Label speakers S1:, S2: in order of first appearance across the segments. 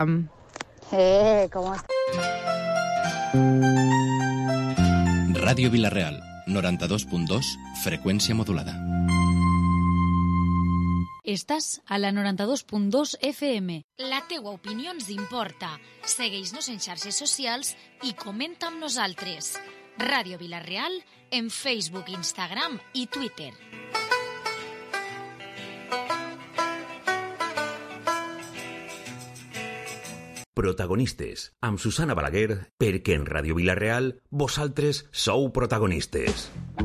S1: ¿Cómo estás?
S2: Ràdio Vila-real, 92.2, freqüència modulada.
S3: Estàs a la 92.2 FM.
S4: La teua opinió ens importa. Segueix-nos en xarxes socials i comenta amb nosaltres. Ràdio Vila-real en Facebook, Instagram i Twitter.
S5: Protagonistes, amb Susana Balaguer, perquè en Ràdio Vila-real vosaltres sou protagonistes.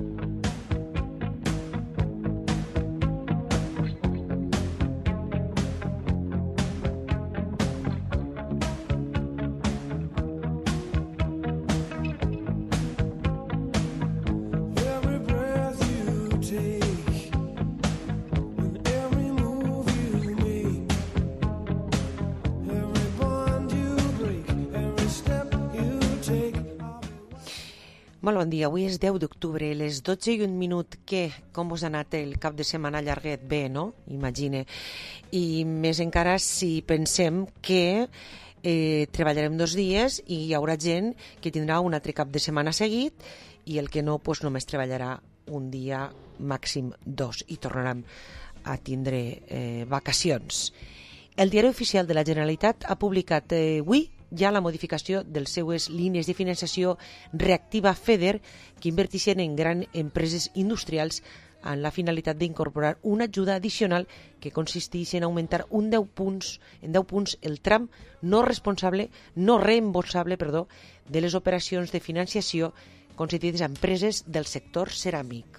S6: Molt bon dia, avui és 10 d'octubre, les 12:01. Com us ha anat el cap de setmana llarguet? Bé, no? Imagine. I més encara si pensem que treballarem 2 dies i hi haurà gent que tindrà un altre cap de setmana seguit i el que no, doncs només treballarà un dia, màxim 2, i tornarem a tindre vacacions. El Diari Oficial de la Generalitat ha publicat avui ja la modificació de les seues línies de finançació reactiva FEDER que inverteixen en grans empreses industrials amb la finalitat d'incorporar una ajuda addicional que consisteix en augmentar en 10 punts el tram no reembolsable de les operacions de financiació concedides a empreses del sector ceràmic.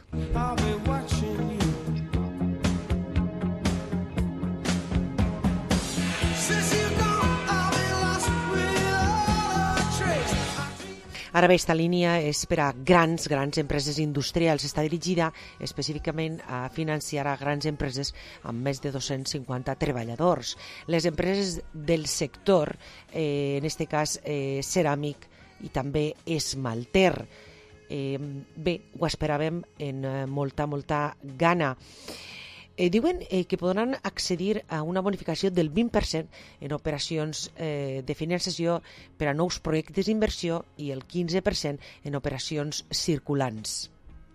S6: Ara bé, aquesta línia és per a grans empreses industrials. Està dirigida específicament a financiar a grans empreses amb més de 250 treballadors. Les empreses del sector, en aquest cas ceràmic i també esmalter. Bé, ho esperàvem en molta gana. Diuen que podran accedir a una bonificació del 20% en operacions de finançació per a nous projectes d'inversió i el 15% en operacions circulants.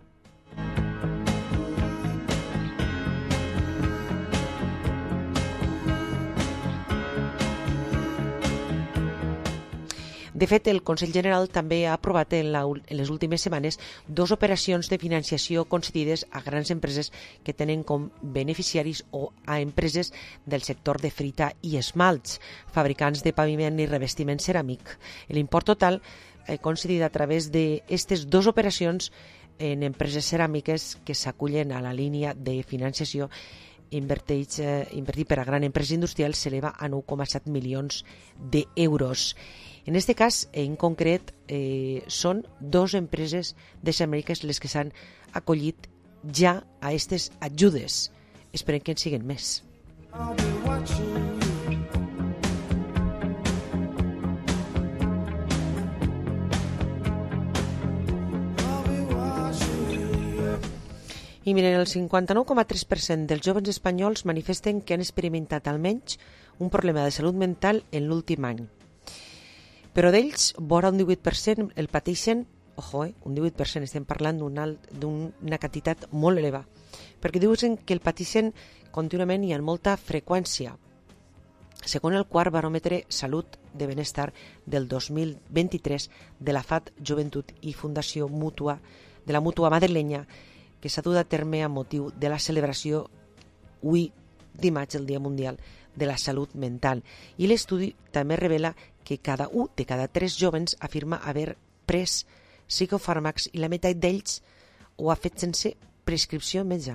S6: De fet, el Consell General també ha aprovat en les últimes setmanes 2 operacions de financiació concedides a grans empreses que tenen com beneficiaris o a empreses del sector de frita i esmalts, fabricants de paviment i revestiment ceràmic. L'import total concedit a través d'aquestes 2 operacions en empreses ceràmiques que s'acullen a la línia de financiació invertit per a grans empreses industrials s'eleva a 9,7 milions d'euros. En aquest cas, en concret, són 2 empreses de ceràmiques les que s'han acollit ja a aquestes ajudes. Esperem que en siguin més. I miren, el 59,3% dels joves espanyols manifesten que han experimentat almenys un problema de salut mental en l'últim any. Però d'ells, vora un 18% el pateixen, un 18%, estem parlant d'una quantitat molt elevada, perquè diuen que el pateixen contínuament i amb molta freqüència. Segons el quart baròmetre Salut de Benestar del 2023 de la FAT Joventut i Fundació Mútua de la Mútua Madrilenya, que s'ha dut a terme a motiu de la celebració avui dimarts, el Dia Mundial de la Salut Mental. I l'estudi també revela que cada 1 de cada 3 jóvens afirma haver pres psicofàrmacs i la meitat d'ells ho ha fet sense prescripció metge.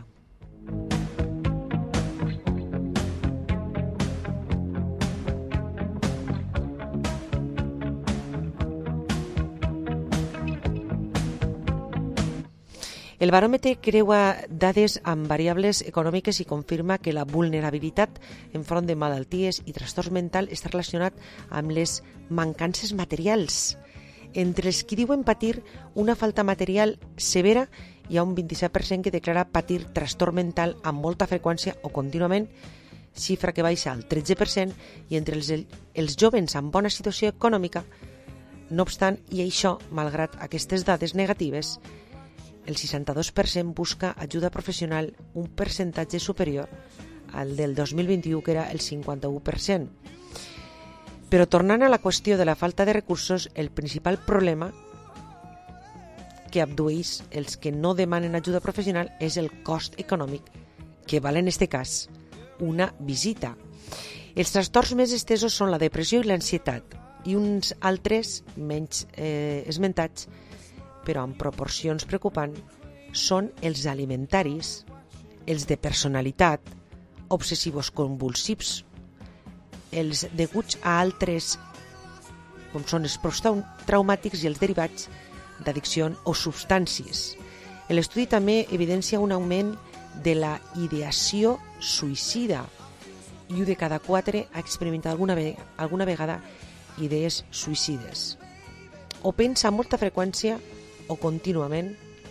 S6: El baròmetre creua dades amb variables econòmiques i confirma que la vulnerabilitat enfront de malalties i trastorns mentals està relacionat amb les mancances materials. Entre els que diuen patir una falta material severa, hi ha un 27% que declara patir trastorn mental amb molta freqüència o contínuament, xifra que baixa al 13%, i entre els jovens amb bona situació econòmica. No obstant, i això, malgrat aquestes dades negatives, el 62% busca ajuda professional, un percentatge superior al del 2021, que era el 51%. Però tornant a la qüestió de la falta de recursos, el principal problema que abdueix els que no demanen ajuda professional és el cost econòmic que val en este cas una visita. Els trastorns més estesos són la depressió i l'ansietat, i uns altres menys esmentats, però amb proporcions preocupants, són els alimentaris, els de personalitat, obsessius convulsius, els deguts a altres, com són els posttraumàtics i els derivats d'addicció o substàncies. L'estudi també evidencia un augment de la ideació suïcida, i 1 de cada 4 ha experimentat alguna vegada idees suïcides. O pensa amb molta freqüència o contínuament,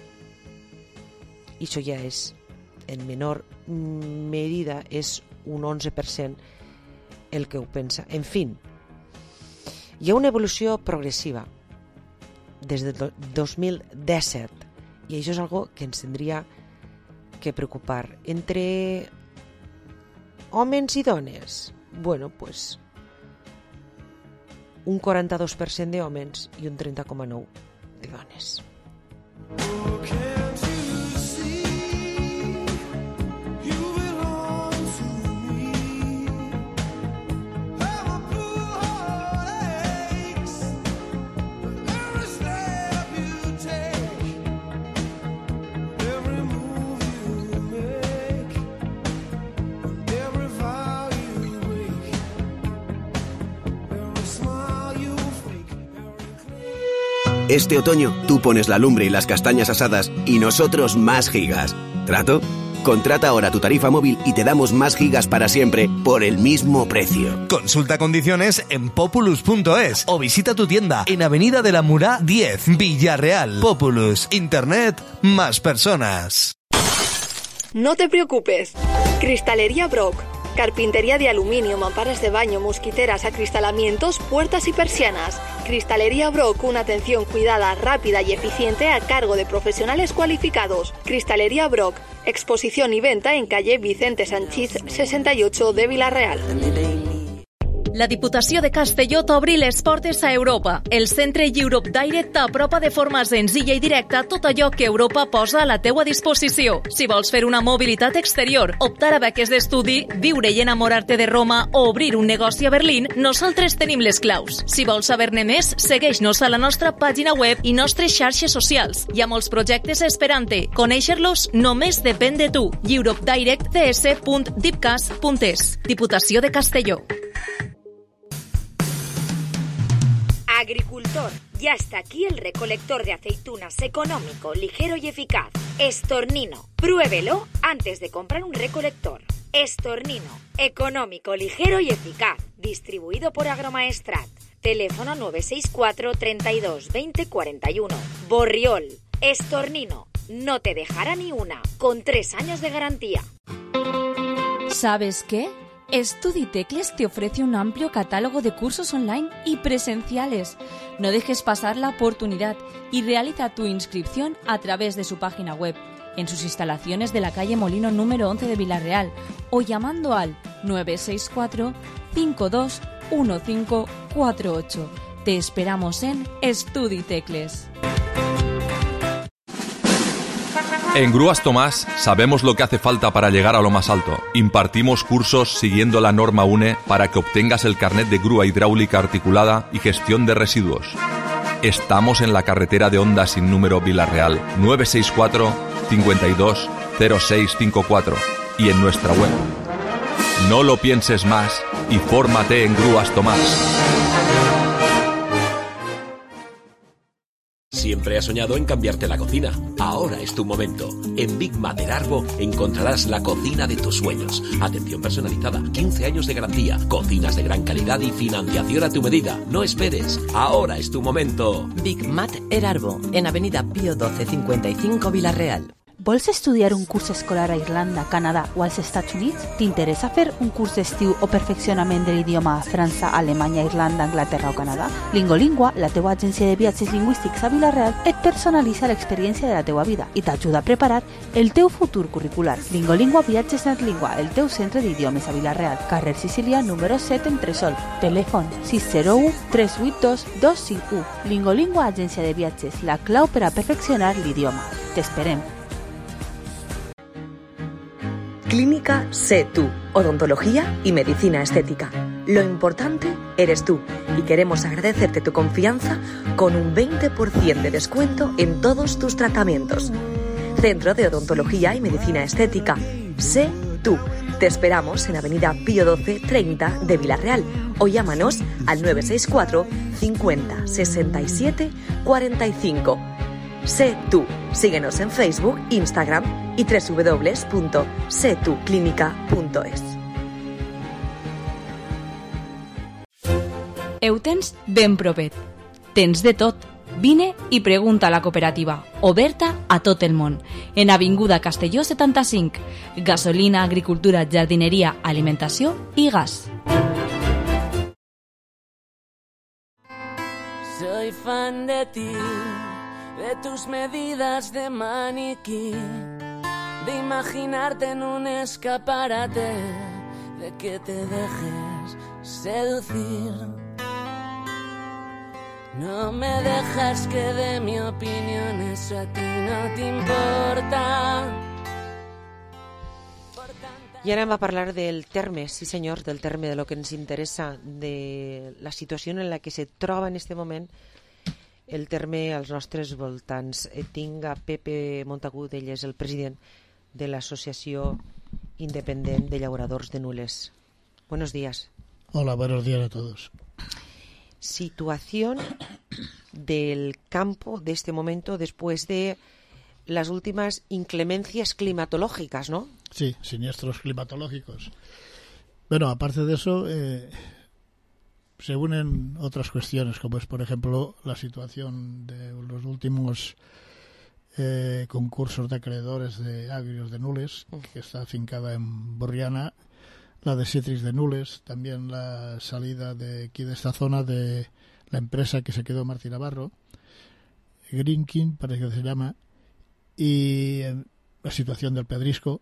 S6: i això ja és, en menor medida, és un 11% el que ho pensa. En fi, hi ha una evolució progressiva des del 2017, i això és algo que ens tindria que preocupar. Entre homes i dones, bueno, pues un 42% de homes i un 30,9% de dones.
S1: Este otoño, tú pones la lumbre y las castañas asadas y nosotros más gigas. ¿Trato? Contrata ahora tu tarifa móvil y te damos más gigas para siempre por el mismo precio.
S7: Consulta condiciones en populus.es o visita tu tienda en Avenida de la Murá 10, Villarreal. Populus, Internet, más personas.
S8: No te preocupes. Cristalería Brock. Carpintería de aluminio, mamparas de baño, mosquiteras, acristalamientos, puertas y persianas. Cristalería Brock, una atención cuidada, rápida y eficiente a cargo de profesionales cualificados. Cristalería Brock, exposición y venta en calle Vicente Sanchís 68 de Vila-real.
S9: La Diputació de Castelló t'obri les portes a Europa. El Centre Europe Direct t'apropa de forma senzilla i directa tot allò que Europa posa a la teua disposició. Si vols fer una mobilitat exterior, optar a beques d'estudi, viure i enamorar-te de Roma o obrir un negoci a Berlín, nosaltres tenim les claus. Si vols saber-ne més, segueix-nos a la nostra pàgina web i nostres xarxes socials. Hi ha molts projectes esperant-te. Conèixer-los només depèn de tu. europedirectcs.dipcas.es. Diputació de Castelló.
S10: Agricultor, ya está aquí el recolector de aceitunas económico, ligero y eficaz. Estornino, pruébelo antes de comprar un recolector. Estornino, económico, ligero y eficaz. Distribuido por Agromaestrat. Teléfono 964 32 20 41. Borriol, Estornino, no te dejará ni una, con 3 años de garantía.
S3: ¿Sabes qué? Estuditecles te ofrece un amplio catálogo de cursos online y presenciales. No dejes pasar la oportunidad y realiza tu inscripción a través de su página web, en sus instalaciones de la calle Molino número 11 de Vila-real o llamando al 964 52 1548. Te esperamos en Estuditecles.
S11: En Grúas Tomás sabemos lo que hace falta para llegar a lo más alto. Impartimos cursos siguiendo la norma UNE para que obtengas el carnet de grúa hidráulica articulada y gestión de residuos. Estamos en la carretera de Honda sin número Vila-real 964 52 0654 y en nuestra web. No lo pienses más y fórmate en Grúas Tomás.
S5: Siempre has soñado en cambiarte la cocina. Ahora es tu momento. En Big Mater Arbo encontrarás la cocina de tus sueños. Atención personalizada, 15 años de garantía, cocinas de gran calidad y financiación a tu medida. No esperes. Ahora es tu momento.
S12: Big Mater Arbo, en Avenida Pío 12 55 Vila-real. Vols estudiar un curs escolar a Irlanda, Canadà o als Estats Units? T'interessa fer un curs d'estiu o perfeccionament de l'idioma a França, Alemanya, Irlanda, Anglaterra o Canadà? Lingolingua, la teua agència de viatges lingüístics a Vila-real, et personalitza l'experiència de la teua vida i t'ajuda a preparar el teu futur curricular. Lingolingua Viatges NetLingua, el teu centre d'idiomes a Vila-real, carrer Sicília, número 7, Entresol. Telèfon 601 382 251. Lingolingua, agència de viatges, la clau per a perfeccionar l'idioma. T'esperem.
S13: Clínica Sé Tú, odontología y medicina estética. Lo importante eres tú y queremos agradecerte tu confianza con un 20% de descuento en todos tus tratamientos. Centro de Odontología y Medicina Estética. Sé Tú. Te esperamos en Avenida Pío 12 30 de Vila-real o llámanos al 964 50 67 45. Sé Tú. Síguenos en Facebook, Instagram y www.setuclinica.es.
S3: Ho tens ben propet. Tens de tot. Vine i pregunta a la cooperativa, oberta a tot el món. En Avinguda Castelló 75. Gasolina, agricultura, jardineria, alimentació i gas.
S14: Soy fan de ti, de tus medidas de maniquí, de imaginarte en un escaparate, de que te dejes seducir. No me dejas que dé mi opinión, eso a ti no te importa.
S6: I ara anem a parlar del terme, sí senyor, del terme, de lo que ens interessa, de la situació en la que se troba en aquest moment el terme als nostres voltants. Tinc a Pepe Montagut, ell és el president de l'Associació Independent de Llauradors de Nules. Buenos días.
S15: Hola, buenos días a todos.
S6: Situación del campo de este momento después de las últimas inclemencias climatológicas, ¿no?
S15: Sí, siniestros climatológicos. Bueno, aparte de eso, se unen otras cuestiones, como es, por ejemplo, la situación de los últimos concursos de acreedores de agrios de Nules, que está afincada en Borriana, la de Citrix de Nules, también la salida de aquí de esta zona de la empresa que se quedó Martí Navarro, Green King parece que se llama, y la situación del pedrisco,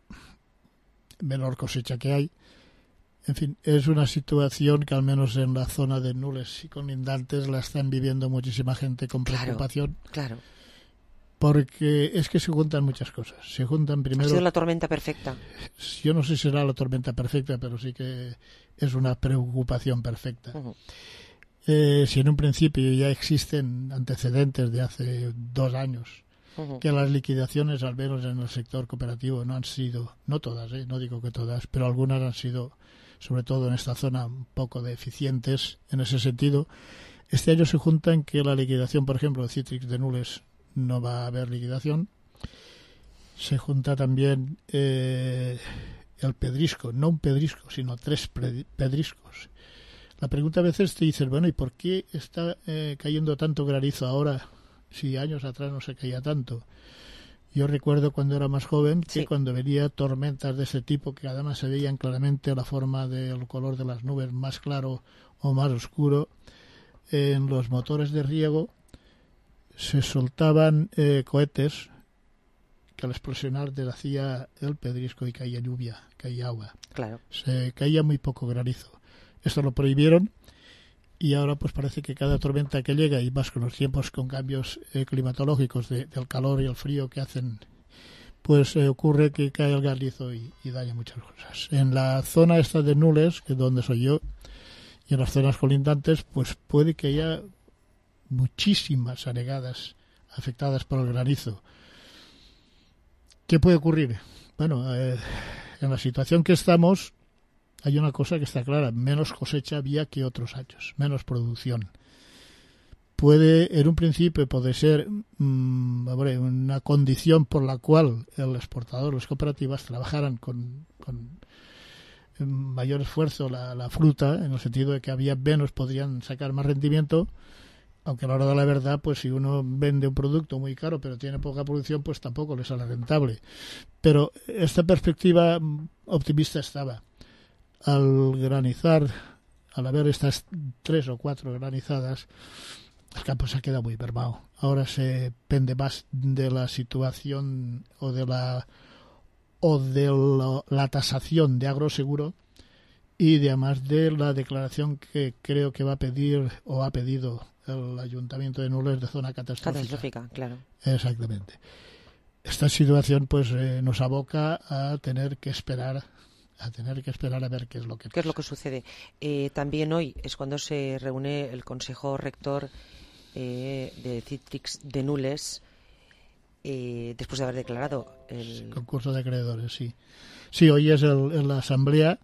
S15: menor cosecha que hay. En fin, es una situación que al menos en la zona de Nules y colindantes la están viviendo muchísima gente con preocupación.
S6: Claro.
S15: Porque es que se juntan muchas cosas. Se juntan primero...
S6: Ha sido la tormenta perfecta.
S15: Yo no sé si será la tormenta perfecta, pero sí que es una preocupación perfecta.
S6: Uh-huh.
S15: Si en un principio ya existen antecedentes de hace 2 años, uh-huh, que las liquidaciones, al menos en el sector cooperativo, no han sido, no todas, no digo que todas, pero algunas han sido, sobre todo en esta zona, un poco deficientes en ese sentido. Este año se juntan que la liquidación, por ejemplo, de Citrix de Nules, no va a haber liquidación. Se junta también el pedrisco, no un pedrisco, sino 3 pedriscos. La pregunta a veces te dices, bueno, ¿y por qué está cayendo tanto granizo ahora si años atrás no se caía tanto? Yo recuerdo cuando era más joven que sí, cuando venía tormentas de ese tipo, que además se veían claramente la forma del color de las nubes más claro o más oscuro, en los motores de riego se soltaban cohetes que al explosionar deshacía el pedrisco y caía lluvia, caía agua.
S6: Claro.
S15: Se caía muy poco granizo. Esto lo prohibieron y ahora pues parece que cada tormenta que llega, y más con los tiempos con cambios climatológicos del calor y el frío que hacen, pues ocurre que cae el granizo y daña muchas cosas. En la zona esta de Nules, que es donde soy yo, y en las zonas colindantes, pues puede que haya muchísimas anegadas afectadas por el granizo. ¿Qué puede ocurrir? Bueno, en la situación que estamos hay una cosa que está clara: menos cosecha había que otros años, menos producción. En un principio puede ser una condición por la cual el exportador, las cooperativas, trabajaran con mayor esfuerzo la fruta, en el sentido de que había menos, podrían sacar más rendimiento. Aunque a la hora de la verdad, pues si uno vende un producto muy caro pero tiene poca producción, pues tampoco le sale rentable. Pero esta perspectiva optimista estaba. Al granizar, al haber estas 3 o 4 granizadas, el campo se ha quedado muy mermado. Ahora se depende más de la situación o de la tasación de agroseguro y además de la declaración que creo que va a pedir o ha pedido el Ayuntamiento de Nules de zona catastrófica.
S6: Claro.
S15: Exactamente. Esta situación pues nos aboca a tener que esperar a ver qué es lo que
S6: sucede. También hoy es cuando se reúne el Consejo Rector de Citrix de Nules, después de haber declarado el
S15: concurso de acreedores. Sí, hoy es la asamblea.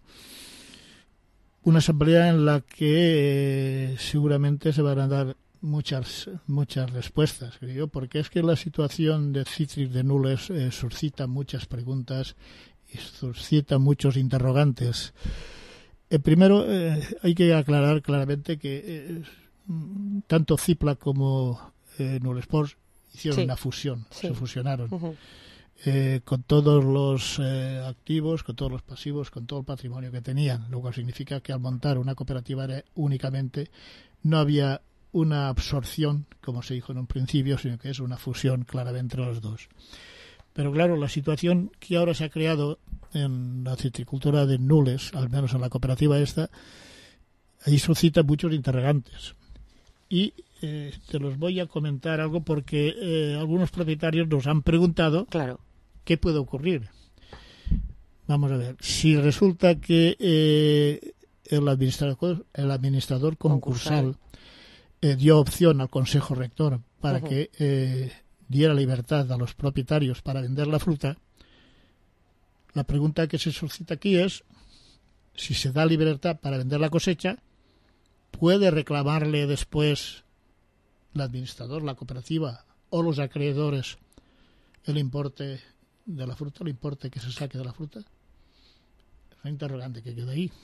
S15: Una asamblea en la que seguramente se van a dar muchas respuestas, creo yo, porque es que la situación de Citrix de Nules suscita muchas preguntas y suscita muchos interrogantes. Primero, hay que aclarar claramente que tanto Cipla como Nulesports hicieron una fusión, se fusionaron. Uh-huh. Con todos los activos, con todos los pasivos, con todo el patrimonio que tenían, lo cual significa que al montar una cooperativa únicamente no había una absorción, como se dijo en un principio, sino que es una fusión claramente entre los dos. Pero claro, la situación que ahora se ha creado en la citricultura de Nules, al menos en la cooperativa esta, ahí suscita muchos interrogantes. Y te los voy a comentar algo porque algunos propietarios nos han preguntado qué puede ocurrir. Vamos a ver, si resulta que el administrador concursal dio opción al Consejo Rector para que diera libertad a los propietarios para vender la fruta, la pregunta que se suscita aquí es si se da libertad para vender la cosecha, ¿puede reclamarle después el administrador, la cooperativa o los acreedores el importe de la fruta, el importe que se saque de la fruta? Es un interrogante que queda ahí.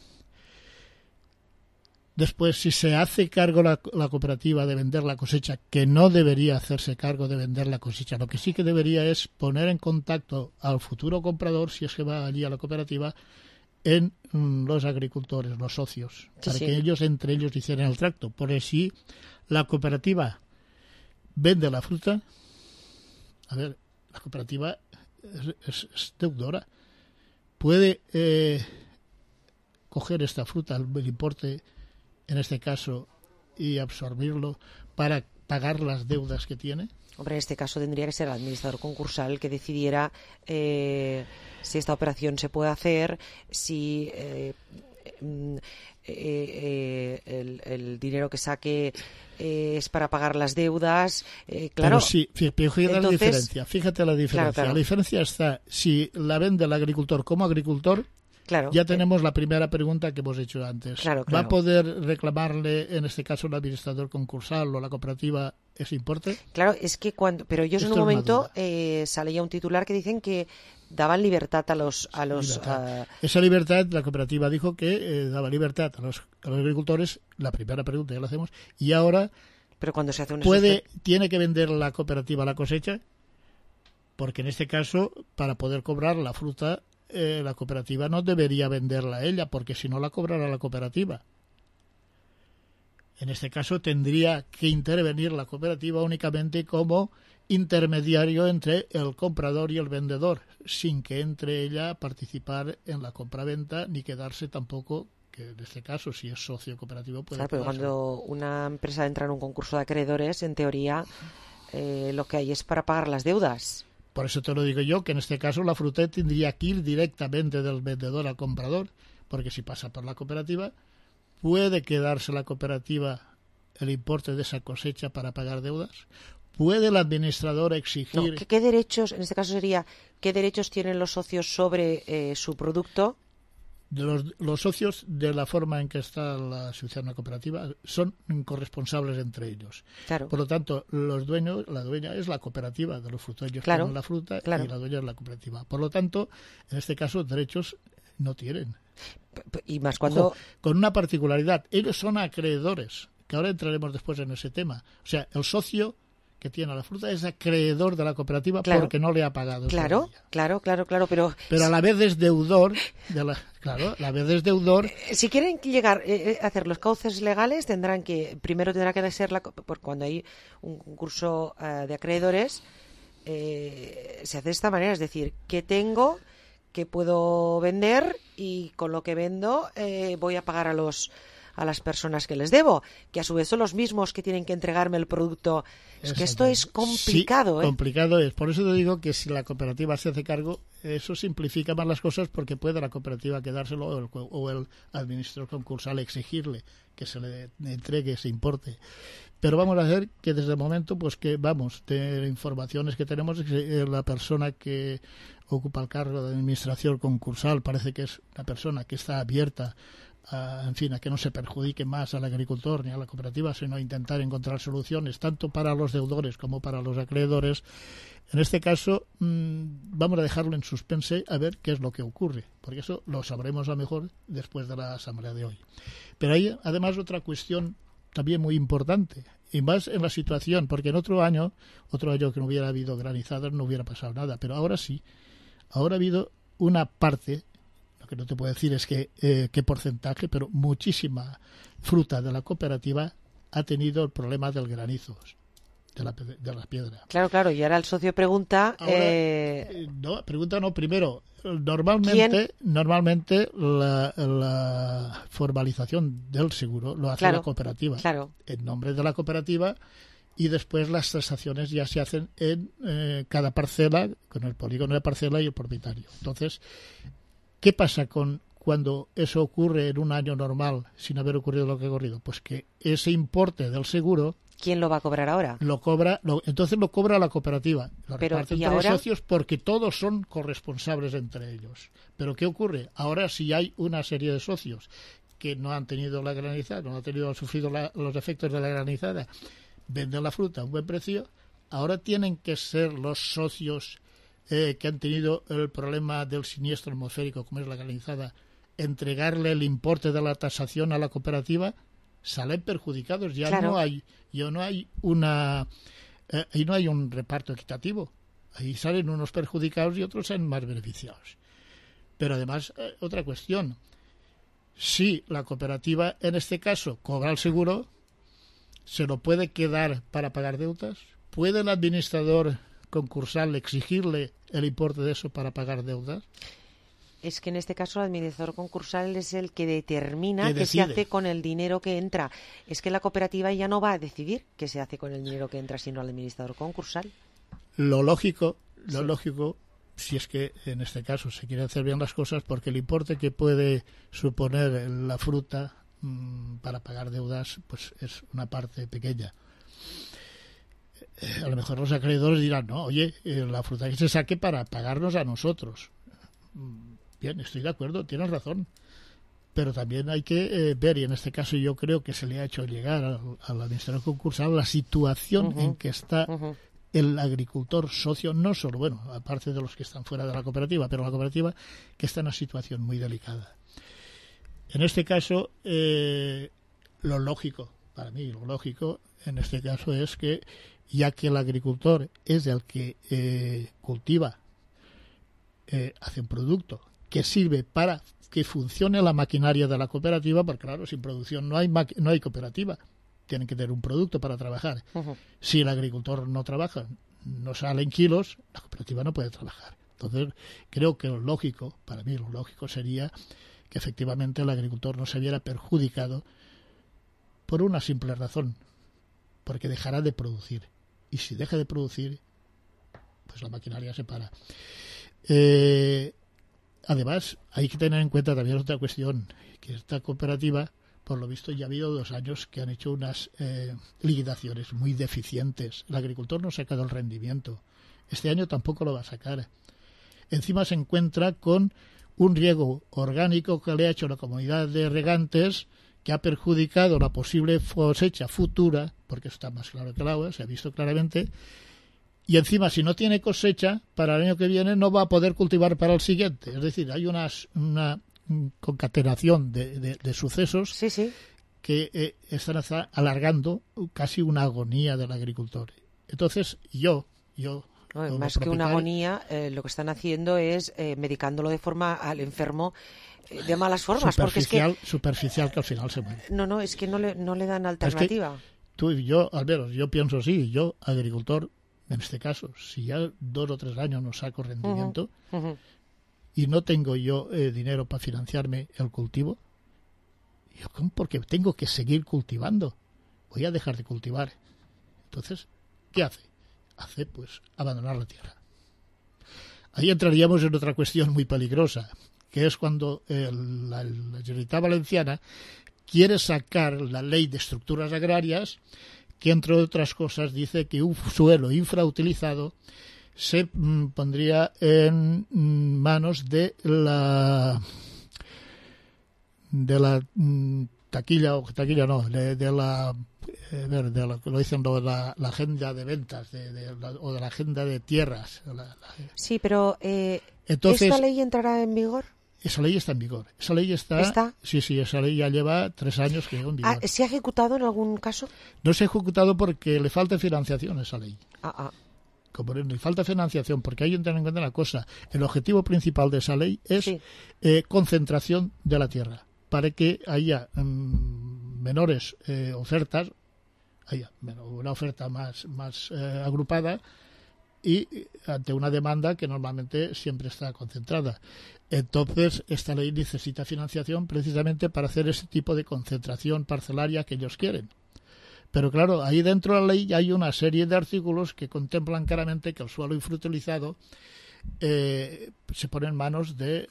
S15: Después, si se hace cargo la cooperativa de vender la cosecha, que no debería hacerse cargo de vender la cosecha, lo que sí que debería es poner en contacto al futuro comprador, si es que va allí a la cooperativa, en los agricultores, los socios, para que ellos entre ellos hicieran el tracto. Porque si la cooperativa vende la fruta, a ver, la cooperativa es deudora. Puede coger esta fruta, el importe en este caso, y absorbirlo para pagar las deudas que tiene.
S6: Hombre, en este caso tendría que ser el administrador concursal el que decidiera si esta operación se puede hacer, si el dinero que saque es para pagar las deudas. Claro.
S15: Pero sí, fíjate la diferencia. Fíjate la diferencia. Claro. La diferencia está, si la vende el agricultor como agricultor, ya tenemos la primera pregunta que hemos hecho antes. ¿Va a poder reclamarle, en este caso, el administrador concursal o la cooperativa ese importe?
S6: Claro, es que pero ellos en un momento sale ya un titular que dicen que daban libertad a los
S15: Esa libertad, la cooperativa dijo que daba libertad a los agricultores. La primera pregunta ya la hacemos. Y ahora,
S6: pero cuando se hace
S15: ¿tiene que vender la cooperativa la cosecha? Porque en este caso, para poder cobrar la fruta, la cooperativa no debería venderla a ella, porque si no la cobrará la cooperativa. En este caso tendría que intervenir la cooperativa únicamente como intermediario entre el comprador y el vendedor, sin que entre ella a participar en la compraventa ni quedarse tampoco, que en este caso si es socio cooperativo puede quedarse.
S6: Pero cuando una empresa entra en un concurso de acreedores, en teoría lo que hay es para pagar las deudas.
S15: Por eso te lo digo yo, que en este caso la fruta tendría que ir directamente del vendedor al comprador, porque si pasa por la cooperativa, puede quedarse la cooperativa el importe de esa cosecha para pagar deudas. ¿Puede el administrador exigir?
S6: ¿Qué derechos, en este caso sería, qué derechos tienen los socios sobre su producto?
S15: Los socios, de la forma en que está la asociación una cooperativa, son corresponsables entre ellos.
S6: Claro.
S15: Por lo tanto, la dueña es la cooperativa de los frutos. Ellos tienen la fruta y la dueña es la cooperativa. Por lo tanto, en este caso, derechos no tienen.
S6: Y más cuando...
S15: Ojo, con una particularidad, ellos son acreedores. que ahora entraremos después en ese tema. O sea, el socio que tiene la fruta es acreedor de la cooperativa porque no le ha pagado.
S6: Claro, pero
S15: a la vez es deudor
S6: si quieren llegar a hacer los cauces legales, primero tendrá que ser cuando hay un concurso de acreedores, se hace de esta manera, es decir, ¿qué tengo? ¿Qué puedo vender? Y con lo que vendo voy a pagar a las personas que les debo, que a su vez son los mismos que tienen que entregarme el producto. Es que esto es complicado.
S15: Sí, complicado es. Por eso te digo que si la cooperativa se hace cargo, eso simplifica más las cosas, porque puede la cooperativa quedárselo o el administrador concursal exigirle que se le entregue ese importe. Pero vamos a hacer que desde el momento, pues que de informaciones que tenemos, la persona que ocupa el cargo de administración concursal parece que es una persona que está abierta a que no se perjudique más al agricultor ni a la cooperativa, sino a intentar encontrar soluciones tanto para los deudores como para los acreedores. En este caso vamos a dejarlo en suspense a ver qué es lo que ocurre, porque eso lo sabremos a lo mejor después de la asamblea de hoy. Pero hay además otra cuestión también muy importante, y más en la situación, porque en otro año que no hubiera habido granizadas no hubiera pasado nada, pero ahora sí, ahora ha habido una parte, lo que no te puedo decir es qué porcentaje, pero muchísima fruta de la cooperativa ha tenido el problema del granizo, de la piedra.
S6: Claro, y ahora el socio pregunta...
S15: Primero, normalmente la formalización del seguro lo hace la cooperativa, en nombre de la cooperativa, y después las tasaciones ya se hacen en cada parcela, con el polígono de parcela y el propietario. Entonces, ¿qué pasa cuando eso ocurre en un año normal sin haber ocurrido lo que ha ocurrido? Pues que ese importe del seguro...
S6: ¿Quién lo va a cobrar ahora?
S15: Entonces lo cobra la cooperativa. Lo
S6: Pero,
S15: reparten entre los socios porque todos son corresponsables entre ellos. Pero ¿qué ocurre? Ahora si hay una serie de socios que no han tenido la granizada, han sufrido los efectos de la granizada, venden la fruta a un buen precio, ahora tienen que ser los socios que han tenido el problema del siniestro atmosférico, como es la granizada, entregarle el importe de la tasación a la cooperativa. Salen perjudicados, no hay un reparto equitativo. Ahí salen unos perjudicados y otros salen más beneficiados. Pero además, otra cuestión, si la cooperativa en este caso cobra el seguro, ¿se lo puede quedar para pagar deudas? ¿Puede el administrador concursal exigirle el importe de eso para pagar deudas?
S6: Es que en este caso el administrador concursal es el que determina qué se hace con el dinero que entra. Es que la cooperativa ya no va a decidir qué se hace con el dinero que entra, sino el administrador concursal.
S15: Lo lógico, si es que en este caso se quiere hacer bien las cosas, porque el importe que puede suponer la fruta para pagar deudas pues es una parte pequeña. A lo mejor los acreedores dirán, no, oye, la fruta que se saque para pagarnos a nosotros. Bien, estoy de acuerdo, tienes razón, pero también hay que ver, y en este caso yo creo que se le ha hecho llegar al administrador concursal la situación en que está el agricultor socio, no solo, aparte de los que están fuera de la cooperativa, pero la cooperativa que está en una situación muy delicada. En este caso, lo lógico en este caso es que, ya que el agricultor es el que cultiva, hace un producto que sirve para que funcione la maquinaria de la cooperativa, porque claro, sin producción no hay cooperativa, tienen que tener un producto para trabajar. Si el agricultor no trabaja, no salen kilos, la cooperativa no puede trabajar. Entonces creo que lo lógico sería que efectivamente el agricultor no se viera perjudicado por una simple razón, porque dejará de producir, y si deja de producir, pues la maquinaria se para. Además, hay que tener en cuenta también otra cuestión, que esta cooperativa, por lo visto, ya ha habido 2 años que han hecho unas liquidaciones muy deficientes. El agricultor no ha sacado el rendimiento. Este año tampoco lo va a sacar. Encima se encuentra con un riego orgánico que le ha hecho la comunidad de regantes, que ha perjudicado la posible cosecha futura, porque eso está más claro que el agua, se ha visto claramente. Y encima, si no tiene cosecha, para el año que viene no va a poder cultivar para el siguiente. Es decir, hay una concatenación de sucesos que están alargando casi una agonía del agricultor. Entonces, yo
S6: más que una agonía, lo que están haciendo es medicándolo de forma al enfermo de malas formas.
S15: Superficial, que al final se muere.
S6: No, es que no le dan alternativa.
S15: Es que tú y yo, al menos, yo pienso así, yo, agricultor, en este caso, si ya 2 o 3 años no saco rendimiento y no tengo yo dinero para financiarme el cultivo, yo, porque tengo que seguir cultivando, voy a dejar de cultivar. Entonces, ¿qué hace? Hace, pues, abandonar la tierra. Ahí entraríamos en otra cuestión muy peligrosa, que es cuando la Generalitat Valenciana quiere sacar la ley de estructuras agrarias, que entre otras cosas dice que un suelo infrautilizado se pondría en manos de la taquilla lo dicen la agenda de ventas o de la agenda de tierras.
S6: Sí, pero entonces, ¿esta ley entrará en vigor?
S15: Esa ley está en vigor. Esa ley está. Sí, esa ley ya lleva 3 años que en vigor.
S6: ¿Se ha ejecutado en algún caso?
S15: No se ha ejecutado porque le falta financiación a esa ley. Como le falta financiación, porque hay que tener en cuenta una cosa. El objetivo principal de esa ley es concentración de la tierra, para que haya menores ofertas, haya una oferta más agrupada y ante una demanda que normalmente siempre está concentrada. Entonces, esta ley necesita financiación precisamente para hacer ese tipo de concentración parcelaria que ellos quieren. Pero claro, ahí dentro de la ley hay una serie de artículos que contemplan claramente que el suelo infrautilizado se pone en manos de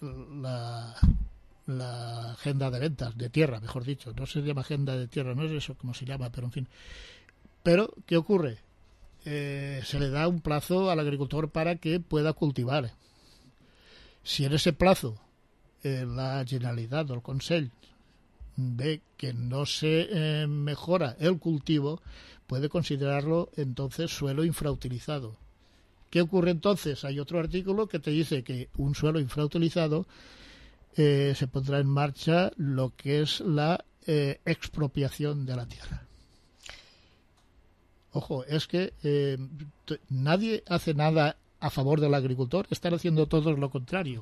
S15: la agenda de ventas, de tierra, mejor dicho. No se llama agenda de tierra, no es eso como se llama, pero en fin. Pero, ¿qué ocurre? Se le da un plazo al agricultor para que pueda cultivar. Si en ese plazo la Generalitat o el Consell ve que no se mejora el cultivo, puede considerarlo entonces suelo infrautilizado. ¿Qué ocurre entonces? Hay otro artículo que te dice que un suelo infrautilizado se pondrá en marcha lo que es la expropiación de la tierra. Ojo, es que nadie hace nada a favor del agricultor, están haciendo todos lo contrario.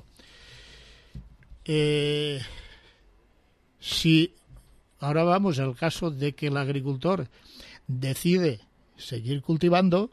S15: Si ahora vamos al caso de que el agricultor decide seguir cultivando,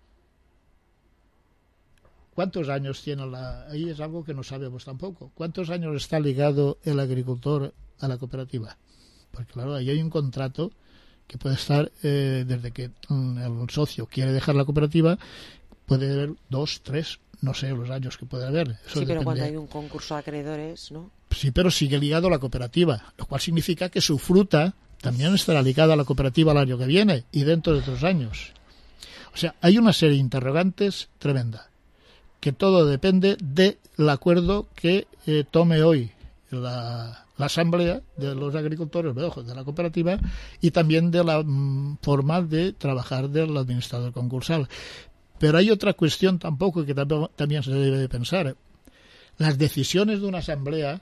S15: ¿cuántos años tiene ahí es algo que no sabemos tampoco? ¿Cuántos años está ligado el agricultor a la cooperativa? Porque claro, ahí hay un contrato que puede estar desde que el socio quiere dejar la cooperativa, puede haber 2, 3, no sé los años que puede haber. Eso
S6: pero cuando hay un concurso de acreedores, ¿no?
S15: Sí, pero sigue ligado a la cooperativa, lo cual significa que su fruta también estará ligada a la cooperativa el año que viene y dentro de 3 años. O sea, hay una serie de interrogantes tremenda, que todo depende del acuerdo que tome hoy la asamblea de los agricultores de la cooperativa y también de la forma de trabajar del administrador concursal. Pero hay otra cuestión tampoco que también se debe de pensar. Las decisiones de una asamblea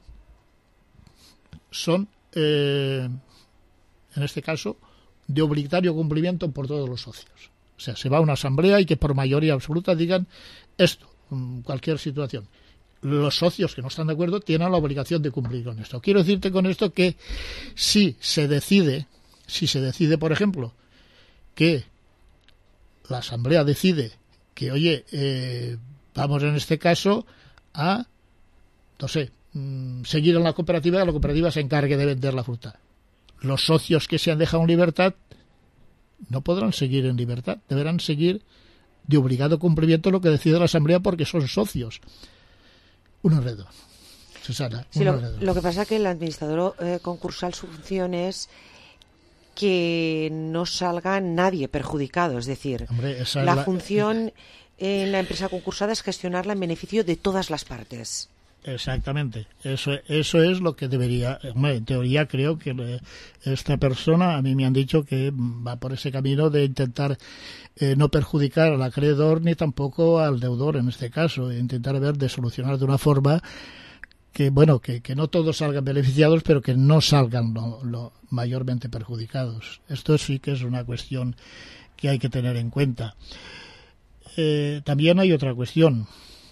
S15: son, en este caso, de obligatorio cumplimiento por todos los socios. O sea, se va a una asamblea y que por mayoría absoluta digan esto, cualquier situación. Los socios que no están de acuerdo tienen la obligación de cumplir con esto. Quiero decirte con esto que si se decide, por ejemplo, que la asamblea decide que, oye, vamos en este caso a, no sé, seguir en la cooperativa se encargue de vender la fruta. Los socios que se han dejado en libertad no podrán seguir en libertad, deberán seguir de obligado cumplimiento lo que decide la asamblea porque son socios. Un enredo, Susana.
S6: Sí, lo que pasa es que el administrador concursal, su función es que no salga nadie perjudicado. Es decir,
S15: hombre,
S6: la función en la empresa concursada es gestionarla en beneficio de todas las partes.
S15: Exactamente. Eso es lo que debería. En teoría creo que esta persona, a mí me han dicho que va por ese camino de intentar no perjudicar al acreedor ni tampoco al deudor en este caso, intentar ver de solucionar de una forma que no todos salgan beneficiados, pero que no salgan lo mayormente perjudicados. Esto sí que es una cuestión que hay que tener en cuenta. También hay otra cuestión.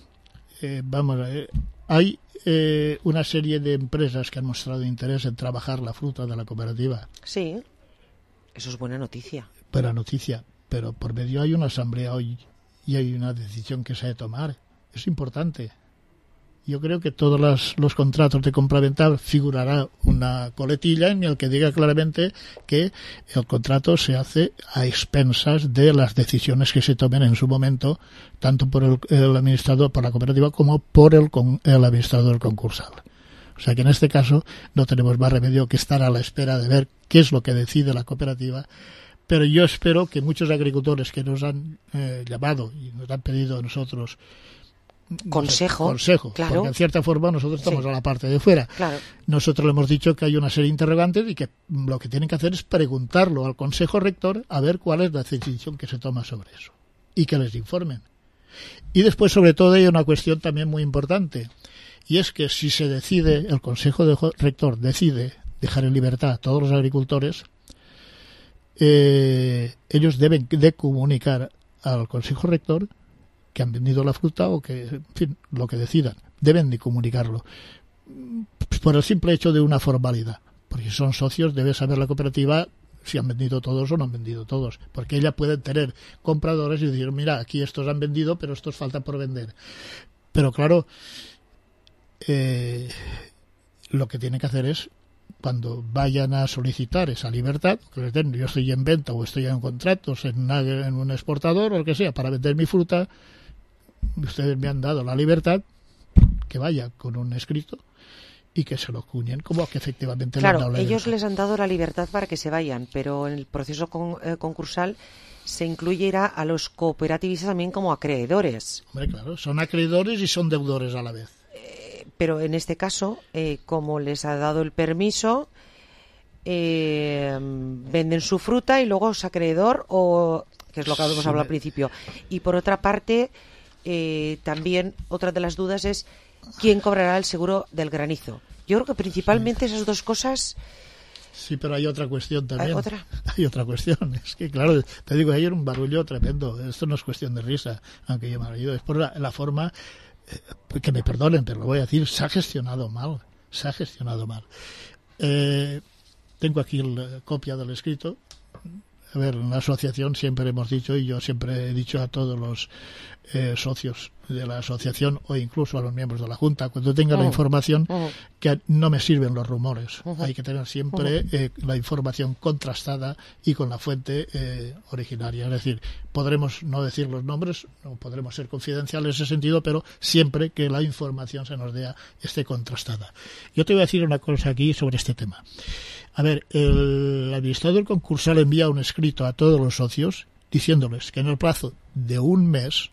S15: Hay una serie de empresas que han mostrado interés en trabajar la fruta de la cooperativa.
S6: Sí, eso es buena noticia.
S15: Buena noticia, pero por medio hay una asamblea hoy y hay una decisión que se ha de tomar. Es importante. Yo creo que todos los contratos de compraventa figurará una coletilla en el que diga claramente que el contrato se hace a expensas de las decisiones que se tomen en su momento, tanto por el administrador, por la cooperativa, como por el administrador concursal. O sea que en este caso no tenemos más remedio que estar a la espera de ver qué es lo que decide la cooperativa. Pero yo espero que muchos agricultores que nos han llamado y nos han pedido a nosotros consejo, claro, porque en cierta forma nosotros estamos a la parte de fuera.
S6: Claro.
S15: Nosotros le hemos dicho que hay una serie de interrogantes y que lo que tienen que hacer es preguntarlo al Consejo Rector a ver cuál es la decisión que se toma sobre eso y que les informen. Y después, sobre todo, hay una cuestión también muy importante, y es que si se decide, el Consejo Rector decide dejar en libertad a todos los agricultores, ellos deben de comunicar al Consejo Rector que han vendido la fruta o que, en fin, lo que decidan, deben de comunicarlo por el simple hecho de una formalidad, porque si son socios debe saber la cooperativa si han vendido todos o no han vendido todos, porque ella puede tener compradores y decir, mira, aquí estos han vendido pero estos faltan por vender. Pero claro, lo que tienen que hacer es, cuando vayan a solicitar esa libertad, que les den, yo estoy en venta o estoy en contratos en un exportador o lo que sea para vender mi fruta, ustedes me han dado la libertad, que vaya con un escrito y que se lo cuñen como que efectivamente
S6: claro,
S15: le han dado la
S6: ellos
S15: libertad.
S6: Les han dado la libertad para que se vayan, pero en el proceso concursal se incluirá a los cooperativistas también como acreedores.
S15: Hombre, claro, son acreedores y son deudores a la vez.
S6: Pero en este caso, como les ha dado el permiso, venden su fruta y luego es acreedor, o que es lo que habíamos hablado al principio. Y por otra parte, también otra de las dudas es quién cobrará el seguro del granizo. Yo creo que principalmente esas dos cosas.
S15: Sí, pero hay otra cuestión también.
S6: ¿Otra?
S15: Hay otra cuestión. Es que, claro, te digo, hay un barullo tremendo. Esto no es cuestión de risa, aunque yo me río. Es por la forma, que me perdonen, pero lo voy a decir, se ha gestionado mal. Se ha gestionado mal. Tengo aquí la copia del escrito. A ver, en la asociación siempre hemos dicho, y yo siempre he dicho a todos los socios de la asociación o incluso a los miembros de la Junta, cuando tengan la información, que no me sirven los rumores. Hay que tener siempre la información contrastada y con la fuente originaria. Es decir, podremos no decir los nombres, no podremos ser confidenciales en ese sentido, pero siempre que la información se nos dé esté contrastada. Yo te voy a decir una cosa aquí sobre este tema. A ver, el administrador concursal envía un escrito a todos los socios diciéndoles que en el plazo de un mes,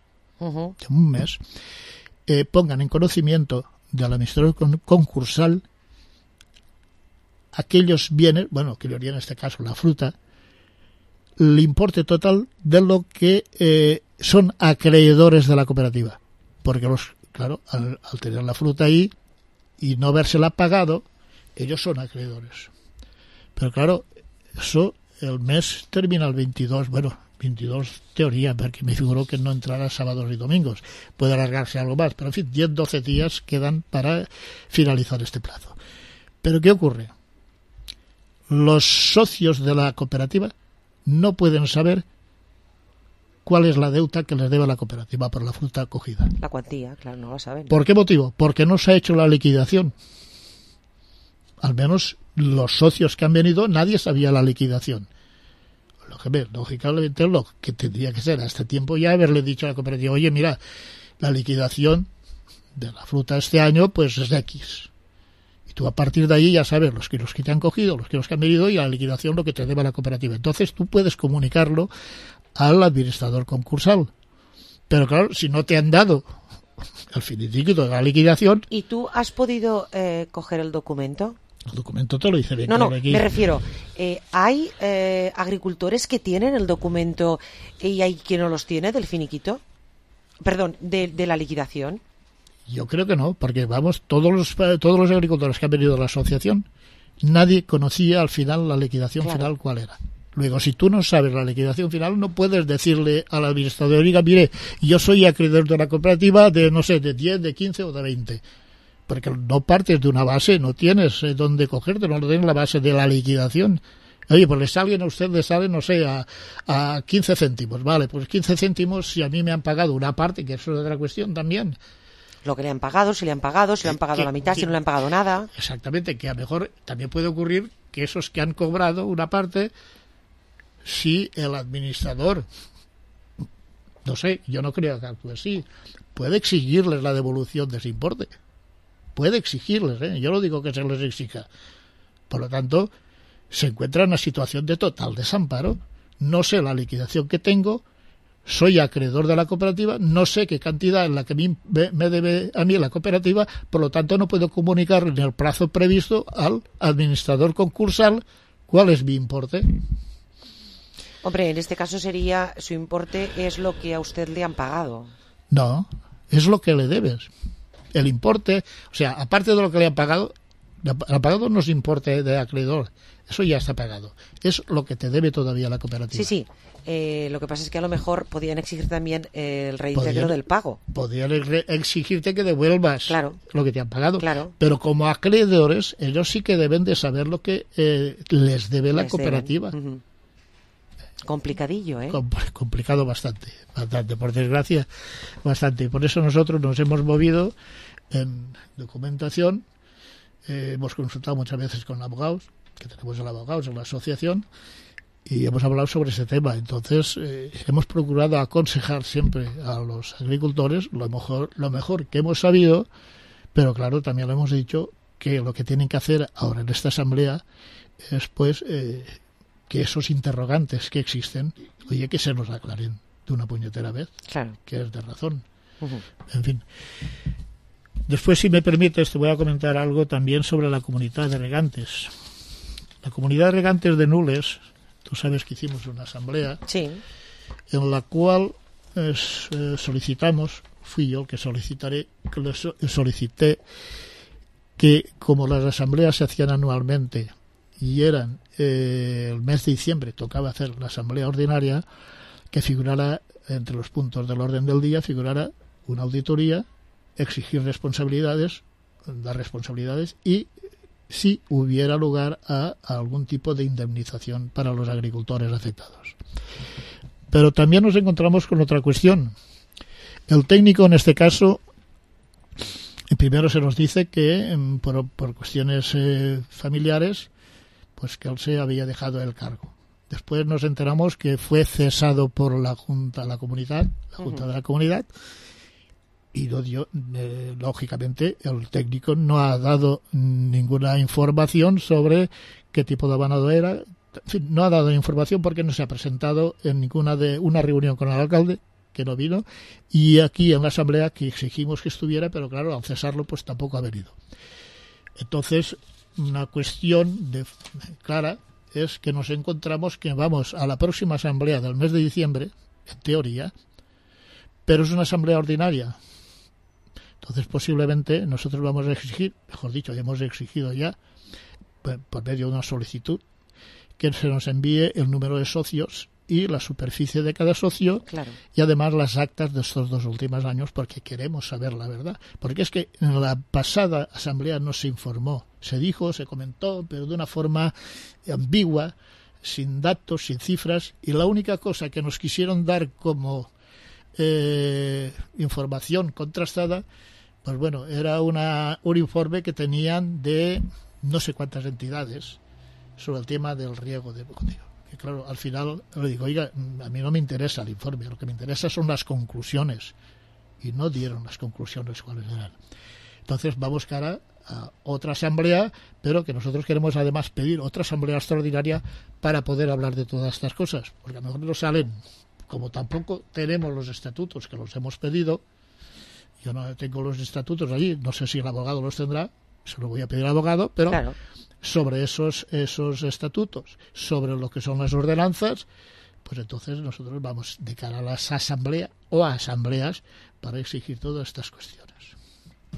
S15: pongan en conocimiento del administrador concursal aquellos bienes, bueno, que le haría en este caso la fruta, el importe total de lo que son acreedores de la cooperativa. Porque claro, al tener la fruta ahí y no habérsela pagado, ellos son acreedores. Pero claro, eso, el mes termina el 22, bueno, 22 teoría, porque me figuró que no entrará sábados y domingos. Puede alargarse algo más, pero en fin, 10-12 días quedan para finalizar este plazo. Pero ¿qué ocurre? Los socios de la cooperativa no pueden saber cuál es la deuda que les debe la cooperativa por la fruta acogida.
S6: La cuantía, claro, no la saben.
S15: ¿Por qué motivo? Porque no se ha hecho la liquidación. Al menos los socios que han venido, nadie sabía la liquidación. Lógicamente, lo que tendría que ser a este tiempo ya haberle dicho a la cooperativa, oye, mira, la liquidación de la fruta este año pues es de X. Y tú a partir de ahí ya sabes los kilos que te han cogido, los kilos que han venido y la liquidación lo que te debe la cooperativa. Entonces tú puedes comunicarlo al administrador concursal. Pero claro, si no te han dado el finiquito de la liquidación...
S6: ¿Y tú has podido coger el documento?
S15: El documento te lo dice bien.
S6: No,
S15: aquí.
S6: Me refiero, ¿hay agricultores que tienen el documento y hay quien no los tiene del finiquito? Perdón, de la liquidación.
S15: Yo creo que no, porque vamos, todos los agricultores que han venido a la asociación, nadie conocía al final la liquidación final cuál era. Luego, si tú no sabes la liquidación final, no puedes decirle al administrador, oiga, mire, yo soy acreedor de una cooperativa de, no sé, de 10, de 15 o de 20. Porque no partes de una base, no tienes dónde cogerte, no tienes la base de la liquidación. Oye, pues a usted le sale, no sé, a 15 céntimos. Vale, pues 15 céntimos si a mí me han pagado una parte, que eso es otra cuestión también.
S6: Lo que le han pagado, si le han pagado la mitad, si no le han pagado nada.
S15: Exactamente, que a lo mejor también puede ocurrir que esos que han cobrado una parte, si el administrador, no sé, yo no creo que actúe así, puede exigirles la devolución de ese importe. Puede exigirles, yo no digo que se les exija. Por lo tanto, se encuentra en una situación de total desamparo. No sé la liquidación que tengo, soy acreedor de la cooperativa, no sé qué cantidad en la que me debe a mí la cooperativa, por lo tanto no puedo comunicar en el plazo previsto al administrador concursal cuál es mi importe.
S6: Hombre, en este caso sería, su importe es lo que a usted le han pagado.
S15: No, es lo que le debes. El importe, o sea, aparte de lo que le han pagado no es importe de acreedor, eso ya está pagado. Es lo que te debe todavía la cooperativa.
S6: Sí. Lo que pasa es que a lo mejor podían exigir también el reintegro del pago.
S15: Podían exigirte que devuelvas lo que te han pagado.
S6: Claro.
S15: Pero como acreedores, ellos sí que deben de saber lo que les debe la cooperativa.
S6: Uh-huh. Complicadillo, ¿eh?
S15: Complicado bastante, por desgracia, bastante. Y por eso nosotros nos hemos movido en documentación. Hemos consultado muchas veces con abogados, que tenemos abogados en la asociación, y hemos hablado sobre ese tema. Entonces, hemos procurado aconsejar siempre a los agricultores lo mejor que hemos sabido, pero claro, también le hemos dicho que lo que tienen que hacer ahora en esta asamblea es, pues, que esos interrogantes que existen, oye, que se nos aclaren de una puñetera vez, que es de razón. Uh-huh. En fin. Después, si me permites, te voy a comentar algo también sobre la comunidad de regantes. La comunidad de regantes de Nules, tú sabes que hicimos una asamblea, en la cual solicitamos, fui yo el que solicité que, como las asambleas se hacían anualmente y eran el mes de diciembre, tocaba hacer la asamblea ordinaria, que figurara entre los puntos del orden del día, figurara una auditoría, exigir responsabilidades, dar responsabilidades y si hubiera lugar a algún tipo de indemnización para los agricultores afectados. Pero también nos encontramos con otra cuestión. El técnico, en este caso, primero se nos dice que por cuestiones familiares, pues que él se había dejado el cargo. Después nos enteramos que fue cesado por la Junta de la Comunidad, y no dio, lógicamente, el técnico no ha dado ninguna información sobre qué tipo de abonado era. En fin, no ha dado información porque no se ha presentado en ninguna de una reunión con el alcalde, que no vino, y aquí en la asamblea que exigimos que estuviera, pero claro, al cesarlo pues tampoco ha venido. Entonces, una cuestión clara es que nos encontramos que vamos a la próxima asamblea del mes de diciembre, en teoría, pero es una asamblea ordinaria. Entonces, posiblemente nosotros vamos a exigir, mejor dicho, hemos exigido ya, por medio de una solicitud, que se nos envíe el número de socios y la superficie de cada socio, y además las actas de estos 2 últimos años, porque queremos saber la verdad. Porque es que en la pasada asamblea no se informó, se dijo, se comentó, pero de una forma ambigua, sin datos, sin cifras, y la única cosa que nos quisieron dar como información contrastada, pues bueno, era un informe que tenían de no sé cuántas entidades sobre el tema del riego de bocadillo. Y claro, al final le digo, oiga, a mí no me interesa el informe, lo que me interesa son las conclusiones. Y no dieron las conclusiones cuáles eran. Entonces vamos cara a otra asamblea, pero que nosotros queremos además pedir otra asamblea extraordinaria para poder hablar de todas estas cosas, porque a lo mejor no salen, como tampoco tenemos los estatutos que los hemos pedido. Yo no tengo los estatutos allí, no sé si el abogado los tendrá, se lo voy a pedir al abogado, pero sobre esos estatutos, sobre lo que son las ordenanzas, pues entonces nosotros vamos de cara a las asambleas o a asambleas para exigir todas estas cuestiones.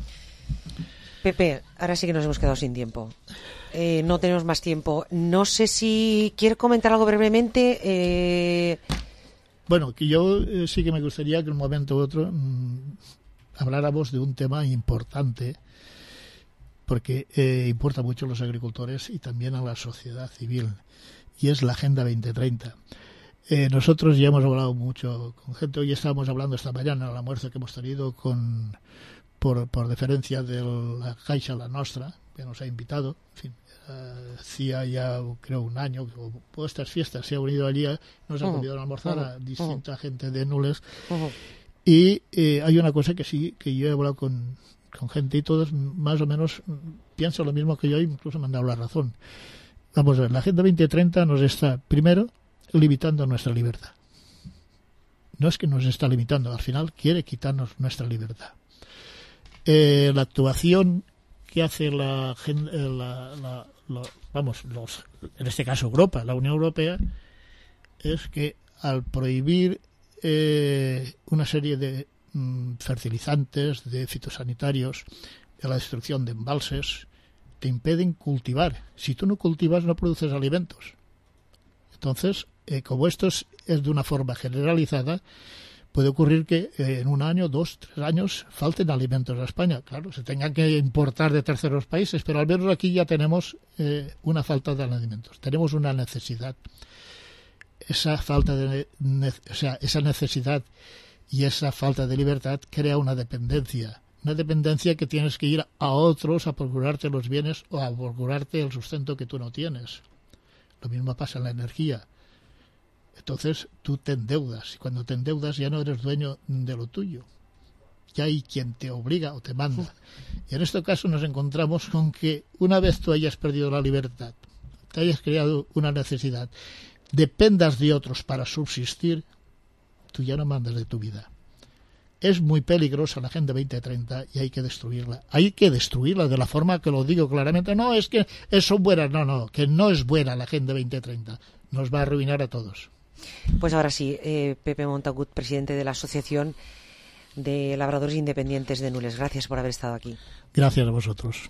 S6: Pepe, ahora sí que nos hemos quedado sin tiempo. No tenemos más tiempo. No sé si quieres comentar algo brevemente.
S15: Bueno, que yo sí que me gustaría que en un momento u otro habláramos de un tema importante, porque importa mucho a los agricultores y también a la sociedad civil, y es la Agenda 2030. Nosotros ya hemos hablado mucho con gente. Hoy estábamos hablando esta mañana, el almuerzo que hemos tenido por deferencia de la Caixa La Nostra, que nos ha invitado. En fin, hacía ya creo un año, por estas fiestas se ha unido allí, nos ha podido almorzar a distinta gente de Nules. Y hay una cosa que sí, que yo he hablado con gente y todos más o menos piensan lo mismo que yo, incluso me han dado la razón. Vamos a ver, la Agenda 2030 nos está, primero, limitando nuestra libertad. No es que nos está limitando, al final quiere quitarnos nuestra libertad. La actuación que hace en este caso Europa, la Unión Europea, es que al prohibir una serie de fertilizantes, de fitosanitarios, de la destrucción de embalses, te impiden cultivar. Si tú no cultivas, no produces alimentos. Entonces, como esto es de una forma generalizada, puede ocurrir que en un año, 2, 3 años falten alimentos a España. Claro, se tengan que importar de terceros países, pero al menos aquí ya tenemos una falta de alimentos. Tenemos una necesidad. Esa necesidad y esa falta de libertad crea una dependencia. Una dependencia que tienes que ir a otros a procurarte los bienes o a procurarte el sustento que tú no tienes. Lo mismo pasa en la energía. Entonces tú te endeudas, y cuando te endeudas ya no eres dueño de lo tuyo. Ya hay quien te obliga o te manda. Y en este caso nos encontramos con que una vez tú hayas perdido la libertad, te hayas creado una necesidad, dependas de otros para subsistir, tú ya no mandas de tu vida. Es muy peligrosa la Agenda 2030 y hay que destruirla. Hay que destruirla de la forma que lo digo claramente. No, es que son buenas. No, que no es buena la Agenda 2030. Nos va a arruinar a todos.
S6: Pues ahora sí, Pepe Montagut, presidente de la Asociación de Labradores Independientes de Nules. Gracias por haber estado aquí.
S15: Gracias a vosotros.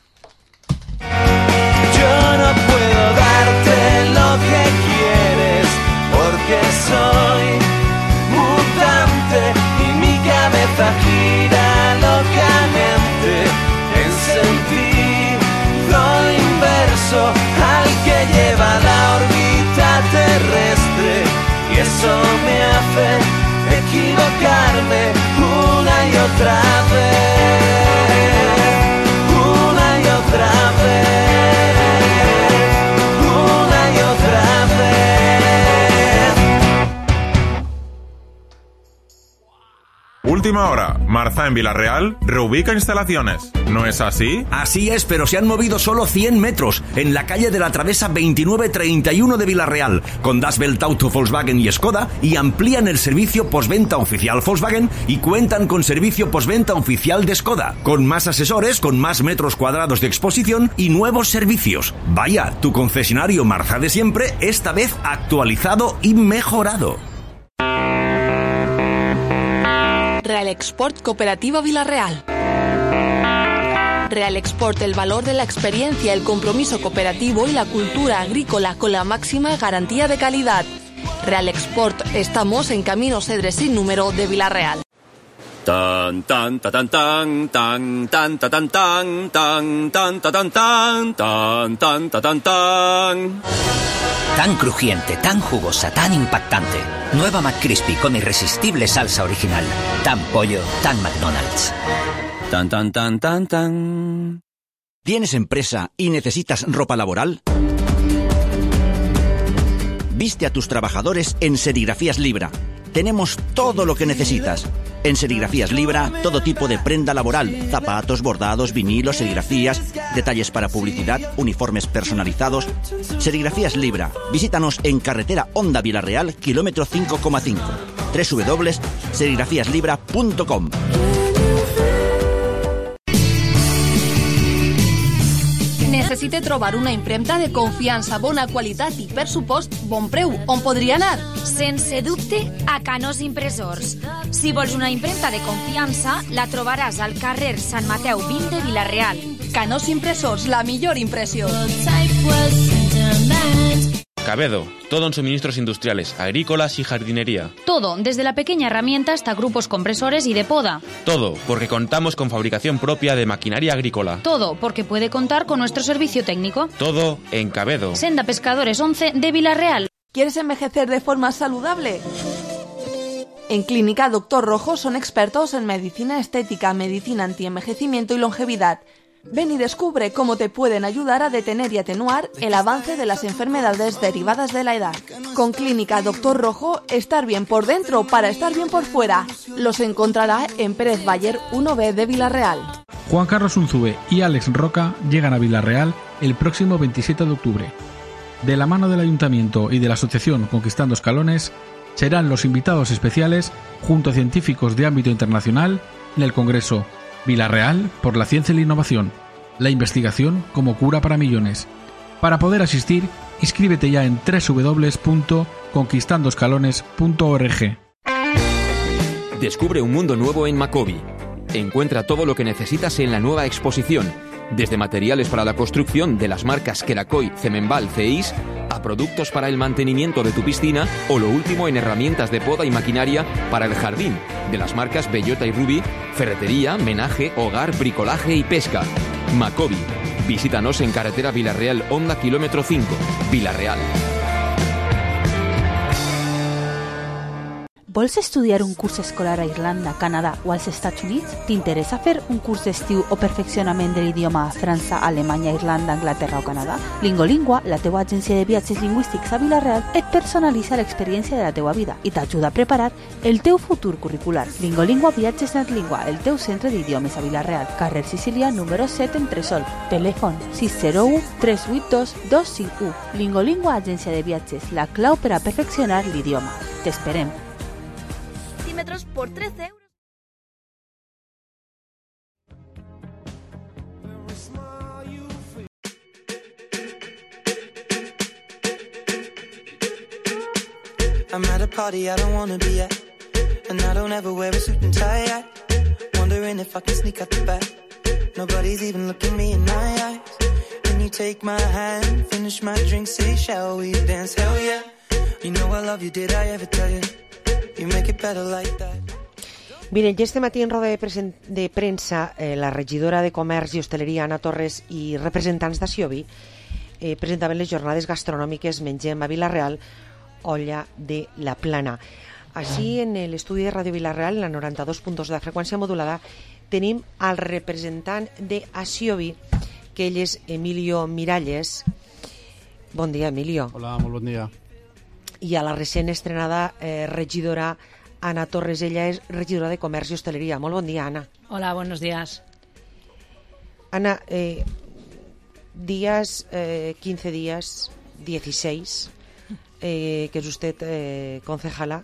S16: Yo no puedo darte lo que quieres porque soy mutante y mi cabeza gira locamente en sentido inverso al que lleva la órbita terrestre, y eso me hace equivocarme una y otra vez, una y otra vez, una y otra vez.
S17: Última hora. Marza en Villarreal reubica instalaciones. ¿No es así?
S18: Así es, pero se han movido solo 100 metros en la calle de la Travesa 2931 de Villarreal, con Das Welt Auto Volkswagen y Skoda, y amplían el servicio postventa oficial Volkswagen y cuentan con servicio postventa oficial de Skoda, con más asesores, con más metros cuadrados de exposición y nuevos servicios. Vaya, tu concesionario Marza de siempre, esta vez actualizado y mejorado.
S8: Real Export Cooperativa Villarreal. Real Export, el valor de la experiencia, el compromiso cooperativo y la cultura agrícola con la máxima garantía de calidad. Real Export, estamos en Camino Cedres sin número de Villarreal.
S19: Tan tan tan tan tan tan tan tan tan tan tan tan tan tan tan tan.
S20: Tan crujiente, tan jugosa, tan impactante. Nueva McCrispy con irresistible salsa original. Tan pollo, tan McDonald's.
S19: Tan tan tan tan tan.
S20: ¿Tienes empresa y necesitas ropa laboral? Viste a tus trabajadores en Serigrafías Libra. Tenemos todo lo que necesitas. En Serigrafías Libra, todo tipo de prenda laboral, zapatos, bordados, vinilos, serigrafías, detalles para publicidad, uniformes personalizados. Serigrafías Libra. Visítanos en carretera Honda Villarreal, kilómetro 5,5. www.serigrafíaslibra.com.
S8: necessite trobar una impremta de confiança, bona qualitat i, per supost, bon preu, on podria anar?
S4: Sense dubte, a Canós Impressors. Si vols una impremta de confiança, la trobaràs al carrer Sant Mateu 20 de Vila-real.
S8: Canós Impressors, la millor impressió.
S21: Cabedo, todo en suministros industriales, agrícolas y jardinería.
S9: Todo, desde la pequeña herramienta hasta grupos compresores y de poda.
S21: Todo, porque contamos con fabricación propia de maquinaria agrícola.
S9: Todo, porque puede contar con nuestro servicio técnico.
S21: Todo en Cabedo.
S9: Senda Pescadores 11 de Vila-real.
S8: ¿Quieres envejecer de forma saludable? En Clínica Doctor Rojo son expertos en medicina estética, medicina antienvejecimiento y longevidad. Ven y descubre cómo te pueden ayudar a detener y atenuar el avance de las enfermedades derivadas de la edad. Con Clínica Doctor Rojo, estar bien por dentro para estar bien por fuera. Los encontrará en Pérez Bayer 1B de Vila-real.
S22: Juan Carlos Unzúe y Alex Roca llegan a Vila-real el próximo 27 de octubre. De la mano del Ayuntamiento y de la Asociación Conquistando Escalones, serán los invitados especiales junto a científicos de ámbito internacional en el Congreso Vila-real por la ciencia y la innovación, la investigación como cura para millones. Para poder asistir, inscríbete ya en www.conquistandoescalones.org.
S23: Descubre un mundo nuevo en Macobi. Encuentra todo lo que necesitas en la nueva exposición, desde materiales para la construcción de las marcas Kerakoy, Cemenbal, Ceis, a productos para el mantenimiento de tu piscina o lo último en herramientas de poda y maquinaria para el jardín, de las marcas Bellota y Ruby, ferretería, menaje, hogar, bricolaje y pesca. Macobi. Visítanos en carretera Vila-real Honda kilómetro 5, Vila-real.
S12: Vols estudiar un curs escolar a Irlanda, Canadà o als Estats Units? T'interessa fer un curs d'estiu o perfeccionament de l'idioma a França, Alemanya, Irlanda, Anglaterra o Canadà? Lingolingua, la teua agència de viatges lingüístics a Vila-real, et personalitza l'experiència de la teua vida i t'ajuda a preparar el teu futur curricular. Lingolingua Viatges NetLingua, el teu centre d'idiomes a Vila-real, carrer Sicília, número 7, Entresol. Telèfon 601 382 251. Lingolingua, agència de viatges, la clau per a perfeccionar l'idioma. T'esperem.
S8: Por 13 euros.
S16: I'm at a party I don't wanna be at, and I don't ever wear a suit and tie yet. Wondering if I can sneak out the back. Nobody's even looking me in my eyes. Can you take my hand, finish my drink, say shall we dance? Hell yeah. You know I love you, did I ever tell you? You make it better like that.
S6: Miren, ja este matí en roda de premsa, la regidora de Comerç i Hostaleria, Anna Torres, i representants d'Asiobi presentaven les jornades gastronòmiques Mengem a Vila-real, olla de la Plana. Així, en l'estudi de Ràdio Vila-real, en la 92.2 de la freqüència modulada, tenim al representant d'Asiobi, que ell és Emilio Miralles. Bon dia, Emilio.
S24: Hola, molt bon dia.
S6: I a la recent estrenada regidora Ana Torres, ella es regidora de Comercio y Hostelería. Muy buen día, Ana.
S25: Hola, buenos días.
S6: Ana, 15 días, 16, que es usted concejala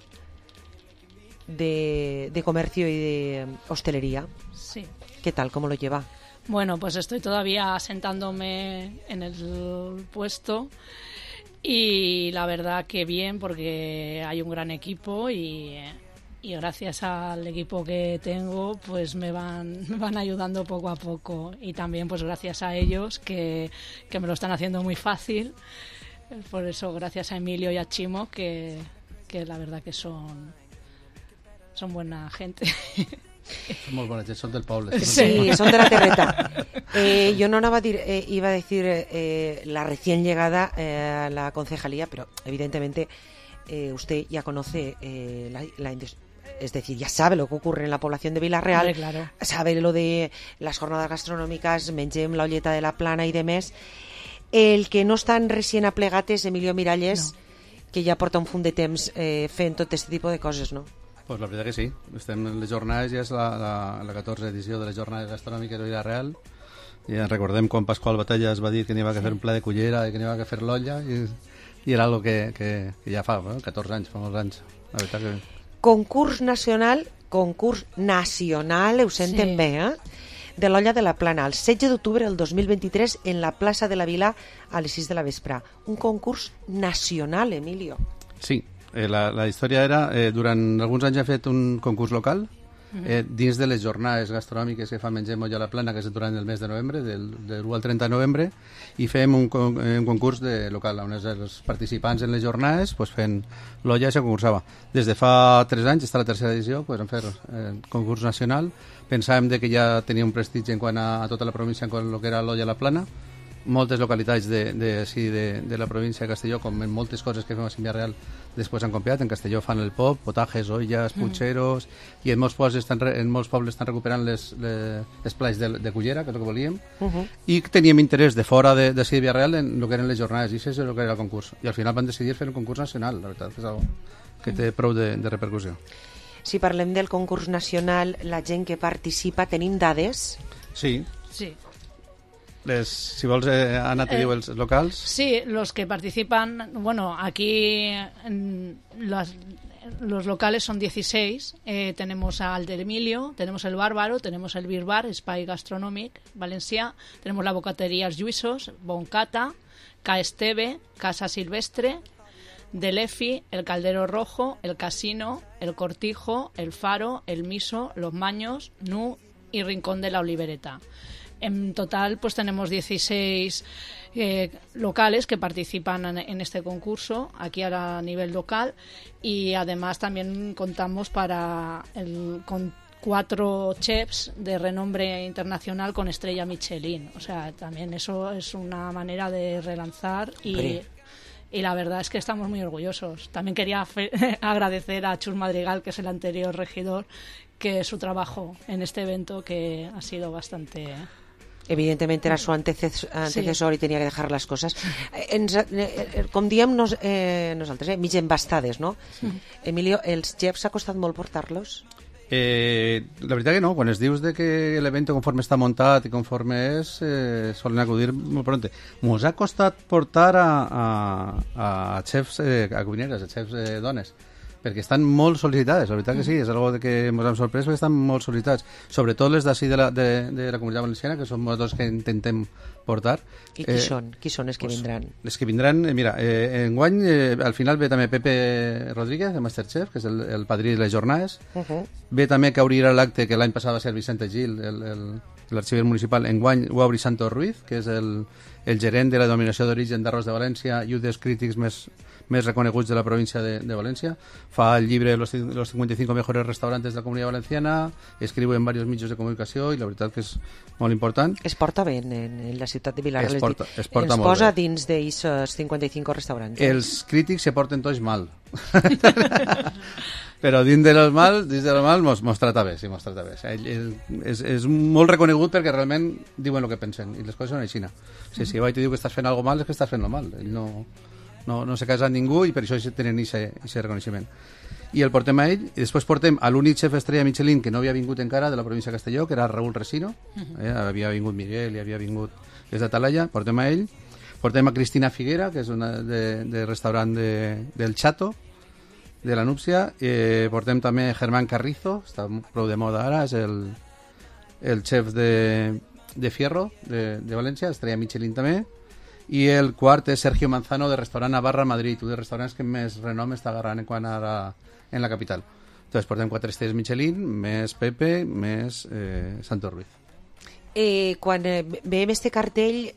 S6: de Comercio y de Hostelería.
S25: Sí.
S6: ¿Qué tal? ¿Cómo lo lleva?
S25: Bueno, pues estoy todavía asentándome en el puesto. Y la verdad que bien, porque hay un gran equipo y gracias al equipo que tengo pues me van ayudando poco a poco, y también pues gracias a ellos que me lo están haciendo muy fácil. Por eso gracias a Emilio y a Chimo que la verdad que son buena gente.
S24: Son molt bona gent, són del poble.
S6: Sí, son de la terreta. Yo no iba a decir la recién llegada a la concejalía, pero evidentemente usted ya conoce es decir, ya sabe lo que ocurre en la población de Vila-real,
S25: claro.
S6: Sabe lo de las jornadas gastronòmiques, Mengem, la olleta de la Plana y demás. El que no estan recién aplegat és Emilio Miralles, no. Que ja porta un fund de temps fent tot aquest tipus de coses, no?
S24: Pues la veritat que sí. Estem en les jornades, ja és la 14ª edició de les jornades gastronòmiques de Vila-real. Ja recordem quan Pasqual Batalla es va dir que n'hi havia que fer un pla de cullera i que n'hi havia que fer l'olla, i era algo que ja fa 14 anys, fa molts anys. La veritat que...
S6: Concurs nacional, ho senten bé, de l'Olla de la Plana, el 16 d'octubre del 2023 en la plaça de la Vila a les 6 de la vespre. Un concurs nacional, Emilio.
S24: Sí, la història era, durant alguns anys he fet un concurs local, dins de les jornades gastronòmiques que fa Mengem Olla a la Plana, que és durant el mes de novembre, del 1 al 30 de novembre, i fem un concurs local, on els participants en les jornades fent l'olla i se concursava. Des de fa 3 anys, està la tercera edició, vam fer concurs nacional. Pensàvem que ja tenia un prestigi en quant a tota la província en quant a lo que era l'olla a la Plana. Moltes localitats de la província de Castelló, com en moltes coses que fem a Villarreal, després han copiat. En Castelló fan el pop, potajes, olles, punxeros, i en molts pobles estan recuperant les plats de cullera, que és el que volíem, i teníem interès de fora de Villarreal en el que eren les jornades, i això és el que era el concurs. I al final van decidir fer un concurs nacional, la veritat, que és algo que té prou de repercussió.
S6: Si parlem del concurs nacional, la gent que participa, tenim dades?
S24: Sí.
S25: Sí.
S24: Si vols, Anna, te diu els locals.
S25: Sí, los que participan, bueno, aquí los locales son 16. Tenemos al del Emilio, tenemos el Bárbaro, tenemos el Birbar, Espai Gastronòmic Valencià, tenemos la Bocateria Els Lluïssos, Boncata, Ca Esteve, Casa Silvestre, Delefi, el Caldero Rojo, el Casino, el Cortijo, el Faro, el Miso, Los Maños, Nu y Rincón de la Olivereta. En total, pues tenemos 16 locales que participan en este concurso, aquí a nivel local, y además también contamos con 4 chefs de renombre internacional con estrella Michelin. O sea, también eso es una manera de relanzar y la verdad es que estamos muy orgullosos. También quería agradecer a Chus Madrigal, que es el anterior regidor, que su trabajo en este evento que ha sido bastante...
S6: Evidentemente era su antecesor i tenia que dejar les coses. Com diem nosaltres, mig embastades, no? Emilio, els chefs ha costat molt portar-los?
S24: La veritat que no, quan es dius que l'evento conforme està muntat i conforme és, solen acudir molt pronte. Mos ha costat portar a xefs, a cuineres, a xefs dones, perquè estan molt sol·licitades, la veritat que sí, és algo que ens hem sorprès perquè estan molt sol·licitats, sobretot les d'ací de la Comunitat Valenciana, que són molts que intentem portar.
S6: I qui són? Qui són els que vindran?
S24: Les que vindran, mira, enguany al final ve també Pepe Rodríguez, de Masterchef, que és el padrí de les jornades. Ve també que obrirà l'acte que l'any passat va ser Vicente Gil, l'arxiver municipal. Enguany ho obri Santo Ruiz, que és el gerent de la denominació d'origen d'arròs de València i un dels crítics més reconeguts de la província de València. Fa el llibre Los 55 mejores restaurantes de la Comunitat Valenciana, escriu en diversos mitjans de comunicació i la veritat que és molt important.
S6: Es porta bé en la ciutat de Vilarreal.
S24: Es porta
S6: ens
S24: molt
S6: posa
S24: bé.
S6: dins d'aquests 55 restaurants.
S24: Els crítics se porten tots mal. Però dins de los mal mos trata bé, sí, mos trata bé. És molt reconegut perquè realment diuen el que pensen i les coses són així. Si vaig te diu que estàs fent alguna mal, és que estàs fent-lo mal. Ell no se casa amb ningú i per això tenen aquest reconeixement. I el portem a ell, i després portem a l'únic xef estrella Michelin que no havia vingut encara de la província de Castelló, que era Raúl Resino. Havia vingut Miguel i havia vingut des de Talaia. Portem a ell. Portem a Cristina Figuera, que és una de restaurant del Chato, de la Núpcia. Portem també Germán Carrizo, està prou de moda ara, és el xef de Fierro de València, estrella Michelin també. I el quart és Sergio Manzano, de restaurant Navarra Madrid, un dels restaurants que més renom està agarrant en la capital. Entonces portem 4 estrelles Michelin, més Pepe, més Santo Ruiz.
S6: Quan veiem este cartell,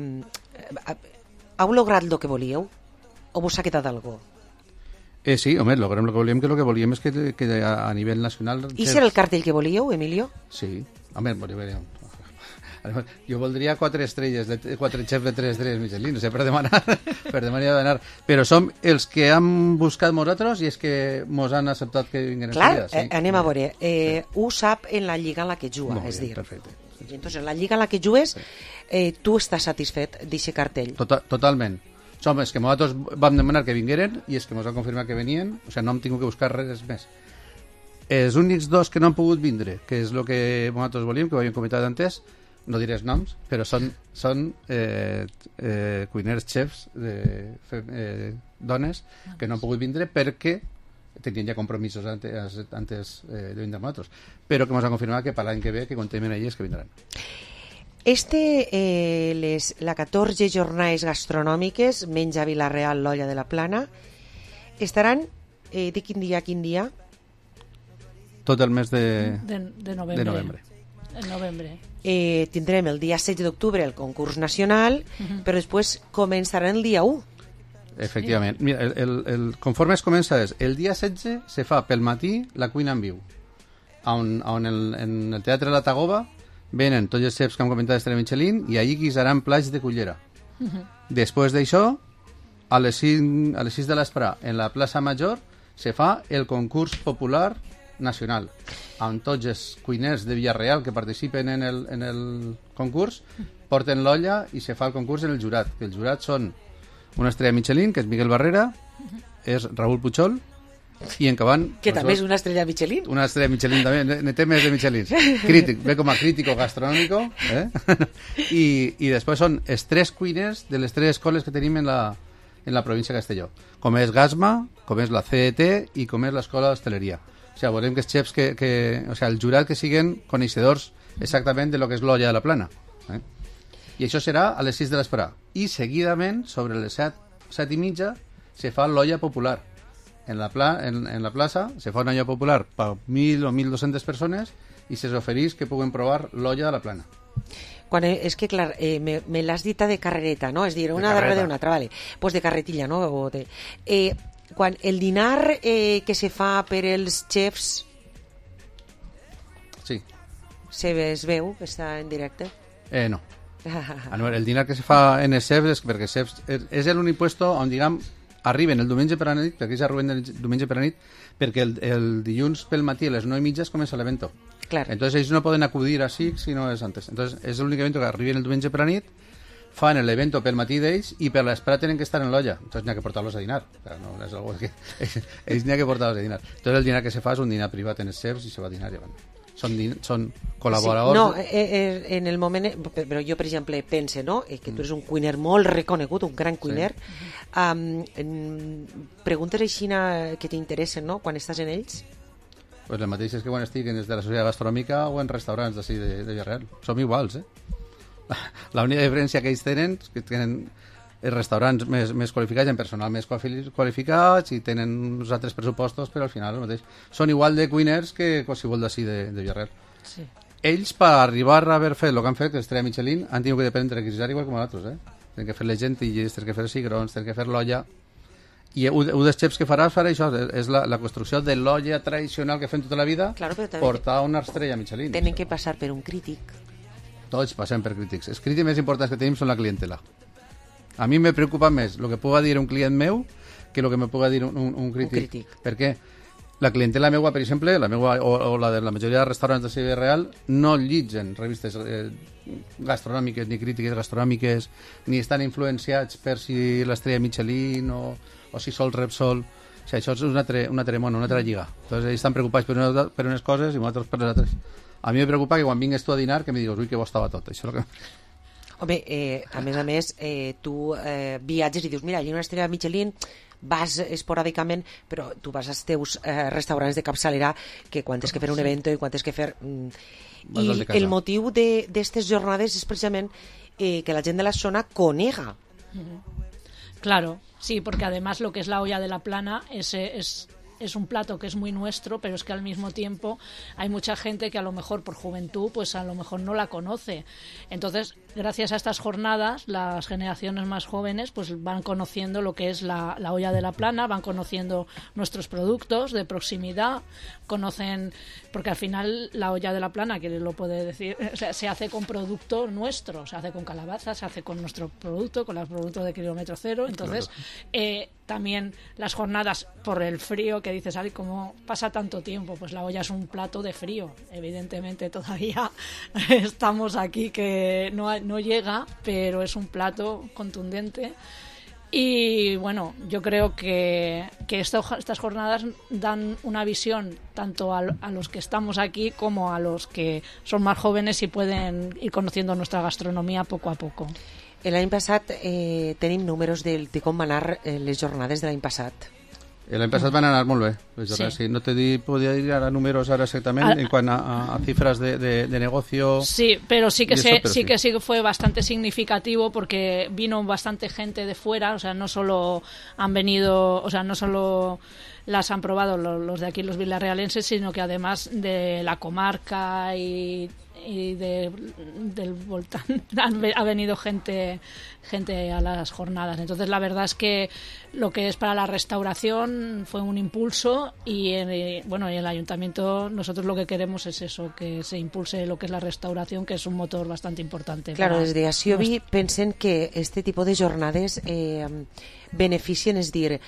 S6: heu lograt el que volíeu? O vos ha quedat algo?
S24: Sí, home, logrem el que volíem, que el que volíem és que a nivell nacional...
S6: I serà el cartell que volíeu, Emilio?
S24: Sí, home, volíem... Jo voldria 4 estrelles, 4 xefs de 3 estrelles Michelin, no sé, per demanar. Però som els que hem buscat nosaltres i els que mos han acceptat que vinguin
S6: estrelles. Clar, anem a veure. Ho sap en la lliga en la que juga, és dir.
S24: Perfecte.
S6: Entonces, en la lliga en la que jugues, tu estàs satisfet d'aquest cartell?
S24: Totalment. Som els que nosaltres vam demanar que vingueren i els que mos han confirmat que venien, o sigui, no hem tingut que buscar res més. Els únics 2 que no han pogut vindre, que és el que nosaltres volíem, que ho havíem comentat antes, no diré els noms, però són cuiners, xefs, dones que no han pogut vindre perquè tenían ya compromisos antes de venir amb nosaltres, però que ens han confirmat que per l'any que ve que contem amb ells que vindran.
S6: La 14 jornades gastronòmiques menja Vila-real l'Olla de la Plana estaran de quin dia a quin dia?
S24: Tot el mes de
S25: novembre. En novembre.
S6: Tindrem el dia 16 d'octubre el concurs nacional, però després començarà el dia 1.
S24: Efectivament. Mira, conforme es comença és, el dia 16 se fa pel matí la cuina en viu, on en el Teatre La Tagoba venen tots els xefs que hem comentat d'Estrella Michelin i allí guisaran plats de cullera. Després d'això, a les 6 de l'esprà, en la plaça Major, se fa el concurs popular nacional, amb tots els cuiners de Villarreal que participen en el concurs, porten l'olla i se fa el concurs en el jurat. El jurat són una estrella Michelin, que és Miguel Barrera, és Raúl Puchol, i en Caban...
S6: Que també és una estrella Michelin.
S24: Una estrella Michelin també, ne té més de Michelin. Crític, ve com a crítico gastronòmico, i després són els 3 cuiners de les 3 escoles que tenim en la província de Castelló, com és Gasma, com és la CET i com és l'Escola d'Hostaleria. O sigui, volem que els xefs, o sigui, el jurat que siguen coneixedors exactament de lo que és l'Olla de la Plana. I això serà a les 6 de l'esprà. I seguidament, sobre les 7:30, se fa l'olla popular. En la plaça se fa una olla popular per 1.000 o 1.200 persones i se s'ofereix que puguen provar l'olla de la Plana.
S6: És que, clar, me l'has dita de carrereta, no? És dir, una darrere d'una altra, vale. Pues de carretilla, no? Quan el dinar que se fa per els xefs...
S24: Sí.
S6: Es veu que està en directe?
S24: No. El dinar que se fa en els xefs és perquè és l'únic puesto on, diguem, arriben el diumenge per a nit, perquè s'arriben el diumenge per a nit, perquè el dilluns pel matí a les 9:30 comença l'evento.
S6: Claro.
S24: Entonces ells no poden acudir així si no és antes. Entonces és l'únic evento que arriben el diumenge per a nit, fan l'evento pel matí d'ells i per l'esprà tenen que estar en l'olla. Entonces n'hi ha que portar-los a dinar. No és algo que... ells n'hi ha que portar-los a dinar. Entonces el dinar que se fa és un dinar privat en els xefs i se va a dinar i van. Són col·laboradors...
S6: Sí, no, en el moment... Però jo, per exemple, pense, no?, que tu eres un cuiner molt reconegut, un gran cuiner. Sí. Preguntes així que t'interessen, no?, quan estàs en ells?
S24: Pues el mateix és que quan estic des de la societat gastronòmica o en restaurants d'ací de Villarreal. Som iguals, L'única diferència que ells tenen és que tenen els restaurants més qualificats, en personal més qualificats i tenen uns altres pressupostos, però al final el mateix. Són igual de cuiners que qualsevol d'ací de Villarreal.
S6: Sí.
S24: Ells, per arribar a haver fet el que han fet, que l'Estrella Michelin, han tingut que dependre requisitar igual com nosaltres, Tenen que fer les gentilles, tenen que fer els cigrons, tenen que fer l'olla. I un dels xefs que farà això, és la construcció de l'olla tradicional que fem tota la vida,
S6: claro,
S24: portar una estrella Michelin.
S6: Tenen que passar per un crític.
S24: Tots passem per crítics. Els crítics més importants que tenim són la clientela. A mi me preocupa més el que puga dir un client meu que el que me puga dir un crític. Per què? La clientela meua, per exemple, la meua o la de la majoria de restaurants de Sevilla Real no llitgen revistes gastronòmiques ni crítiques gastronòmiques ni estan influenciats per si l'Estrella Michelin o si Sol Repsol. O sigui, això és un altre món, una altra lliga. Entonces, ells estan preocupats per unes coses i nosaltres per les altres. A mi me preocupa que quan vingues tu a dinar que me digues, ui, que bo estava tot. Això és el que...
S6: Home, a més, tu viatges i dius, mira, hi ha una estrella Michelin, vas esporàdicament, però tu vas als teus restaurants de capçalera que quan tens que fer un evento i quan tens que fer... I el motiu d'aquestes jornades és precisament que la gent de la zona conega.
S25: Claro, sí, porque además lo que es la olla de la Plana es un plato que es muy nuestro, pero es que al mismo tiempo hay mucha gente que a lo mejor por juventud pues a lo mejor no la conoce. Entonces, gracias a estas jornadas, las generaciones más jóvenes pues van conociendo lo que es la olla de la Plana, van conociendo nuestros productos de proximidad, conocen, porque al final la olla de la Plana, que lo puede decir, o sea, se hace con producto nuestro, se hace con calabaza, se hace con nuestro producto, con los productos de kilómetro cero. Entonces, también las jornadas por el frío, que dices, ay, ¿cómo pasa tanto tiempo? Pues la olla es un plato de frío. Evidentemente todavía estamos aquí que no llega, pero es un plato contundente. Y bueno, yo creo que estas jornadas dan una visión tanto a los que estamos aquí como a los que son más jóvenes y pueden ir conociendo nuestra gastronomía poco a poco.
S6: L'any passat tenim números de com van anar les jornades de l'any passat.
S24: L'any passat van anar molt bé. Sí. No te podía dir ara números ahora exactamente en cuanto a cifras de negocio.
S25: Sí, pero sí que fue bastante significativo porque vino bastante gente de fuera, o sea, no solo han venido, o sea, no solo las han probado los de aquí, los vilarrealenses, sino que además de la comarca y del Voltán ha venido gente a las jornadas. Entonces la verdad es que lo que es para la restauración fue un impulso y el ayuntamiento, nosotros lo que queremos es eso, que se impulse lo que es la restauración, que es un motor bastante importante.
S6: Claro, des de Aciobi pensen que este tipus de jornades beneficien, és dir,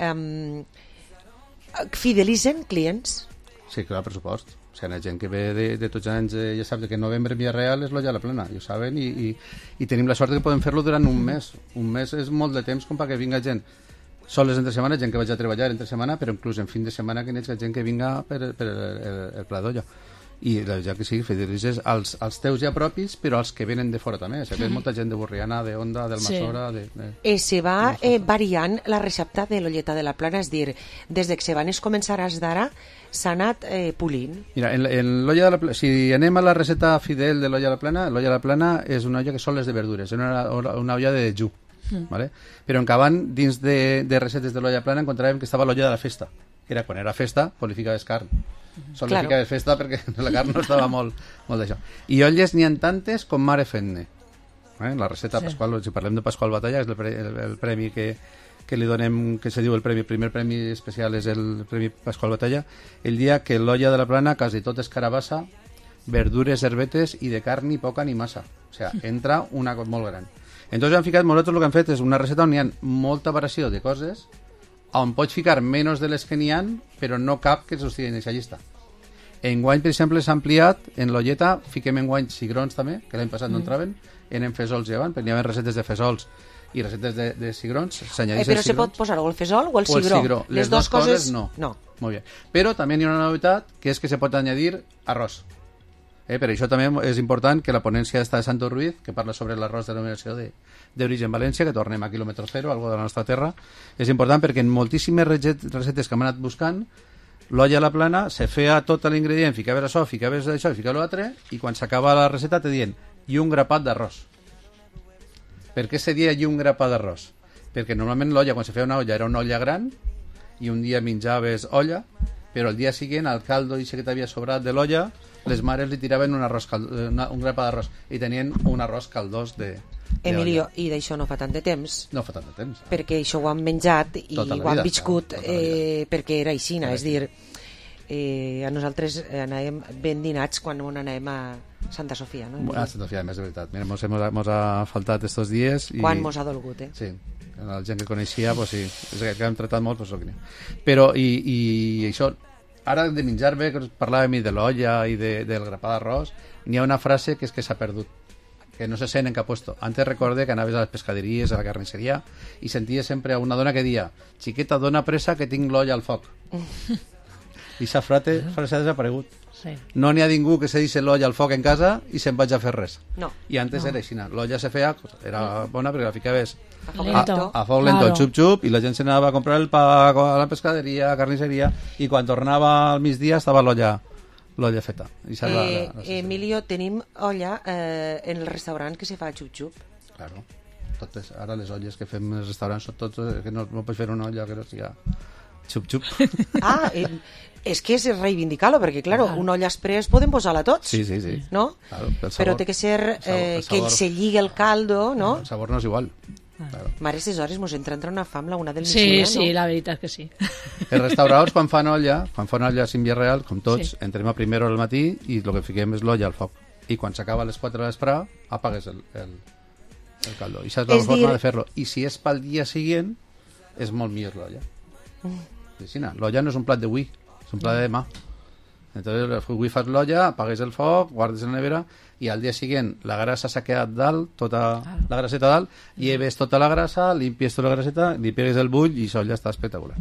S6: fidelitzen clients?
S24: Sí, clar, per supost. O sigui, la gent que ve de tots els anys ja sap que en novembre en Villarreal és l'olla a la plana, i ho saben, i tenim la sort que podem fer-lo durant un mes. Un mes és molt de temps com perquè vinga gent soles entre setmana, gent que vaig a treballar entre setmana, però inclús en fin de setmana que n'hi ha gent que vinga per el pla d'olla. I ja que sí, fidelitzes als teus ja propis, però als que venen de fora també. O sigui, molta gent de Borriana, de Onda, del Massora...
S6: Se va variant la recepta de l'olleta de la plana, és dir, des que se van començar a d'ara s'ha anat polint.
S24: Mira, en l'olla de la plana, si anem a la recepta fidel de l'olla de la plana és una olla que sols és de verdures, és una olla de dejú. ¿Vale? Però encabant dins de receptes de l'olla plana encontràvem que estava l'olla de la festa, que era quan era festa, pues li ficaves carn. Sol li ficaves festa perquè la carn no estava molt d'això. I olles n'hi ha tantes com mare fent-ne. La recepta Pasqual, si parlem de Pasqual Batalla, és el premi que li donem, que se diu el primer premi especial és el premi Pasqual Batalla, el dia que l'olla de la plana quasi tot és carabassa, verdures, herbetes i de carn ni poca ni massa. O sigui, entra una cosa molt gran. Entonces han ficat, nosaltres el que han fet és una recepta on hi ha molta variació de coses, on pots ficar menys de les que n'hi ha, però no cap que s'ho estigui en aquesta llista. Enguany, per exemple, s'ha ampliat, en l'olleta fiquem enguany cigrons també, que l'any passat no entraven, en fesols llevant, perquè n'hi havia receptes de fesols i receptes de cigrons.
S6: Però se pot posar o el fesol o el cigró.
S24: Les dues coses no. Molt bé. Però també hi ha una novetat, que és que se pot añadir arròs. Per això també és important que la ponència de Santo Ruiz, que parla sobre l'arròs de denominació d'origen València, que tornem a quilòmetre zero, algo de la nostra terra, és important perquè en moltíssimes receptes que hem anat buscant, l'olla a la plana se feia tot l'ingredient, ficaves això, ficaves això i ficaves l'altre, i quan s'acaba la recepta te diuen i un grapat d'arròs. Per què se dia i un grapat d'arròs? Perquè normalment l'olla, quan se feia una olla, era una olla gran, i un dia menjaves olla, però el dia següent, al caldo que t'havia sobrat de l'olla, les mares li tiraven un grapat d'arròs, i tenien un arròs caldós
S6: Emilio, i d'això no fa tant de temps.
S24: No fa tant de temps.
S6: Perquè això ho han menjat i ho han viscut perquè era aixina, és dir, a nosaltres anàvem ben dinats quan anàvem a Santa Sofia, no?
S24: A Santa Sofia, més de veritat. Mira, mos ha faltat estos dies.
S6: Quan mos ha dolgut,
S24: Sí, la gent que coneixia, pues sí, és que hem tratat molt, pues però, i això, ara de menjar bé, que parlàvem de l'olla i del grapat d'arròs, n'hi ha una frase que és que s'ha perdut, que no se sent en cap puesto. Antes recordé que anaves a les pescaderies, a la carnisseria, i sentia sempre a una dona que dia: xiqueta, dona pressa que tinc l'olla al foc. I aquesta frase ha desaparegut.
S25: Sí.
S24: No n'hi ha ningú que se deixi l'olla al foc en casa i se'n vaig a fer res.
S6: No.
S24: I antes era així. L'olla se feia, era bona perquè la ficaves
S25: a
S24: foc lento, xup-xup, i la gent s'anava a comprar el pa a la pescaderia, a la carnisseria, i quan tornava al migdia estava l'olla feta.
S6: Emilio, tenim olla en el restaurant que se fa xup-xup.
S24: Claro. Ara les olles que fem en els restaurants són totes, que no pots fer una olla que no sigui xup-xup.
S6: És que és reivindicar-lo, perquè, clar, una olla express podem posar-la tots.
S24: Sí.
S6: No?
S24: Claro,
S6: però té que ser que se lligui el caldo, no?
S24: El sabor no és igual.
S6: Claro. Mare, aquestes hores mos entra una fam la una del migdia,
S25: sí, la veritat que sí.
S24: Els restauradors, quan fan olla sin Villarreal, com tots, entrem a primera hora del matí i el que fiquem és l'olla al foc. I quan s'acaba a les 4 de l'espre, apagues el caldo. I saps la forma de fer-lo. I si és pel dia següent, és molt millor l'olla. L'olla no és un plat d'avui, és un plat de demà. Entonces, avui fas l'olla, apagues el foc, guardes en la nevera, i al dia següent la grasa s'ha quedat dalt, tota la grasseta dalt, lleves tota la grasa, limpies tota la grasseta, li pegues el bull i l'olla està espectacular.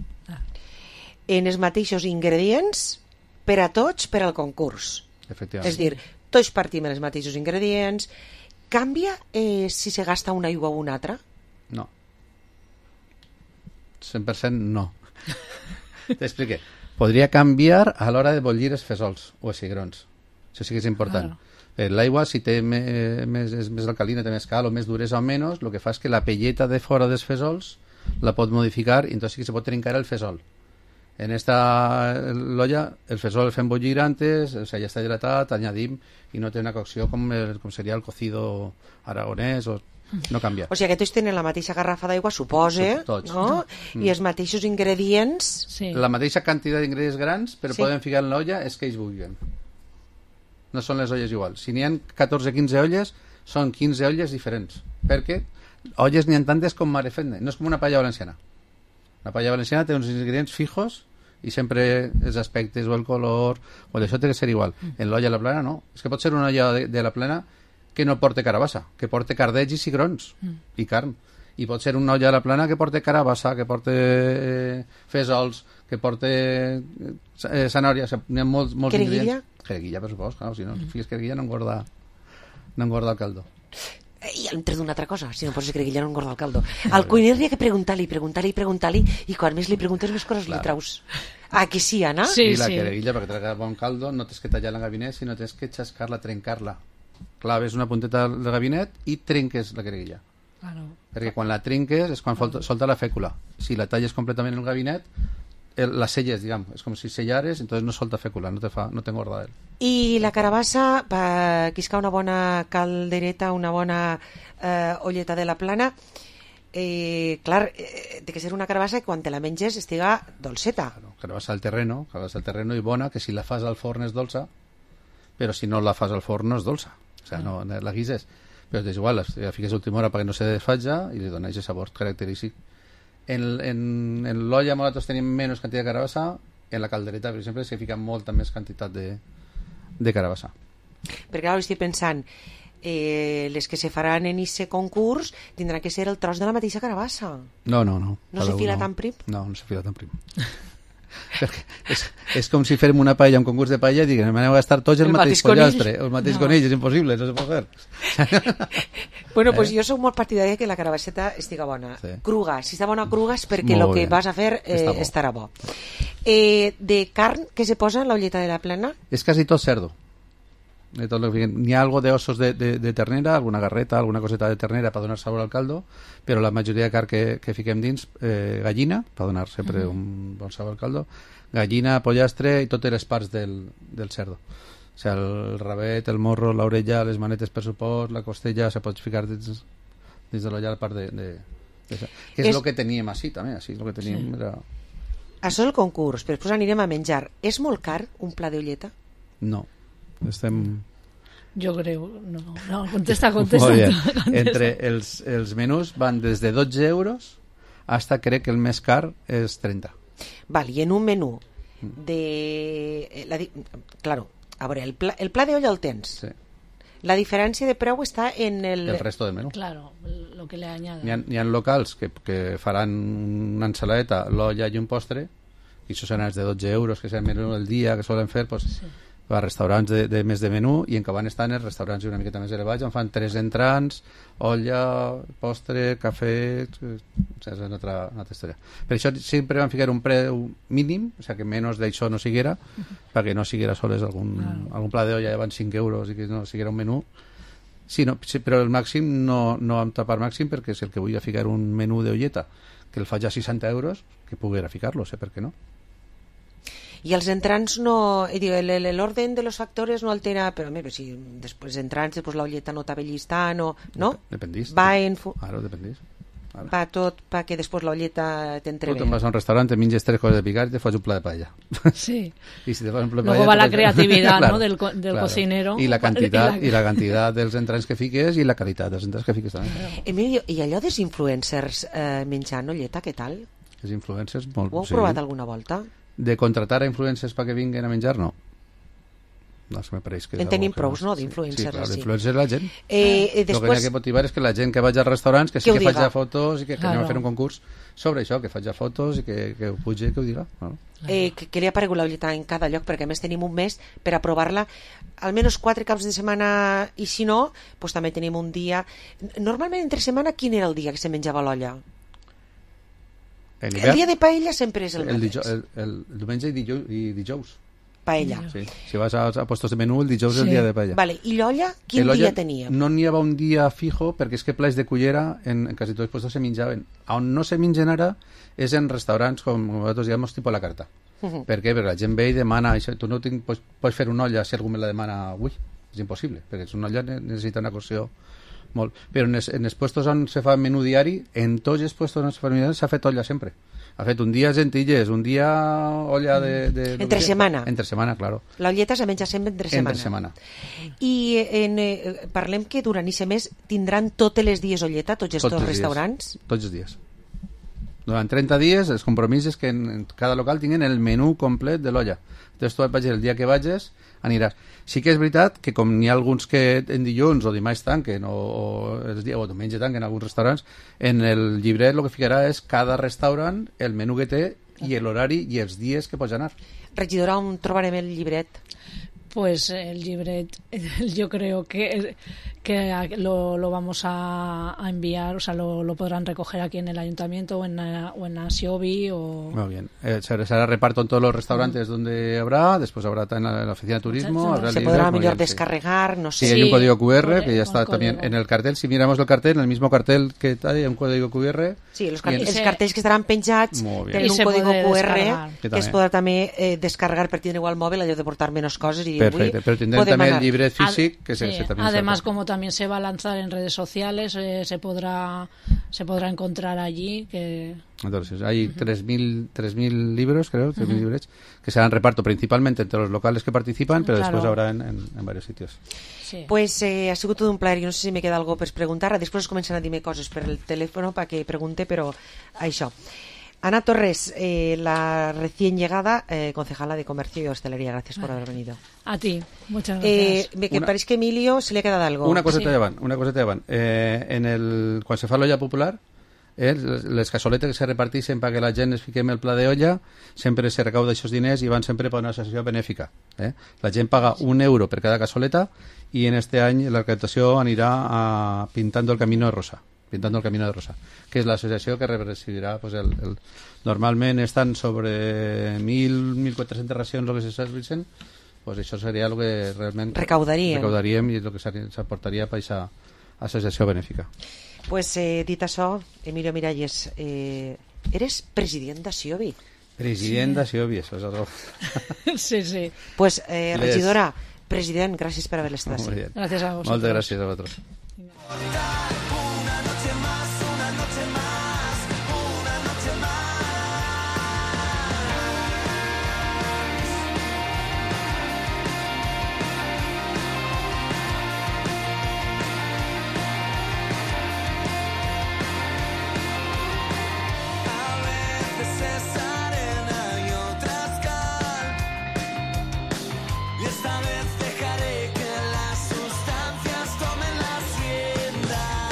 S6: En els mateixos ingredients per a tots per al concurs.
S24: Efectivament.
S6: És dir, tots partim els mateixos ingredients. Canvia si se gasta una aigua o una altra?
S24: No. 100% no. T'explique. Podria canviar a l'hora de bollir els fesols o els cigrons. Això sí que és important. L'aigua, si té és més alcalina, té més cal o més duresa o menys, el que fa és que la pelleta de fora dels fesols la pot modificar i entonces sí que se pot trencar el fesol. En l'olla el fesol el fem bullir antes, o sea, ja està hidratat, añadim i no té una cocció com seria el cocido aragonès o no canvia.
S6: O sigui que tots tenen la mateixa garrafa d'aigua, supose,
S24: tots.
S6: No? I els mateixos ingredients...
S24: La mateixa quantitat d'ingredients grans, però poden ficar en l'olla és que ells vulguin. No són les olles iguals. Si n'hi ha 14-15 olles, són 15 olles diferents. Perquè olles n'hi ha tantes com mare fent. No és com una paella valenciana. La paella valenciana té uns ingredients fijos i sempre els aspectes o el color o això té que ser igual. En l'olla de la plana no. És que pot ser una olla de la plana que no porta carabassa, que porta cardells i cigrons i carn. I pot ser una olla de la plana que porta carabassa, que porta fesols, que porta zanòria. N'hi ha molts
S6: Queriguilla?
S24: Queriguilla, per supost. Clar, si no fiques queriguilla no engorda el caldo.
S6: I entre d'una altra cosa, si no poses queriguilla no engorda el caldo. Al cuiner hi ha que preguntar-li i quan més li preguntes més coses li traus. Que sí, Anna?
S24: Sí, I la queriguilla, perquè traga bon caldo, no tens que tallar el gabinet, sinó tens que xascar-la, trencar-la. Claves una punteta del gabinet i trenques la queriguilla.
S25: Claro.
S24: Perquè quan la trinques és quan solta la fècula. Si la talles completament en el gabinet, la selles, diguem, és com si sellares, entonces no solta fècula, no t'engorda él.
S6: I la carabassa, per quiscar una bona caldereta, una bona olleta de la plana, clar, té que ser una carabassa que quan te la menges estiga dolceta.
S24: Carabassa al terreno i bona, que si la fas al forn és dolça, però si no la fas al forn no és dolça. O sigui, no la guises. Però és igual, la fiques a última hora perquè no se desfatja i li dona aquest sabor característic. En l'olla nosaltres tenim menys quantitat de carabassa, en la caldereta, per exemple, s'hi fica molta més quantitat de carabassa.
S6: Perquè ara estic pensant, les que se faran en aquest concurs tindran que ser el tros de la mateixa carabassa.
S24: No.
S6: No se fila tan prim?
S24: No se fila tan prim. És com si fem una paella, un concurs de paella i diguem, aneu a gastar tots el mateix pollastre, el mateix conill, és impossible, no se pot fer.
S6: Bueno, pues jo soc molt partidària que la carabasseta estiga bona. Cruga, si està bona cruga és perquè el que vas a fer estarà bo. De carn, què se posa en l'olleta de la plana?
S24: És quasi tot cerdo. N'hi ha algo de ossos de ternera, alguna garreta, alguna coseta de ternera per donar sabor al caldo, però la majoria de carn que fiquem dins, gallina, per donar sempre un bon sabor al caldo, gallina, pollastre i totes les parts del cerdo. O sigui, el rabet, el morro, l'orella, les manetes per supost, la costella, se pot ficar dins de l'olla la part de que és el que teníem així, també, així és el que teníem.
S6: Això és el concurs, però després anirem a menjar. És molt car un pla d'olleta?
S24: No.
S25: Jo crec, no, contesta.
S24: Entre els menús van des de 12 euros hasta crec que el més car és 30.
S6: Val, i en un menú claro, a veure, el pla d'olla el tens.
S24: Sí.
S6: La diferència de preu està en el
S24: resto del menú.
S25: Claro, lo que le añada.
S24: N'hi ha locals que faran una ensaladeta, l'olla i un postre, i això seran els de 12 euros, que és el menú del dia que solen fer, doncs, a restaurants de més de menú, i en què van estar en els restaurants una miqueta més elevats, on fan 3 entrants, olla, postre, cafè, és una altra història. Per això sempre van ficar un preu mínim, o sigui que menys d'això no siguera, perquè no siguera sols algun pla d'olla de 5 euros i que no siguera un menú. Sí, però el màxim no vam tapar màxim, perquè si el que vull ficar un menú d'olleta que el faig a 60 euros, que poguera ficar-lo, sé per què no.
S6: I els entrants no... l'orden de los factores no altera, però si després entrants, després l'olleta no t'abellis tant, no?
S24: Dependís.
S6: Dependís. Va tot perquè després l'olleta t'entre bé.
S24: Tu te'n vas a un restaurant, te menges 3 coses de picar i te fas un pla de paella.
S25: Sí.
S24: Y si te fas un pla de
S25: paella... Luego va la creatividad, claro, ¿no? del cocinero.
S24: I la quantitat dels entrants que fiques i la qualitat dels entrants que fiques també.
S6: Emilio, i allò dels influencers menjant olleta, què tal?
S24: Els influencers, molt...
S6: Ho heu provat alguna volta?
S24: De contratar a influencers perquè vinguen a menjar, no. No, me pareix que...
S6: En tenim prous, no?, d'influencers.
S24: Sí, clar, d'influencers és la gent.
S6: Després...
S24: El que hi ha que motivar és que la gent que vaig als restaurants, que sí que faig fotos i que anem a fer un concurs sobre això, que faig fotos i que ho pugi, que ho diga.
S6: Que li ha aparegut l'olleta en cada lloc, perquè a més tenim un mes per a provar-la, almenys 4 caps de setmana, i si no, doncs també tenim un dia... Normalment entre setmana, quin era el dia que se menjava l'olla? El dia de paella sempre és el mateix.
S24: El diumenge i dijous.
S6: Paella.
S24: Sí. Si vas a puestos de menú, el dijous és el dia de paella.
S6: Vale. I l'olla, quin dia tenia?
S24: No n'hi havia un dia fijo, perquè és que plats de cullera en quasi tots els puestos se menjaven. On no se mengen ara és en restaurants, com nosaltres diem, tipus la carta. Per què? Perquè la gent ve i demana, tu no pots fer una olla si algú me la demana avui. És impossible, perquè una olla necessita una cocció molt. Però en els puestos on se fa menú diari, en tots els puestos on se fa menú diari s'ha fet olla sempre. Ha fet un dia gentilles, un dia olla de
S6: entre setmana.
S24: Entre setmana, claro.
S6: La olleta se menja sempre entre setmana.
S24: Entre setmana.
S6: I parlem que durant aquest mes tindran tots els dies olleta, tots els restaurants?
S24: Tots els dies. Durant 30 dies els compromisos que en cada local tinguin el menú complet de l'olla. Entonces tu el dia que vagis aniràs. Sí que és veritat que com n'hi ha alguns que en dilluns o dimarts tanquen o diumenge tanquen alguns restaurants, en el llibret el que ficarà és cada restaurant, el menú que té i l'horari i els dies que pots anar.
S6: Regidora, on trobarem el llibret?
S25: Pues el libret, yo creo que lo vamos a enviar, o sea, lo podrán recoger aquí en el ayuntamiento o en Asiobi o...
S24: Muy bien. Será reparto en todos los restaurantes donde habrá, después habrá en la oficina de turismo. Habrá
S6: se podrá mejor descargar, no sé.
S24: Sí, hay un código QR que ya está también en el cartel. Si miramos el cartel, en el mismo cartel que hay un código QR.
S6: Sí, els cartells que estaran penjats tenen un código QR que es podrà també descargar per tindre al mòbil, allò de portar menys coses.
S24: Perfecte, pero tendrán también el libret físico que se también
S25: además como también se va a lanzar en redes sociales, se podrá encontrar allí que...
S24: Entonces hay 3.000 libros, creo, 3.000 librets que se dan reparto principalmente entre los locales que participan, pero después habrá en varios sitios.
S6: Sí. Pues ha sigut tot un plaer, no sé si me queda algo per preguntar, després es comencen a dir-me coses per el telèfon perquè pregunte, però això. Ana Torres, la recién llegada concejala de Comercio y Hostelería. Gracias por haber venido.
S25: A ti, muchas gracias.
S6: Me parece que a Emilio se le ha quedado algo.
S24: Una cosa te llevan. Quan se fa l'olla popular, les cassoletes que se reparteixen perquè la gent es fiquem el pla d'olla, sempre se recauda aquests diners i van sempre per una associació benèfica. La gent paga €1 per cada cassoleta i en este any la recaptació anirà Pintando el Camino de Rosa, que és l'associació que recibirà pues, normalment estan sobre 1.400 racions el que s'aporten, pues això seria el que realment recaudaríem i el que s'aportaria per aquesta associació benèfica.
S6: Pues dit això, Emilio Miralles, eres president d'Asiobi.
S24: President d'Asiobi, això és algo.
S25: Sí.
S6: Pues regidora, president, gràcies per haver estat.
S25: Gràcies a vosaltres.
S24: Moltes gràcies a vosaltres.
S16: Esta vez dejaré que las sustancias tomen las riendas.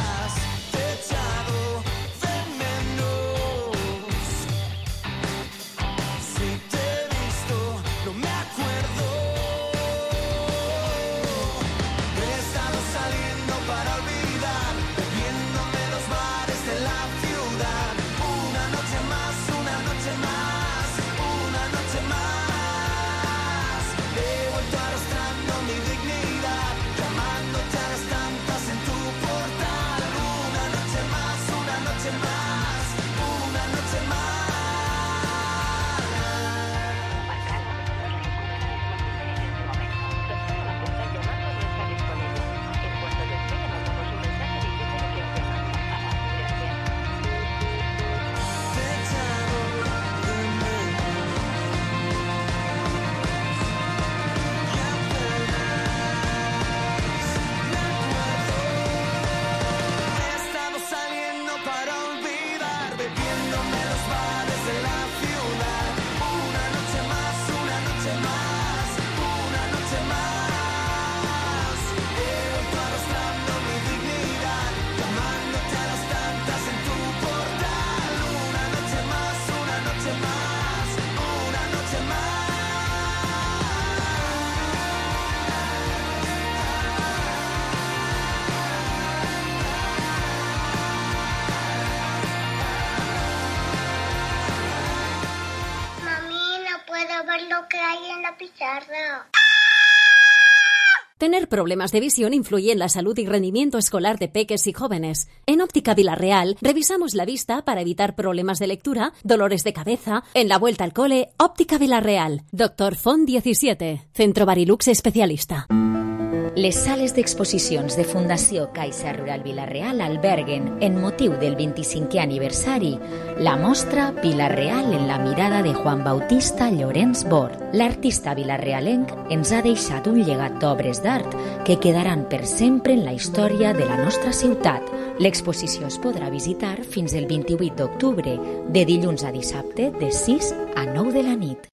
S1: lo que hay en la pizarra.
S2: Tener problemas de visión influye en la salud y rendimiento escolar de peques y jóvenes. En Óptica Vilarreal revisamos la vista para evitar problemas de lectura, dolores de cabeza. En la vuelta al cole, Óptica Vilarreal. Dr. Font 17, Centro Barilux especialista.
S4: Les sales d'exposicions de Fundació Caixa Rural Vila-real alberguen, en motiu del 25è aniversari, la mostra Vila-real en la mirada de Juan Bautista Llorenç Bort. L'artista vilarrealenc ens ha deixat un llegat d'obres d'art que quedaran per sempre en la història de la nostra ciutat. L'exposició es podrà visitar fins el 28 d'octubre, de dilluns a dissabte, de 6 a 9 de la nit.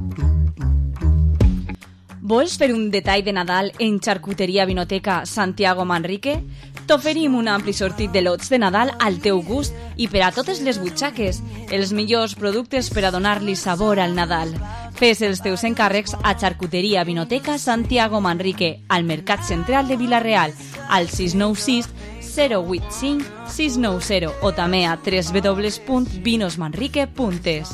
S3: Vols fer un detall de Nadal en Xarcuteria Vinoteca Santiago Manrique? T'oferim un ampli sortit de lots de Nadal al teu gust i per a totes les butxaques, els millors productes per a donar-li sabor al Nadal. Fes els teus encàrrecs a Xarcuteria Vinoteca Santiago Manrique, al Mercat Central de Vila-real, al 696 085 690 o també a www.vinosmanrique.es.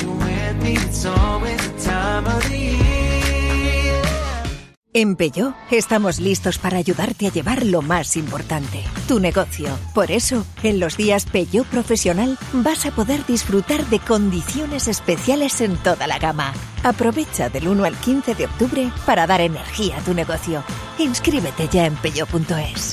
S7: En Peugeot estamos listos para ayudarte a llevar lo más importante, tu negocio. Por eso, en los días Peugeot Profesional vas a poder disfrutar de condiciones especiales en toda la gama. Aprovecha del 1 al 15 de octubre para dar energía a tu negocio. Inscríbete ya en peugeot.es.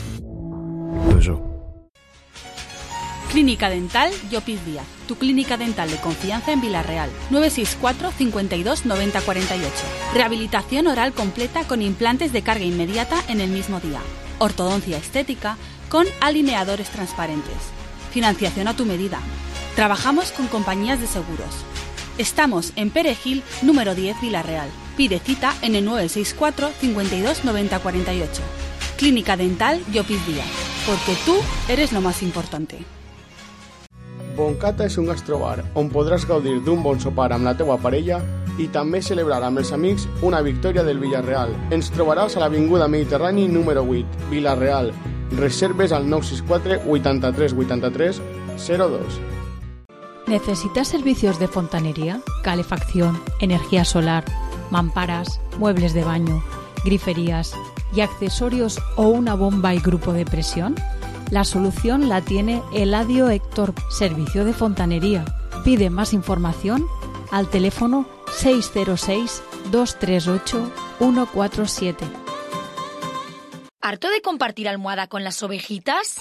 S12: Clínica Dental Llopis Díaz, tu clínica dental de confianza en Vila-real. 964 52 90 48. Rehabilitación oral completa con implantes de carga inmediata en el mismo día. Ortodoncia estética con alineadores transparentes. Financiación a tu medida. Trabajamos con compañías de seguros. Estamos en Perejil, número 10, Vila-real. Pide cita en el 964 52 90 48. Clínica Dental Llopis Díaz, porque tú eres lo más importante.
S10: Boncata és un gastrobar on podràs gaudir d'un bon sopar amb la teua parella i també celebrar amb els amics una victòria del Villarreal. Ens trobaràs a l'Avinguda Mediterrani número 8, Vila-real. Reserves al 964 83 83 02.
S11: ¿Necesitas servicios de fontanería, calefacción, energía solar, mamparas, muebles de baño, griferías y accesorios o una bomba y grupo de presión? La solución la tiene Eladio Héctor, servicio de fontanería. Pide más información al teléfono 606 238 147.
S4: ¿Harto de compartir almohada con las ovejitas?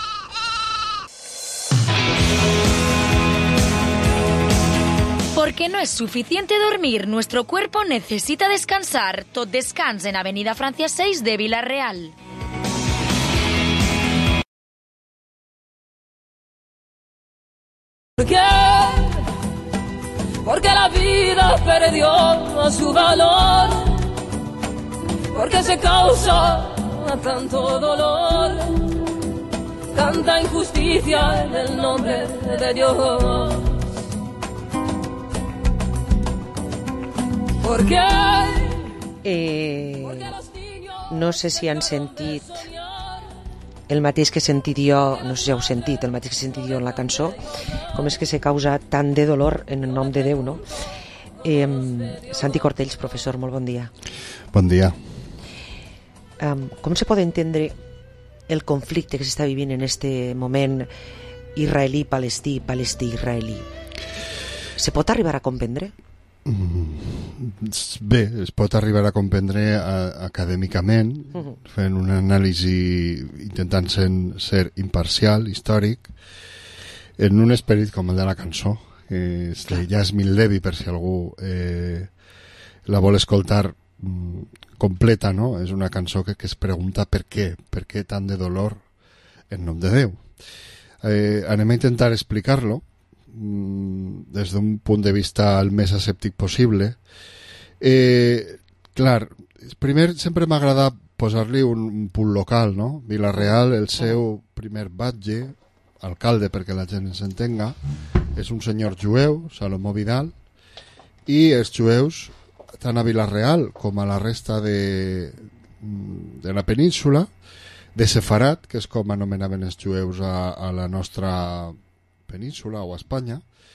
S4: Porque no es suficiente dormir, nuestro cuerpo necesita descansar. Tot descans en Avenida Francia 6 de Vila-real.
S14: ¿Por qué? Porque la vida perdió su valor, porque se causa tanto dolor, tanta injusticia en el nombre de Dios. ¿Por qué?
S6: No sé si han sentit el mateix que he sentit jo, no sé si heu sentit el mateix que he sentit jo en la cançó, com és que se causa tant de dolor en el nom de Déu, no? Santi Cortells, professor, molt bon dia.
S26: Bon dia.
S6: Com se pot entendre el conflicte que s'està vivint en este moment israelí-palestí, palestí-israelí? Se pot arribar a comprendre?
S26: Bé, es pot arribar a comprendre acadèmicament, fent una anàlisi intentant ser imparcial, històric, en un esperit com el de la cançó. És de Yasmin Levy, per si algú la vol escoltar completa, no? És una cançó que es pregunta per què tant de dolor en nom de Déu. Anem a intentar explicar-lo des d'un punt de vista el més escèptic possible. Clar, primer sempre m'agrada posar-li un punt local, no? Vila-real, el seu primer batlle, alcalde perquè la gent s'entenga, és un senyor jueu, Salomó Vidal, i els jueus, tant a Vila-real com a la resta de la península, de Sefarat, que és com anomenaven els jueus a la nostra península o a Espanya,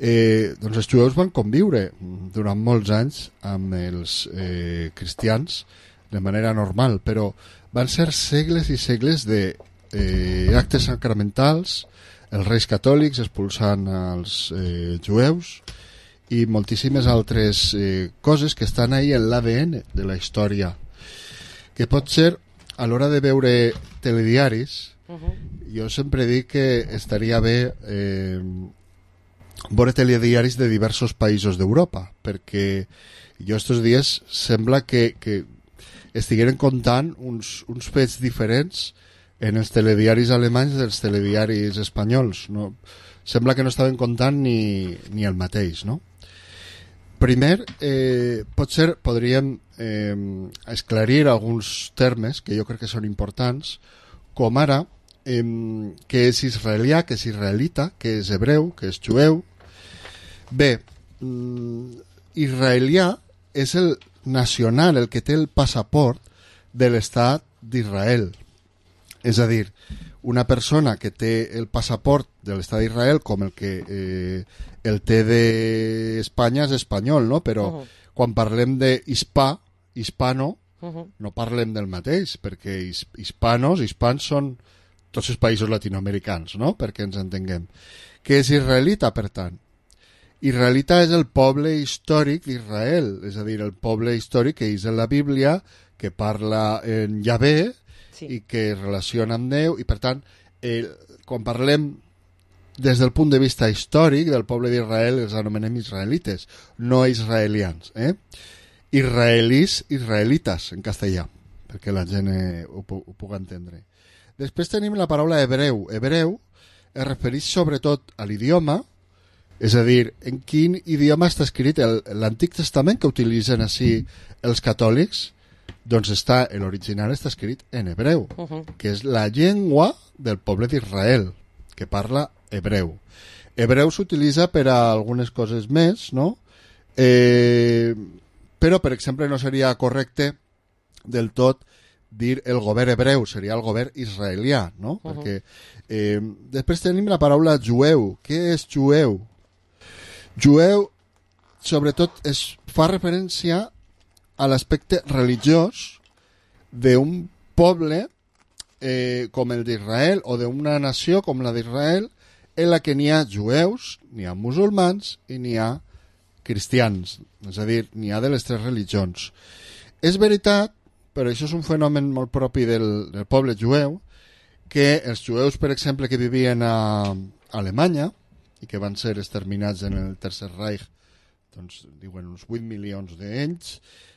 S26: doncs els jueus van conviure durant molts anys amb els cristians de manera normal, però van ser segles i segles d'actes sacramentals, els reis catòlics expulsant els jueus i moltíssimes altres coses que estan ahí en l'ADN de la història, que pot ser a l'hora de veure telediaris. Jo sempre dic que estaria bé veure telediaris de diversos països d'Europa, perquè jo estos dies sembla que estigueren contant uns fets diferents en els telediaris alemanys dels telediaris espanyols. No? Sembla que no estaven contant ni el mateix, no? Primer, potser podríem esclarir alguns termes que jo crec que són importants, com ara què és israelià, què és israelita, què és hebreu, què és jueu. Bé, israelià és el nacional, el que té el passaport de l'estat d'Israel. És a dir, una persona que té el passaport de l'estat d'Israel, com el que el té d'Espanya, és espanyol, no? Però quan parlem hispano, no parlem del mateix, perquè hispans són tots els països latinoamericans, no? Perquè ens entenguem. Què és israelita, per tant? Israelita és el poble històric d'Israel, és a dir, el poble històric que és en la Bíblia, que parla en Yahvé, i que es relaciona amb Déu, i per tant, quan parlem des del punt de vista històric del poble d'Israel, els anomenem israelites, no israelians. Israelites, en castellà, perquè la gent ho pugui entendre. Després tenim la paraula hebreu. Hebreu es refereix sobretot a l'idioma, és a dir, en quin idioma està escrit l'Antic Testament que utilitzen així els catòlics. Doncs l'original està escrit en hebreu, que és la llengua del poble d'Israel, que parla hebreu. Hebreu s'utilitza per a algunes coses més, no? Però, per exemple, no seria correcte del tot dir el govern hebreu, seria el govern israelià, no? Perquè després tenim la paraula jueu. Què és jueu? Jueu, sobretot, fa referència a l'aspecte religiós d'un poble com el d'Israel o d'una nació com la d'Israel, en la que n'hi ha jueus, n'hi ha musulmans i n'hi ha cristians, és a dir, n'hi ha de les tres religions. És veritat, però això és un fenomen molt propi del poble jueu, que els jueus, per exemple, que vivien a Alemanya i que van ser exterminats en el Tercer Reich, doncs diuen uns 8 milions d'ells,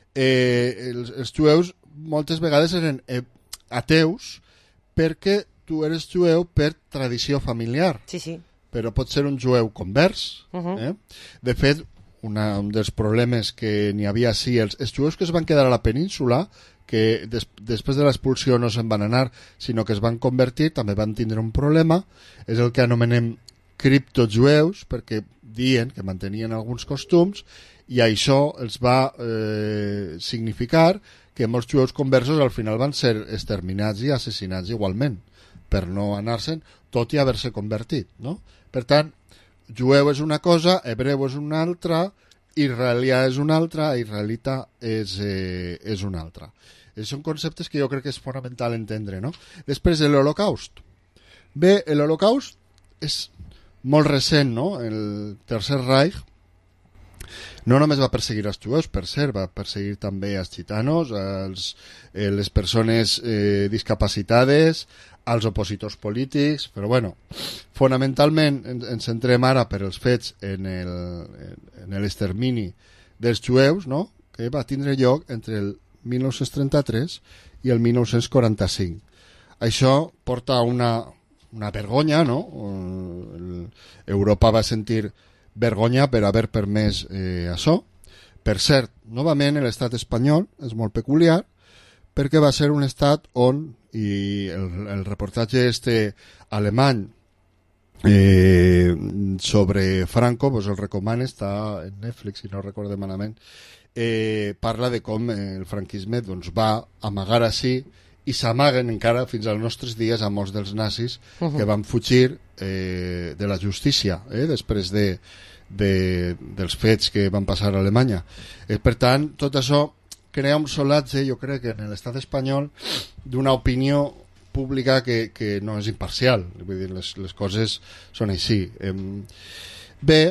S26: els jueus moltes vegades eren ateus perquè tu eres jueu per tradició familiar, però pot ser un jueu convers. De fet, un dels problemes que n'hi havia així, els jueus que es van quedar a la península, que després de l'expulsió no se'n van anar, sinó que es van convertir, també van tindre un problema, és el que anomenem criptojueus, perquè diuen que mantenien alguns costums, i això els va significar que molts jueus conversos al final van ser exterminats i assassinats igualment, per no anar-se'n, tot i haver-se convertit, no? Per tant, jueu és una cosa, hebreu és una altra, israelià és una altra, israelita és una altra. Són conceptes que jo crec que és fonamental entendre, no? Després, l'Holocaust. Bé, l'Holocaust és molt recent, no? El Tercer Reich no només va perseguir els jueus, per cert, va perseguir també els gitanos, les persones discapacitades, als opositors polítics, però bueno, fonamentalment ens centrem ara per els fets en l'extermini dels jueus, no? Que va tindre lloc entre el 1933 i el 1945. Això porta una vergonya, no? Europa va sentir vergonya per haver permès això. Per cert, novament l'estat espanyol és molt peculiar perquè va ser un estat on, i el reportatge alemany sobre Franco, pues el recomano, està en Netflix, si no recorde malament, parla de com el franquisme doncs, va amagar així i s'amaguen encara fins als nostres dies a molts dels nazis que van fugir de la justícia després dels fets que van passar a Alemanya. Per tant, tot això crea un solatge, jo crec que en l'estat espanyol, d'una opinió pública que no és imparcial. Vull dir, les coses són així. Bé,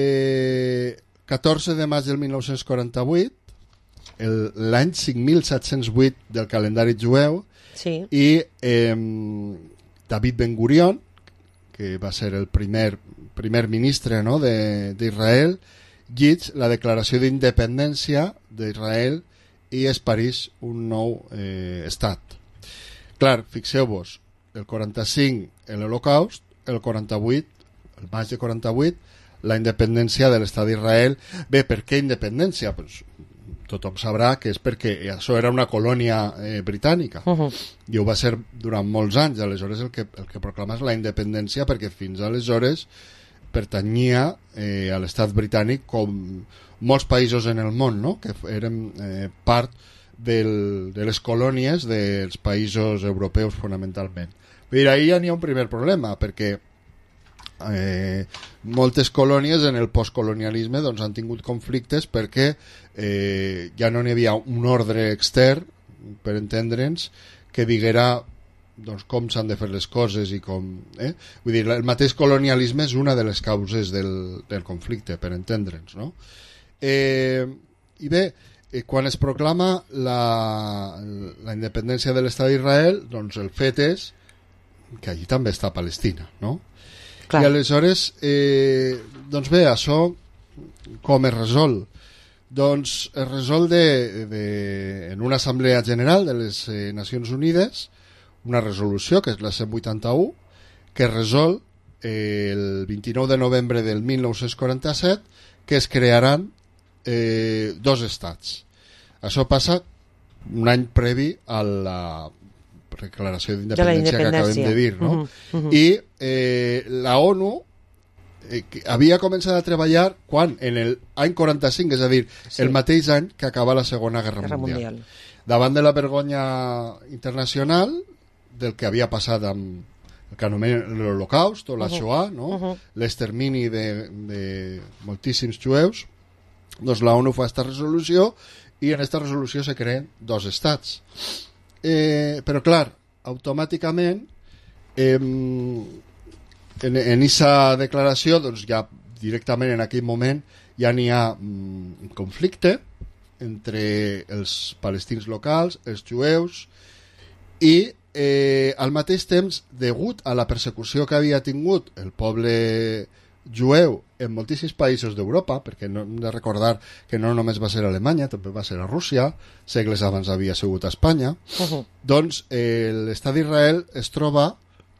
S26: 14 de maig del 1948, l'any 5708 del calendari jueu,
S6: sí.
S26: I David Ben Gurion, que va ser el primer ministre, no, d'Israel, llig la declaració d'independència d'Israel i es pareix un nou estat. Clar, fixeu-vos, el 45 l'Holocaust, el 48, el maig de 48, la independència de l'estat d'Israel. Bé, per què independència? Pues, tothom sabrà que és perquè això era una colònia britànica, i ho va ser durant molts anys. Aleshores el que proclama és la independència, perquè fins aleshores pertanyia a l'estat britànic, com molts països en el món, no? Que eren part de les colònies dels països europeus fonamentalment. Vull dir, ahir ja n'hi ha un primer problema, perquè moltes colònies en el postcolonialisme doncs, han tingut conflictes perquè ja no n'hi havia un ordre extern, per entendre'ns, que diguera doncs, com s'han de fer les coses i com... Vull dir, el mateix colonialisme és una de les causes del conflicte, per entendre'ns, no? I bé, quan es proclama la independència de l'estat d'Israel, doncs el fet és que allí també està Palestina, no? Clar. I aleshores, doncs bé, això com es resol? Doncs es resol en una assemblea general de les Nacions Unides, una resolució, que és la 181, que resol el 29 de novembre del 1947 que es crearan dos estats. Això passa un any previ a la declaració d'independència que acabem de dir, no? I la ONU havia començat a treballar quan? En l'any 45, és a dir, el mateix any que acaba la Segona Guerra Mundial. Davant de la vergonya internacional del que havia passat amb el que anomenen l'Holocaust o la Shoah, no? L'extermini de moltíssims jueus, doncs la ONU fa aquesta resolució i en aquesta resolució se creen dos estats. Però clar, automàticament en aquesta declaració doncs ja directament en aquell moment ja n'hi ha un conflicte entre els palestins locals, els jueus, i al mateix temps, degut a la persecució que havia tingut el poble jueu en moltíssims països d'Europa, perquè no hem de recordar que no només va ser a Alemanya, també va ser a Rússia, segles abans havia sigut a Espanya, doncs l'estat d'Israel es troba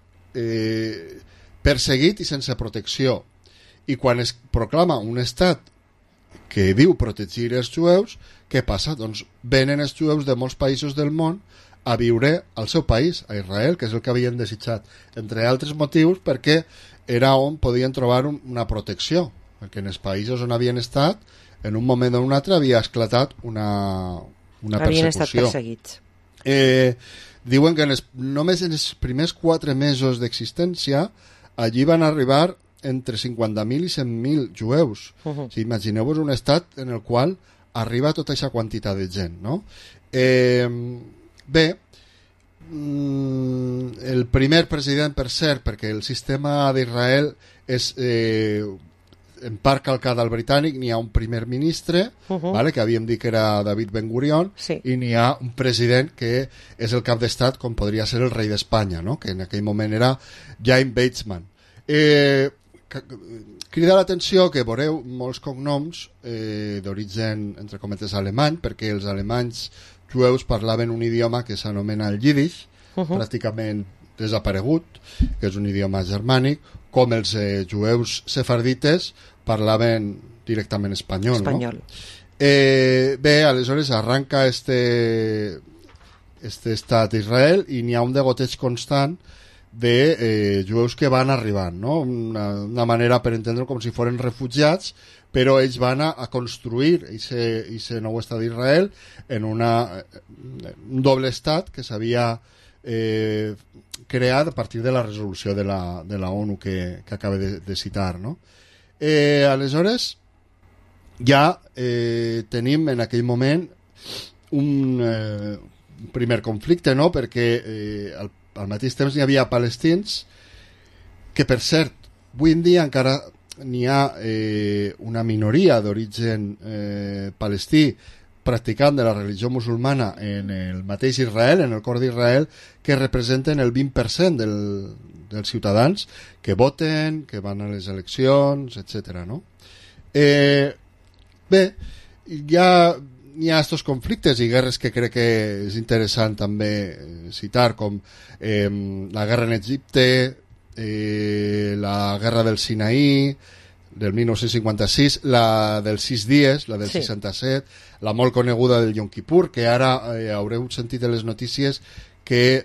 S26: perseguit i sense protecció, i quan es proclama un estat que diu protegir els jueus, què passa? Doncs venen els jueus de molts països del món a viure al seu país, a Israel, que és el que havien desitjat, entre altres motius perquè era on podien trobar una protecció, perquè en els països on havien estat, en un moment o un altre havia esclatat una persecució.
S6: Havien estat perseguits.
S26: Diuen que només en els primers 4 mesos d'existència allí van arribar entre 50.000 i 100.000 jueus. Imagineu-vos un estat en el qual arriba tota aquesta quantitat de gent, no? Bé, el primer president, per cert, perquè el sistema d'Israel és en part calcat al britànic, n'hi ha un primer ministre, vale, que havíem dit que era David Ben Gurion, i n'hi ha un president que és el cap d'estat, com podria ser el rei d'Espanya, no? Que en aquell moment era Jaime Weizmann. Crida l'atenció que veureu molts cognoms d'origen, entre cometes, alemany, perquè els alemanys jueus parlaven un idioma que s'anomena el Yiddish, pràcticament desaparegut, que és un idioma germànic, com els jueus sefardites parlaven directament espanyol. No? Bé, aleshores arranca este estat d'Israel i n'hi ha un degoteig constant de jueus que van arribant, no? Una manera per entendre com si foren refugiats, però ells van a construir aquest nou estat d'Israel en un doble estat que s'havia creat a partir de la resolució de la ONU que acaba de citar, no? Aleshores, ja tenim en aquell moment un primer conflicte, no? Perquè al mateix temps hi havia palestins que, per cert, avui en dia encara n'hi ha una minoria d'origen palestí practicant de la religió musulmana en el mateix Israel, en el cor d'Israel, que representen el 20% dels ciutadans que voten, que van a les eleccions, etc. No? Bé, ja hi ha estos conflictes i guerres que crec que és interessant també citar, com la guerra en Egipte, la guerra del Sinaí del 1956, la dels 6 dies, la del 67, la molt coneguda del Yom Kippur, que ara haureu sentit en les notícies que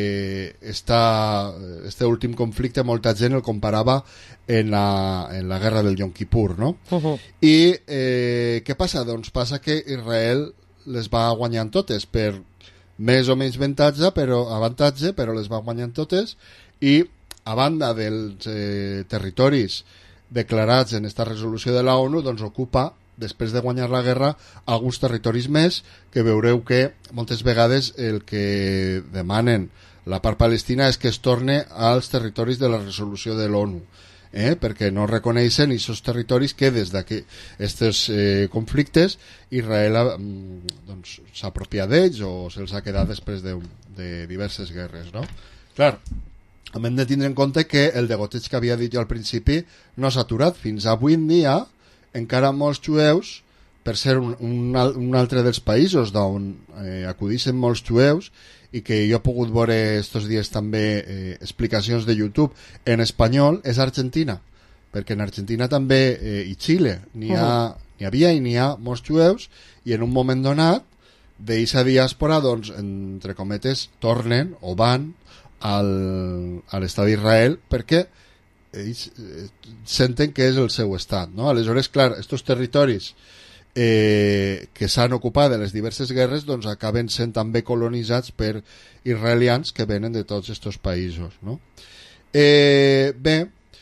S26: este últim conflicte molta gent el comparava en la guerra del Yom Kippur, no? I què passa? Doncs passa que Israel les va guanyant totes per més o menys avantatge, però les va guanyant totes, i a banda dels territoris declarats en esta resolució de la ONU, doncs ocupa, després de guanyar la guerra, alguns territoris més, que veureu que moltes vegades el que demanen la part palestina és que es torne als territoris de la resolució de l'ONU, perquè no reconeixen aquests territoris que des d'aquests conflictes Israel s'ha apropiat d'ells o se'ls ha quedat després de diverses guerres, no? Clar, hem de tindre en compte que el degoteig que havia dit jo al principi no s'ha aturat. Fins avui en dia encara molts jueus, per ser un altre dels països d'on acudixen molts jueus, i que jo he pogut veure estos dies també explicacions de YouTube en espanyol, és Argentina, perquè en Argentina també i Xile n'hi havia i n'hi ha molts jueus, i en un moment donat d'aquesta diàspora, doncs, entre cometes, tornen o van a l'estat d'Israel perquè ells senten que és el seu estat, no? Aleshores, clar, estos territoris que s'han ocupat de les diverses guerres, doncs acaben sent també colonitzats per israelians que venen de tots estos països, no? Bé,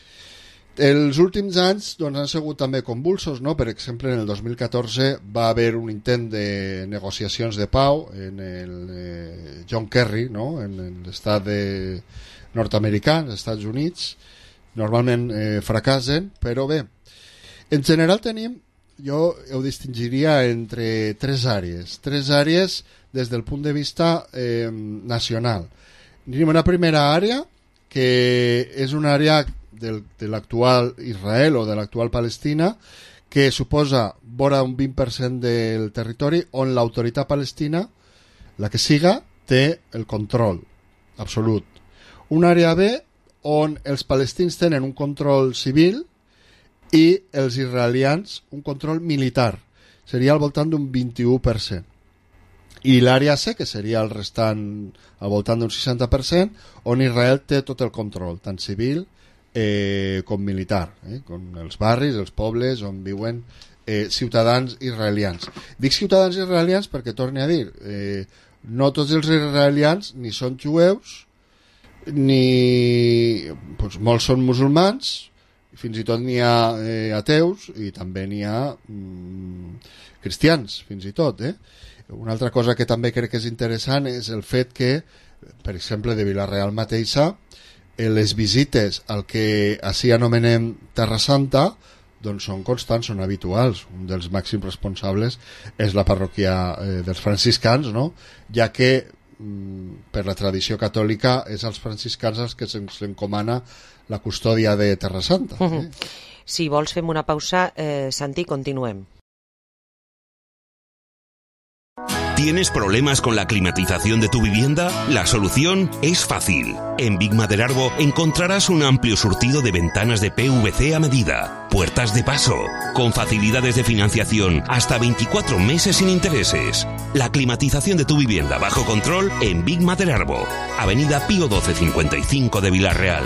S26: els últims anys doncs, han sigut també convulsos, no? Per exemple, en el 2014 va haver un intent de negociacions de pau en el John Kerry, no? En l'estat nord-americà, als Estats Units. Normalment fracassen, però bé, en general jo ho distingiria entre tres àrees des del punt de vista nacional. Tenim una primera àrea que és una àrea de l'actual Israel o de l'actual Palestina, que suposa vora un 20% del territori on l'autoritat palestina, la que siga, té el control absolut. Una àrea B on els palestins tenen un control civil i els israelians un control militar. Seria al voltant d'un 21%. I l'àrea C, que seria el restant al voltant d'un 60%, on Israel té tot el control, tant civil com militar, com els barris, els pobles on viuen ciutadans israelians. Dic ciutadans israelians perquè, torne a dir, no tots els israelians ni són jueus, ni molts són musulmans, fins i tot n'hi ha ateus i també n'hi ha cristians, fins i tot. Una altra cosa que també crec que és interessant és el fet que, per exemple, de Vila-real mateixa, les visites al que així anomenem Terra Santa doncs són constants, són habituals. Un dels màxims responsables és la parròquia dels franciscans, no? Ja que per la tradició catòlica és als franciscans els que se'ns encomana la custòdia de Terra Santa.
S6: Si vols fem una pausa, Santi, continuem.
S5: ¿Tienes problemas con la climatización de tu vivienda? La solución es fácil. En Big Maderarbo encontrarás un amplio surtido de ventanas de PVC a medida, puertas de paso, con facilidades de financiación hasta 24 meses sin intereses. La climatización de tu vivienda bajo control en Big Maderarbo, Avenida Pío 1255 de Vila-real.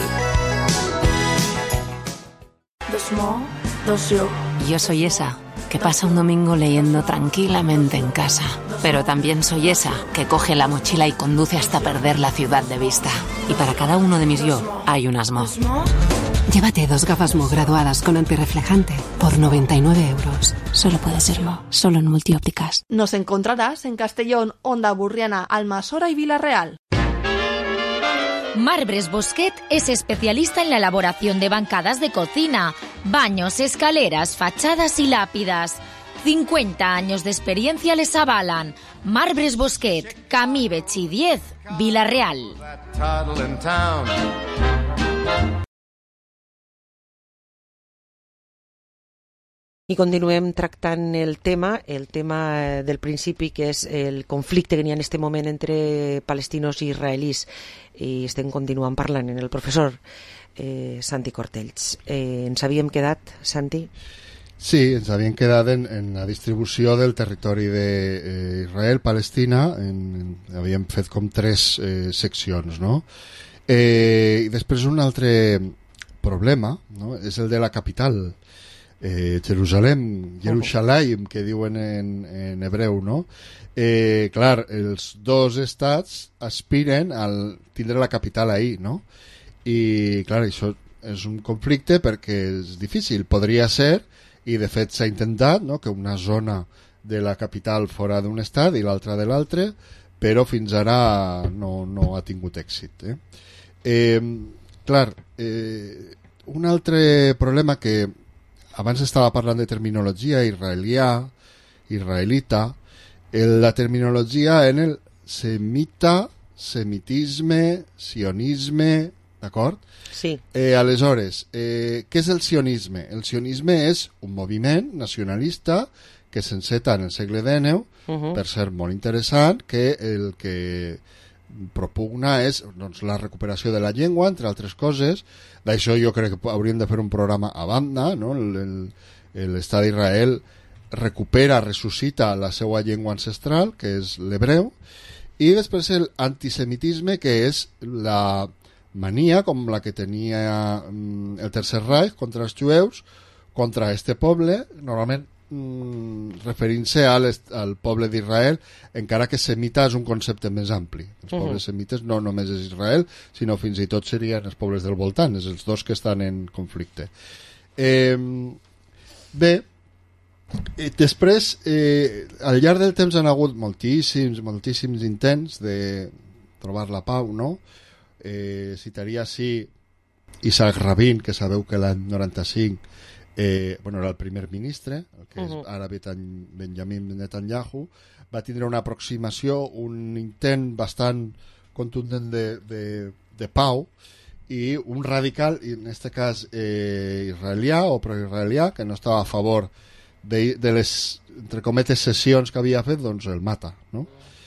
S13: Yo soy esa que pasa un domingo leyendo tranquilamente en casa. Pero también soy esa que coge la mochila y conduce hasta perder la ciudad de vista. Y para cada uno de mis yo hay un Asmo. Llévate 2 gafas Mo graduadas con antirreflejante por 99 euros. Solo puede ser Mo, solo en Multiópticas.
S8: Nos encontrarás en Castellón, Onda Burriana, Almasora y Villarreal.
S4: Marbres Bosquet es especialista en la elaboración de bancadas de cocina, baños, escaleras, fachadas y lápidas. 50 años de experiencia les avalan. Marbres Bosquet, Camí Betxí 10, Villarreal.
S6: I continuem tractant el tema del principi, que és el conflicte que n'hi ha en aquest moment entre palestinos i israelís, i estem continuant parlant amb el professor Santi Cortells. Ens havíem quedat, Santi?
S26: Sí, ens havíem quedat en la distribució del territori d'Israel-Palestina. Havíem fet com 3 seccions, no? I després un altre problema, no? És el de la capital, Jerusalem, que diuen en hebreu, no? Clar, els 2 estats aspiren a tindre la capital ahí, no? I clar, això és un conflicte perquè és difícil. Podria ser, i de fet s'ha intentat, no?, que una zona de la capital fora d'un estat i l'altra de l'altre, però fins ara no ha tingut èxit. Clar, un altre problema que abans estava parlant de terminologia israelita, la terminologia en el semitisme, sionisme, d'acord?
S6: Sí.
S26: Aleshores, què és el sionisme? El sionisme és un moviment nacionalista que s'enceta en el segle XIX, per ser molt interessant, que el que propugna és doncs, la recuperació de la llengua, entre altres coses. D'això jo crec que hauríem de fer un programa a banda, no? L'estat d'Israel ressuscita la seva llengua ancestral, que és l'hebreu, i després l'antisemitisme, que és la mania com la que tenia el Tercer Reich contra els jueus, contra este poble, normalment referint-se al poble d'Israel, encara que semita és un concepte més ampli. Els pobles semites no només és Israel, sinó fins i tot serien els pobles del voltant, és els 2 que estan en conflicte. Bé, després, al llarg del temps han hagut moltíssims intents de trobar la pau, no? Citaria així Isaac Rabin, que sabeu que l'any 95 era el primer ministre, el que és ara Benjamin Netanyahu, va tindre una aproximació, un intent bastant contundent de pau, i un radical, en aquest cas israelià o proisraelià, que no estava a favor de les, entre cometes, cessions que havia fet, doncs el mata, no?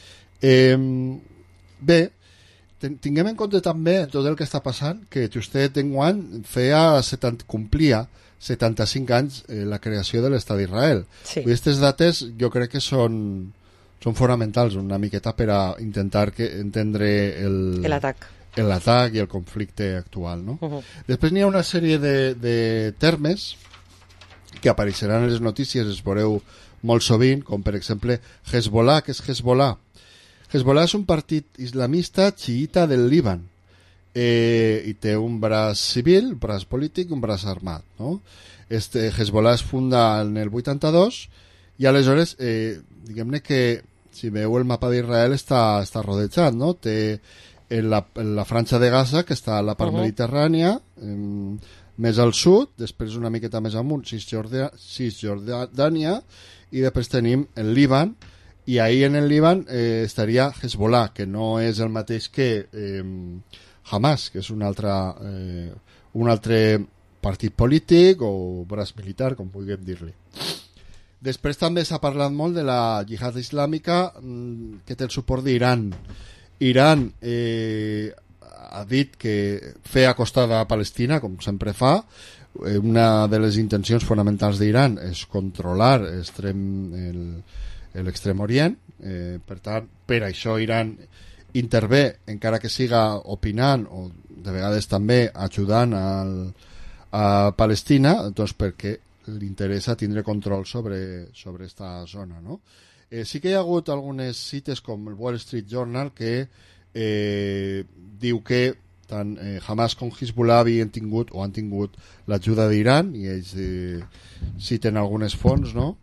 S26: Bé, tinguem en compte també tot el que està passant, que justet enguany complia 75 anys la creació de l'estat d'Israel.
S6: Sí.
S26: Aquestes dates jo crec que són fonamentals una miqueta per a intentar entendre l'atac i el conflicte actual, no? Després n'hi ha una sèrie de termes que apareixeran en les notícies, es veureu molt sovint, com per exemple Hezbollah. Què és Hezbollah? Hezbollah és un partit islamista xiïta del Líban, i té un braç civil, un braç polític i un braç armat, no? Hezbollah es funda en el 82 i aleshores diguem-ne que si veu el mapa d'Israel està rodejat, no? Té la franja de Gaza, que està a la part mediterrània, més al sud, després una miqueta més amunt Cisjordània, i després tenim el Líban, i ahí en el Líban estaria Hezbollah, que no és el mateix que Hamas, que és un altre partit polític o braç militar, com vulguem dir-li. Després també s'ha parlat molt de la jihad islàmica, que té el suport d'Iran. Iran ha dit que feia costada a Palestina, com sempre fa. Una de les intencions fonamentals d'Iran és controlar l'extrem orient, per tant, per això Iran intervé, encara que siga opinant o de vegades també ajudant a Palestina, doncs perquè li interessa tindre control sobre esta zona, no? Sí que hi ha hagut algunes cites com el Wall Street Journal que diu que tant Hamas com Hezbollah havien tingut o han tingut l'ajuda d'Iran, i ells citen algunes fonts, no?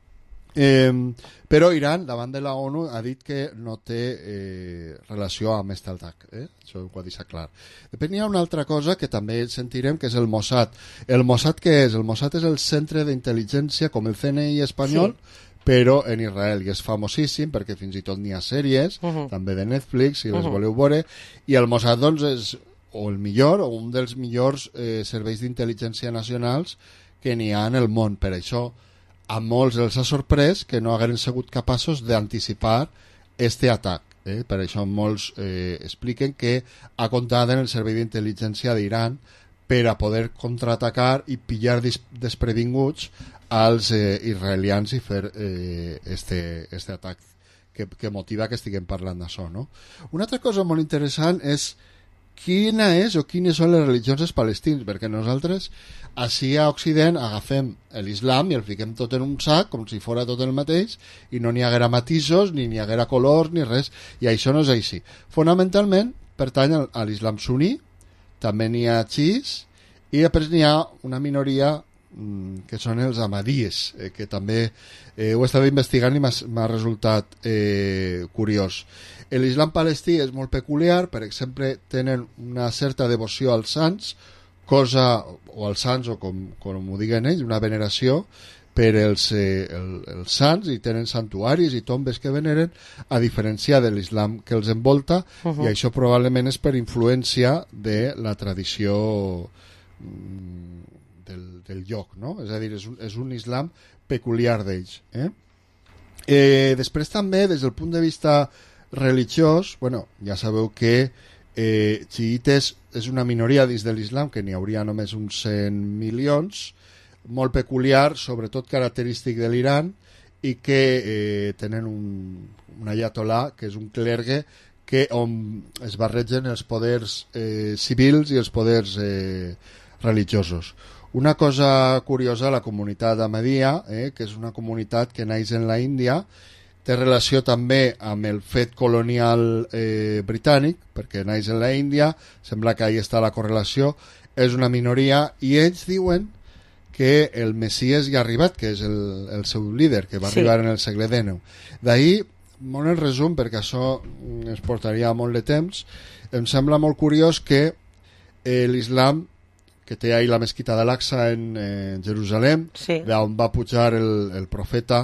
S26: Però Iran, davant de la ONU, ha dit que no té relació amb aquest atac. Això ho ha deixat clar. Després hi ha una altra cosa que també sentirem, que és el Mossad. El Mossad què és? El Mossad és el centre d'intel·ligència com el CNI espanyol, però en Israel, i és famosíssim perquè fins i tot n'hi ha sèries, també de Netflix, si les voleu veure, i el Mossad doncs és o el millor o un dels millors serveis d'intel·ligència nacionals que n'hi ha en el món. Per això a molts els ha sorprès que no hagueren sigut capaços d'anticipar este atac. Per això molts expliquen que ha comptat en el servei d'intel·ligència d'Iran per a poder contraatacar i pillar desprevinguts als israelians i fer este atac que motiva que estiguem parlant d'això, no? Una altra cosa molt interessant és quina és o quines són les religions dels palestins, perquè nosaltres així a Occident agafem l'islam i el fiquem tot en un sac com si fos tot el mateix i no n'hi haguera matisos, ni n'hi haguera colors ni res, i això no és així. Fonamentalment pertany a l'islam suní, també n'hi ha xiís, i després n'hi ha una minoria que són els ahmadíes, que també ho estava investigant i m'ha resultat curiós. L'islam palestí és molt peculiar, per exemple, tenen una certa devoció als sants, o als sants, o com ho diguen ells, una veneració per els sants, i tenen santuaris i tombes que veneren, a diferència de l'islam que els envolta, i això probablement és per influència de la tradició del lloc, no? És a dir, és un islam peculiar d'ells. Després també, des del punt de vista religiós, bueno, ja sabeu que xiites és una minoria dins de l'islam, que n'hi hauria només uns 100 milions, molt peculiar, sobretot característic de l'Iran, i que tenen un ayatollah, que és un clergue on es barregen els poders civils i els poders religiosos. Una cosa curiosa, la comunitat ahmadiyya, que és una comunitat que naix en la Índia, té relació també amb el fet colonial britànic, perquè naix en la Índia, sembla que ahí està la correlació, és una minoria, i ells diuen que el Messies ja ha arribat, que és el seu líder, que va arribar en el segle XIX. D'ahir, molt en resum, perquè això ens portaria molt de temps, em sembla molt curiós que l'islam, que té ahí la mesquita d'Al-Aqsa en Jerusalem, d'on va pujar el profeta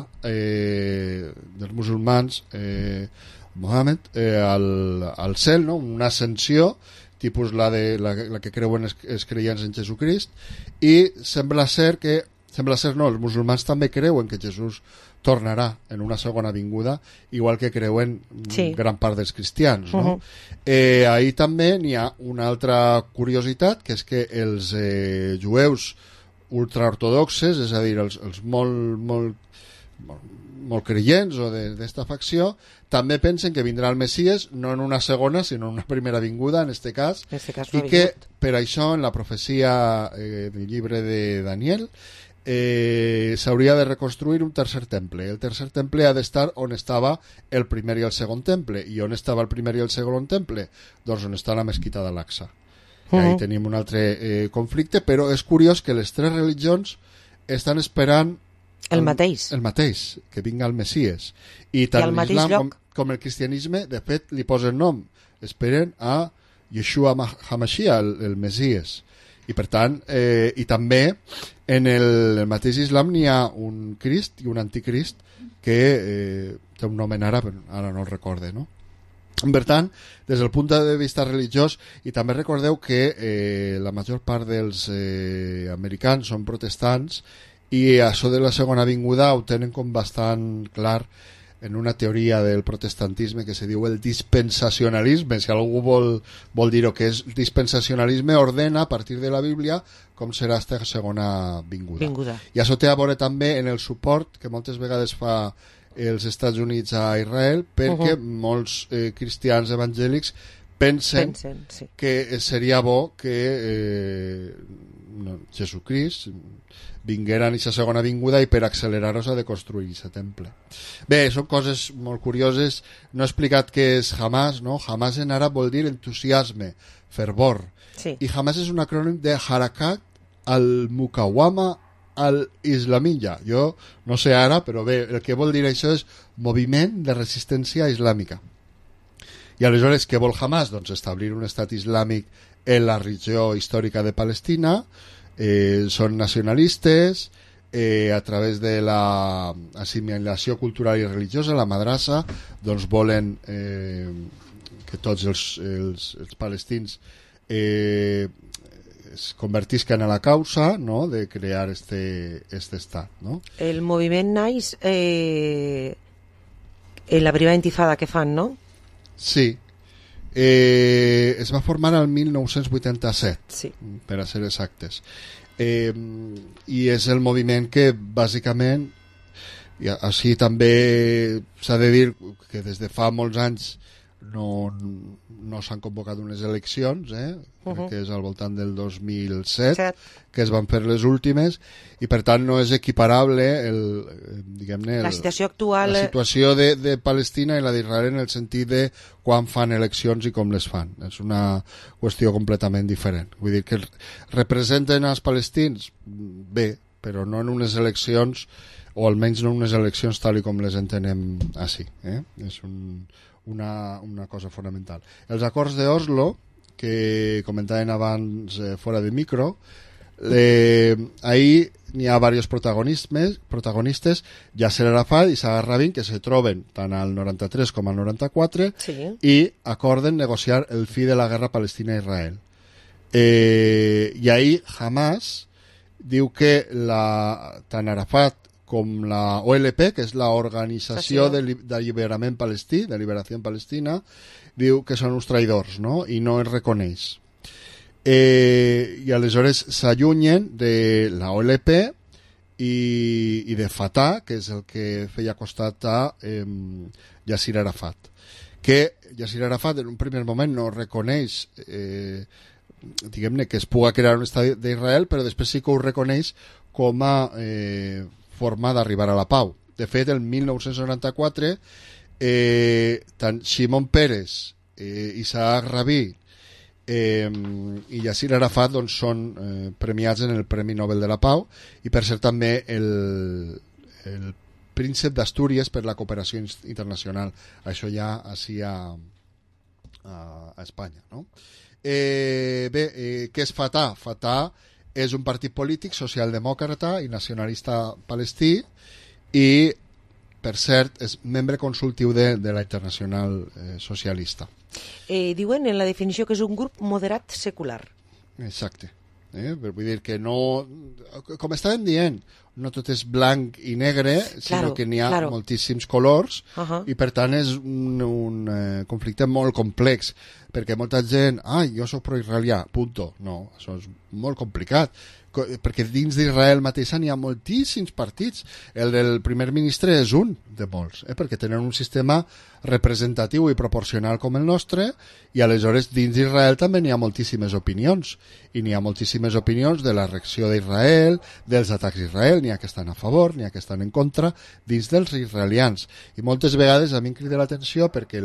S26: dels musulmans, Mohammed, al cel, no? Una ascensió, tipus la que creuen els creients en Jesucrist, i sembla ser, els musulmans també creuen que Jesús tornarà en una segona vinguda, igual que creuen gran part dels cristians, no? Ahí també n'hi ha una altra curiositat, que és que els jueus ultraortodoxes, és a dir, els molt creients o d'esta facció, també pensen que vindrà el Messies no en una segona, sinó en una primera vinguda, en este cas, i que per això en la profecia del llibre de Daniel s'hauria de reconstruir un tercer temple. El tercer temple ha d'estar on estava el primer i el segon temple. I on estava el primer i el segon temple? Doncs on està la mesquita d'Al-Aqsa. Ahí tenim un altre conflicte, però és curiós que les tres religions estan esperant
S6: el mateix,
S26: que vinga el Messies. I tant l'islam com el cristianisme, de fet, li posen nom. Esperen a Yeshua HaMashiach, el Messies. I per tant, i també en el mateix islam n'hi ha un Crist i un anticrist que té un nom en àrab, ara no el recorde, no? Per tant, des del punt de vista religiós, i també recordeu que la major part dels americans són protestants, i això de la segona vinguda ho tenen com bastant clar en una teoria del protestantisme que se diu el dispensacionalisme. Si algú vol dir-ho, que és dispensacionalisme, ordena a partir de la Bíblia com serà aquesta segona vinguda. I això té a veure també en el suport que moltes vegades fa els Estats Units a Israel, perquè molts cristians evangèlics pensen que seria bo que Jesucrist, vingueren a aquesta segona vinguda i per accelerar-ho s'ha de construir aquest temple. Bé, són coses molt curioses. No he explicat què és Hamas, no? Hamas en àrab vol dir entusiasme, fervor.
S6: Sí.
S26: I Hamas és un acrònim de Harakat al-Mukawama al-Islamiyya. Jo no sé ara, però bé, el que vol dir això és moviment de resistència islàmica. I aleshores, què vol Hamas? Doncs establir un estat islàmic en la regió històrica de Palestina. Són nacionalistes, a través de la assimilació cultural i religiosa, la madrassa, doncs volen que tots els palestins es convertisquen a la causa, no?, de crear este estat, no?
S6: El moviment naix en la primera intifada que fan, no?
S26: Sí. Es va formar el 1987,
S6: sí,
S26: per a ser exactes. I és el moviment que bàsicament, i així també s'ha de dir que des de fa molts anys no s'han convocat unes eleccions, crec que és al voltant del 2007 que es van fer les últimes, i per tant no és equiparable
S6: la situació actual,
S26: la situació de Palestina i la d'Israel en el sentit de quan fan eleccions i com les fan. És una qüestió completament diferent. Vull dir que representen els palestins bé, però no en unes eleccions, o almenys no en unes eleccions tal i com les entenem així. És una cosa fonamental. Els acords d'Oslo, que comentaven abans fora de micro, ahí n'hi ha diversos protagonistes, Yasser Arafat i Isaac Rabin, que se troben tant al 93 com al 94,
S6: sí,
S26: i acorden negociar el fi de la guerra Palestina-Israel. I ahí Hamas diu que tant Arafat com la OLP, que és l'Organització d'Alliberament Palestí, de Liberació Palestina, diu que són uns traïdors, no?, i no es reconeix. I aleshores s'allunyen de la OLP i de Fatah, que és el que feia costat a Yasser Arafat, que Yasser Arafat en un primer moment no reconeix diguem-ne que es pugui crear un estat d'Israel, però després sí que ho reconeix com a forma d'arribar a la pau. De fet, el 1994 tant Shimon Peres, Isaac Rabin i Yasser Arafat doncs, són premiats en el Premi Nobel de la Pau, i per ser també el príncep d'Astúries per la cooperació internacional. Això ja així a Espanya, no? Bé, què és Fatah? Fatah és un partit polític socialdemòcrata i nacionalista palestí, i per cert és membre consultiu de la Internacional Socialista.
S6: Diuen en la definició que és un grup moderat secular.
S26: Exacte. Vull dir que no, com estàvem dient, no tot és blanc i negre, sinó que n'hi ha moltíssims colors, i per tant és un conflicte molt complex, perquè molta gent, jo soc pro-israelià, punto. No, això és molt complicat, perquè dins d'Israel mateixa n'hi ha moltíssims partits. El del primer ministre és un de molts, perquè tenen un sistema representatiu i proporcional com el nostre, i aleshores dins d'Israel també n'hi ha moltíssimes opinions, i n'hi ha moltíssimes opinions de la reacció d'Israel, dels atacs d'Israel, n'hi ha que estan a favor, n'hi ha que estan en contra, dins dels israelians. I moltes vegades a mi em crida l'atenció perquè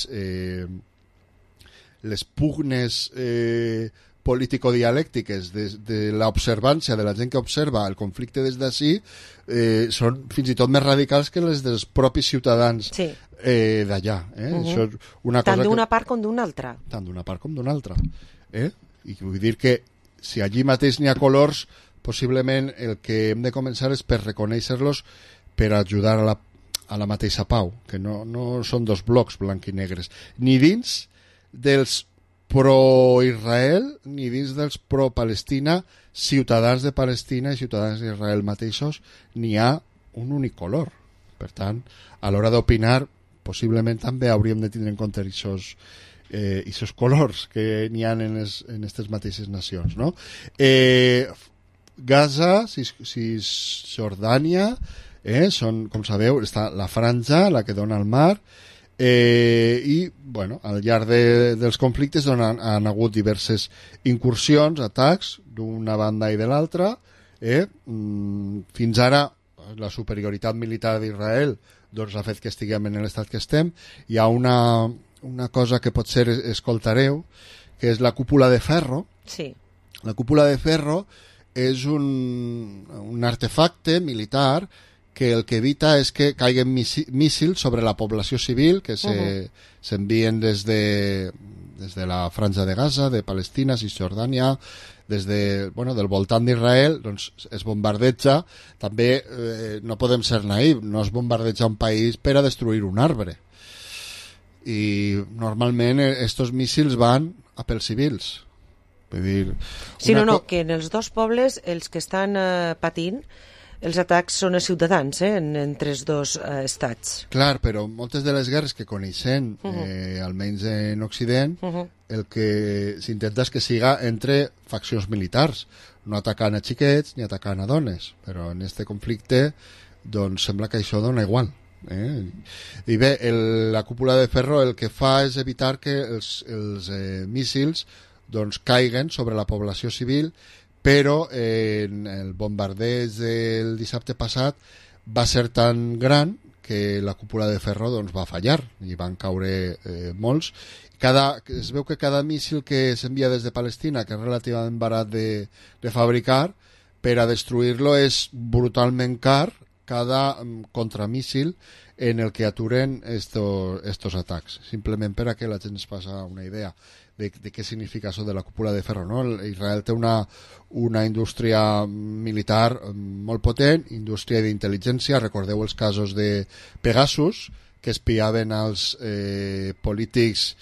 S26: les pugnes político-dialèctiques de l'observància de la gent que observa el conflicte des d'ací són fins i tot més radicals que les dels propis ciutadans d'allà. Això és una cosa
S6: tant d'una part com d'una altra.
S26: Tant d'una part com d'una altra. I vull dir que si allí mateix n'hi ha colors, possiblement el que hem de començar és per reconèixer-los, per ajudar a la mateixa pau, que no són dos blocs blancs i negres, ni dins dels pro-Israel ni dins dels pro-Palestina, ciutadans de Palestina i ciutadans d'Israel mateixos, n'hi ha un únic color. Per tant, a l'hora d'opinar, possiblement també hauríem de tindre en compte aquests colors que n'hi ha en aquestes mateixes nacions, no? Gaza, Cisjordània, són, com sabeu, està la franja, la que dona al mar, I, bueno, al llarg dels conflictes han hagut diverses incursions, atacs, d'una banda i de l'altra. Fins ara, la superioritat militar d'Israel doncs, ha fet que estiguem en l'estat que estem. Hi ha una cosa que potser escoltareu, que és la cúpula de ferro.
S6: Sí.
S26: La cúpula de ferro és un artefacte militar que el que evita és que caiguen míssils sobre la població civil que s'envien des de la Franja de Gaza, de Palestina, Cisjordània, del voltant d'Israel, doncs es bombardeja. També no podem ser naïfs, no es bombardeja un país per a destruir un arbre. I normalment estos míssils van a pels civils. Vull dir...
S6: Sí, que en els dos pobles els que estan patint els atacs són a ciutadans, entre els dos estats.
S26: Clar, però moltes de les guerres que coneixem, almenys en Occident, el que s'intenta és que siga entre faccions militars, no atacant a xiquets ni atacant a dones. Però en este conflicte, doncs, sembla que això dona igual. I bé, la cúpula de ferro el que fa és evitar que els míssils doncs, caiguen sobre la població civil, però en el bombardeig del dissabte passat va ser tan gran que la cúpula de ferro doncs, va fallar i van caure molts. Es veu que cada míssil que s'envia des de Palestina, que és relativament barat de fabricar, per a destruir-lo és brutalment car cada contramíssil en el que aturen estos atacs. Simplement per a que la gent es passa una idea de què significa això de la cúpula de ferro, no? Israel té una indústria militar molt potent, indústria d'intel·ligència. Recordeu els casos de Pegasus, que espiaven als polítics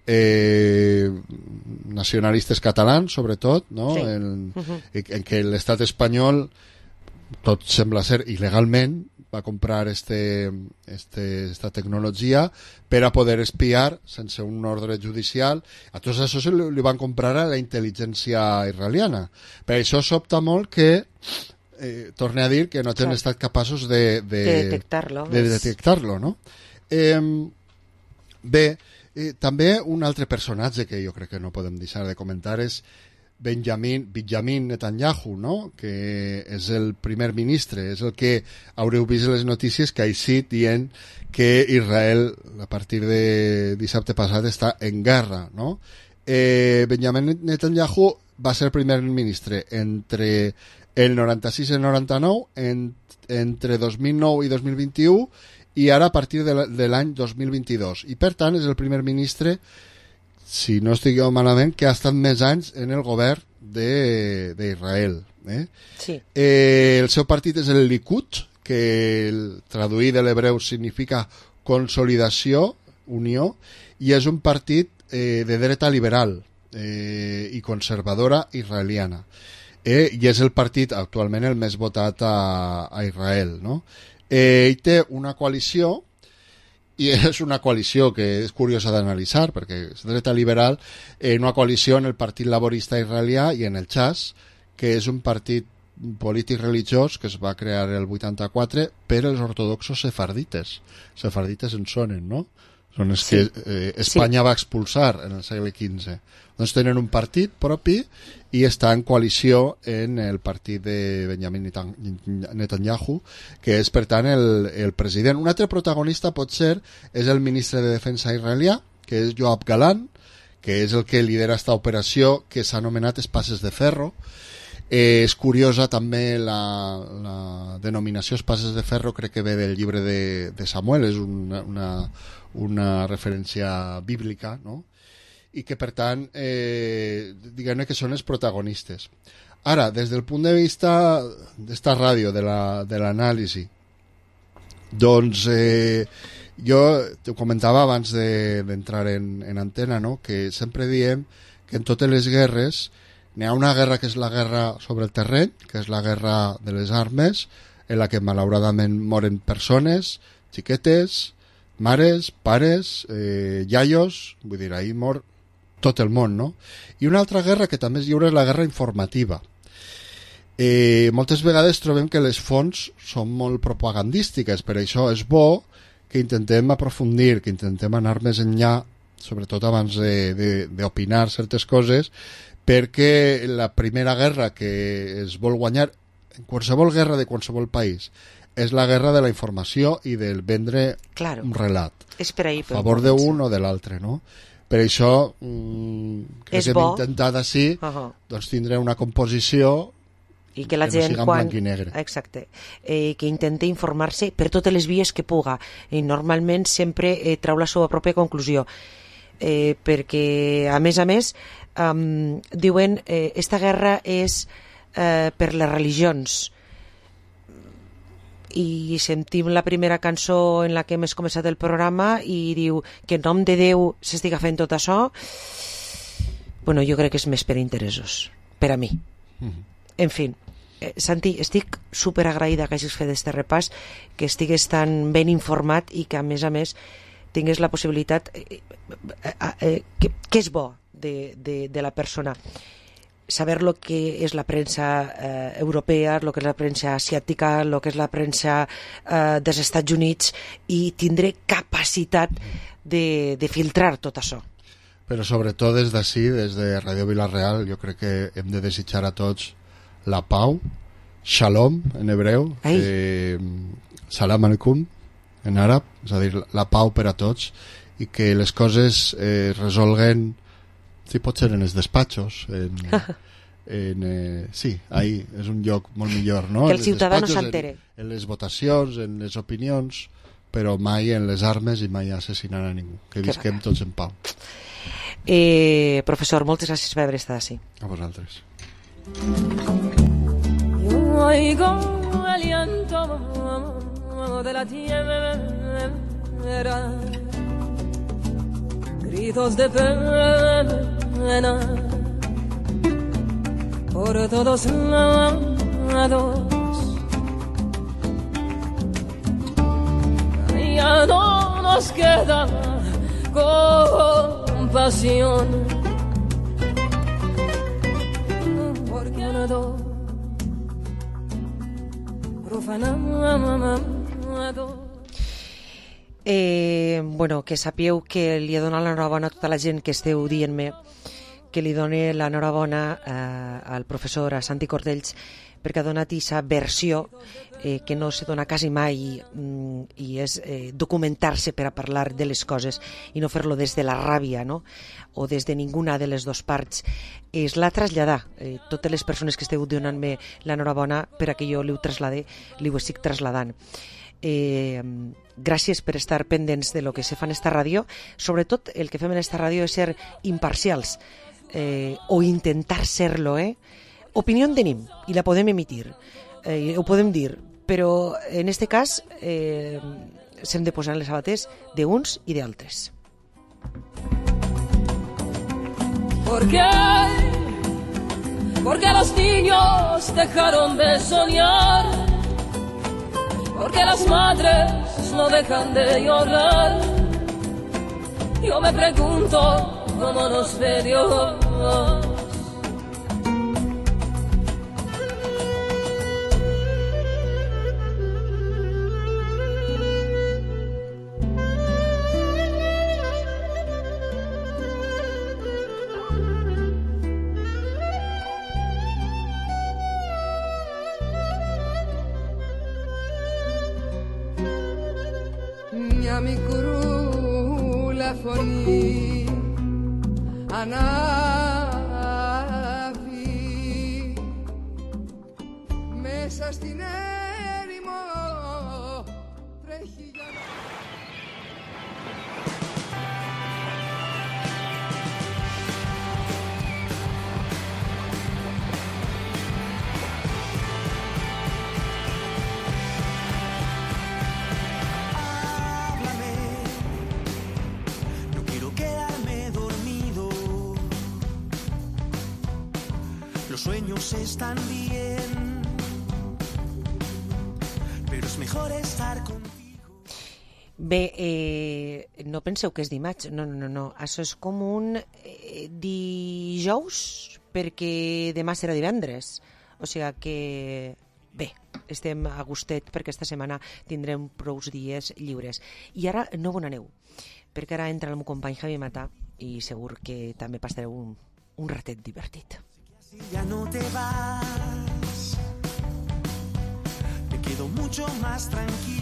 S26: nacionalistes catalans, sobretot, no? Sí. En què l'estat espanyol, tot sembla ser il·legalment, va comprar esta tecnologia per a poder espiar sense un ordre judicial. A tots això li van comprar a la intel·ligència israeliana. Per això sobta molt que torne a dir que no tenen estat capaços de detectar-lo, no? Bé, també un altre personatge que jo crec que no podem deixar de comentar és Benjamin Netanyahu, no? Que és el primer ministre, és el que haureu vist les notícies que ha eixit dient que Israel a partir de dissabte passat està en guerra, no? Benjamin Netanyahu va ser primer ministre entre el 96 i el 99, entre 2009 i 2021 i ara a partir de l'any 2022, i per tant és el primer ministre, si no estic jo malament, que ha estat més anys en el govern d'Israel.
S6: Sí.
S26: El seu partit és el Likud, que traduït de l'hebreu significa consolidació, unió, i és un partit de dreta liberal i conservadora israeliana. I és el partit actualment el més votat a Israel, no? Ell té una coalició, i és una coalició que és curiosa d'analitzar perquè és dreta liberal, una coalició en el Partit Laborista Israelià i en el Chas, que és un partit polític religiós que es va crear el 84 per als ortodoxos sefardites en sonen, no? Són els que Espanya va expulsar en el segle XV. Doncs tenen un partit propi i està en coalició en el partit de Benjamin Netanyahu, que és, per tant, el president. Un altre protagonista pot ser és el ministre de Defensa israelià, que és Yoav Galan, que és el que lidera esta operació que s'ha anomenat Espases de Ferro. És curiosa també la denominació Espases de Ferro, crec que ve del llibre de Samuel, és una referència bíblica, no? I que per tant diguem-ne que són els protagonistes. Ara, des del punt de vista d'esta ràdio, de l'anàlisi, doncs jo t'ho comentava abans d'entrar en antena, no? Que sempre diem que en totes les guerres n'hi ha una guerra que és la guerra sobre el terreny, que és la guerra de les armes, en la que malauradament moren persones, xiquetes, mares, pares, iaios, vull dir, ahir mor tot el món, no? I una altra guerra que també es lliura és la guerra informativa. Moltes vegades trobem que les fonts són molt propagandístiques, per això és bo que intentem aprofundir, que intentem anar més enllà, sobretot abans d'opinar certes coses, perquè la primera guerra que es vol guanyar en qualsevol guerra de qualsevol país és la guerra de la informació i del vendre un relat
S6: a
S26: favor d'un o de l'altre, no? Per això crec que hem intentat així doncs tindre una composició
S6: i que la gent,
S26: blanc i negre.
S6: Exacte, que intenti informar-se per totes les vies que puga, i normalment sempre treu la seva pròpia conclusió, perquè a més diuen esta guerra és per les religions, i sentim la primera cançó en la que hem començat el programa i diu que en nom de Déu s'estiga fent tot això. Bueno, jo crec que és més per interessos, per a mi. En fi, Santi, estic super agraïda que hagis fet este repàs, que estigues tan ben informat i que a més tingués la possibilitat que és bo de la persona saber lo que és la premsa europea, lo que és la premsa asiàtica, lo que és la premsa dels Estats Units, i tindré capacitat de filtrar tot això.
S26: Però sobretot des d'ací, des de Ràdio Vila-real, jo crec que hem de desitjar a tots la pau, shalom en hebreu, salam alaikum en àrab, és a dir, la pau per a tots, i que les coses es resolguen, si pot ser en els despatxos, sí, ahí és un lloc molt millor, no?
S6: Que el ciutadà no s'entere.
S26: En les votacions, en les opinions, però mai en les armes i mai assassinant a ningú. Que visquem tots en pau.
S6: Professor, moltes gràcies per haver estat així.
S26: A vosaltres.
S14: Yo oigo el aliento de la tierra, gritos de pena por todos lados. Ya no nos queda compasión, porque nado profanado.
S6: Bueno, que sapigueu que li he donat l'enhorabona a tota la gent que esteu dient-me que li doni l'enhorabona al professor, a Santi Cordells, perquè ha donat aquesta versió que no se dona quasi mai, i és documentar-se per a parlar de les coses i no fer-lo des de la ràbia, no? O des de ninguna de les dues parts. És la traslladar. Totes les persones que esteu donant-me l'enhorabona per a que jo li ho traslade, li ho estic trasladant. Gràcies per estar pendents de lo que se fa en esta ràdio. Sobretot el que fem en esta ràdio és ser imparcials, o intentar ser-lo. Opinió en tenim i la podem emitir, ho podem dir, però en este cas s'hem de posar en les sabates d'uns i d'altres.
S14: ¿Por qué? Porque los niños dejaron de soñar, porque las madres no dejan de llorar. Yo me pregunto cómo nos ve Dios.
S15: Μια μικρούλα φωνή ανάβει μέσα στην έρημο τρέχει για
S16: Los sueños están bien, pero es mejor estar contigo.
S6: Bé, no penseu que és dimarts, no. Això és com un dijous, perquè demà serà divendres. O sigui que, bé, estem a gustet perquè esta setmana tindrem prou dies lliures. I ara no on aneu, perquè ara entra el meu company Javi Matà i segur que també passareu un ratet divertit.
S16: Si ya no te vas, me quedo mucho más tranquilo.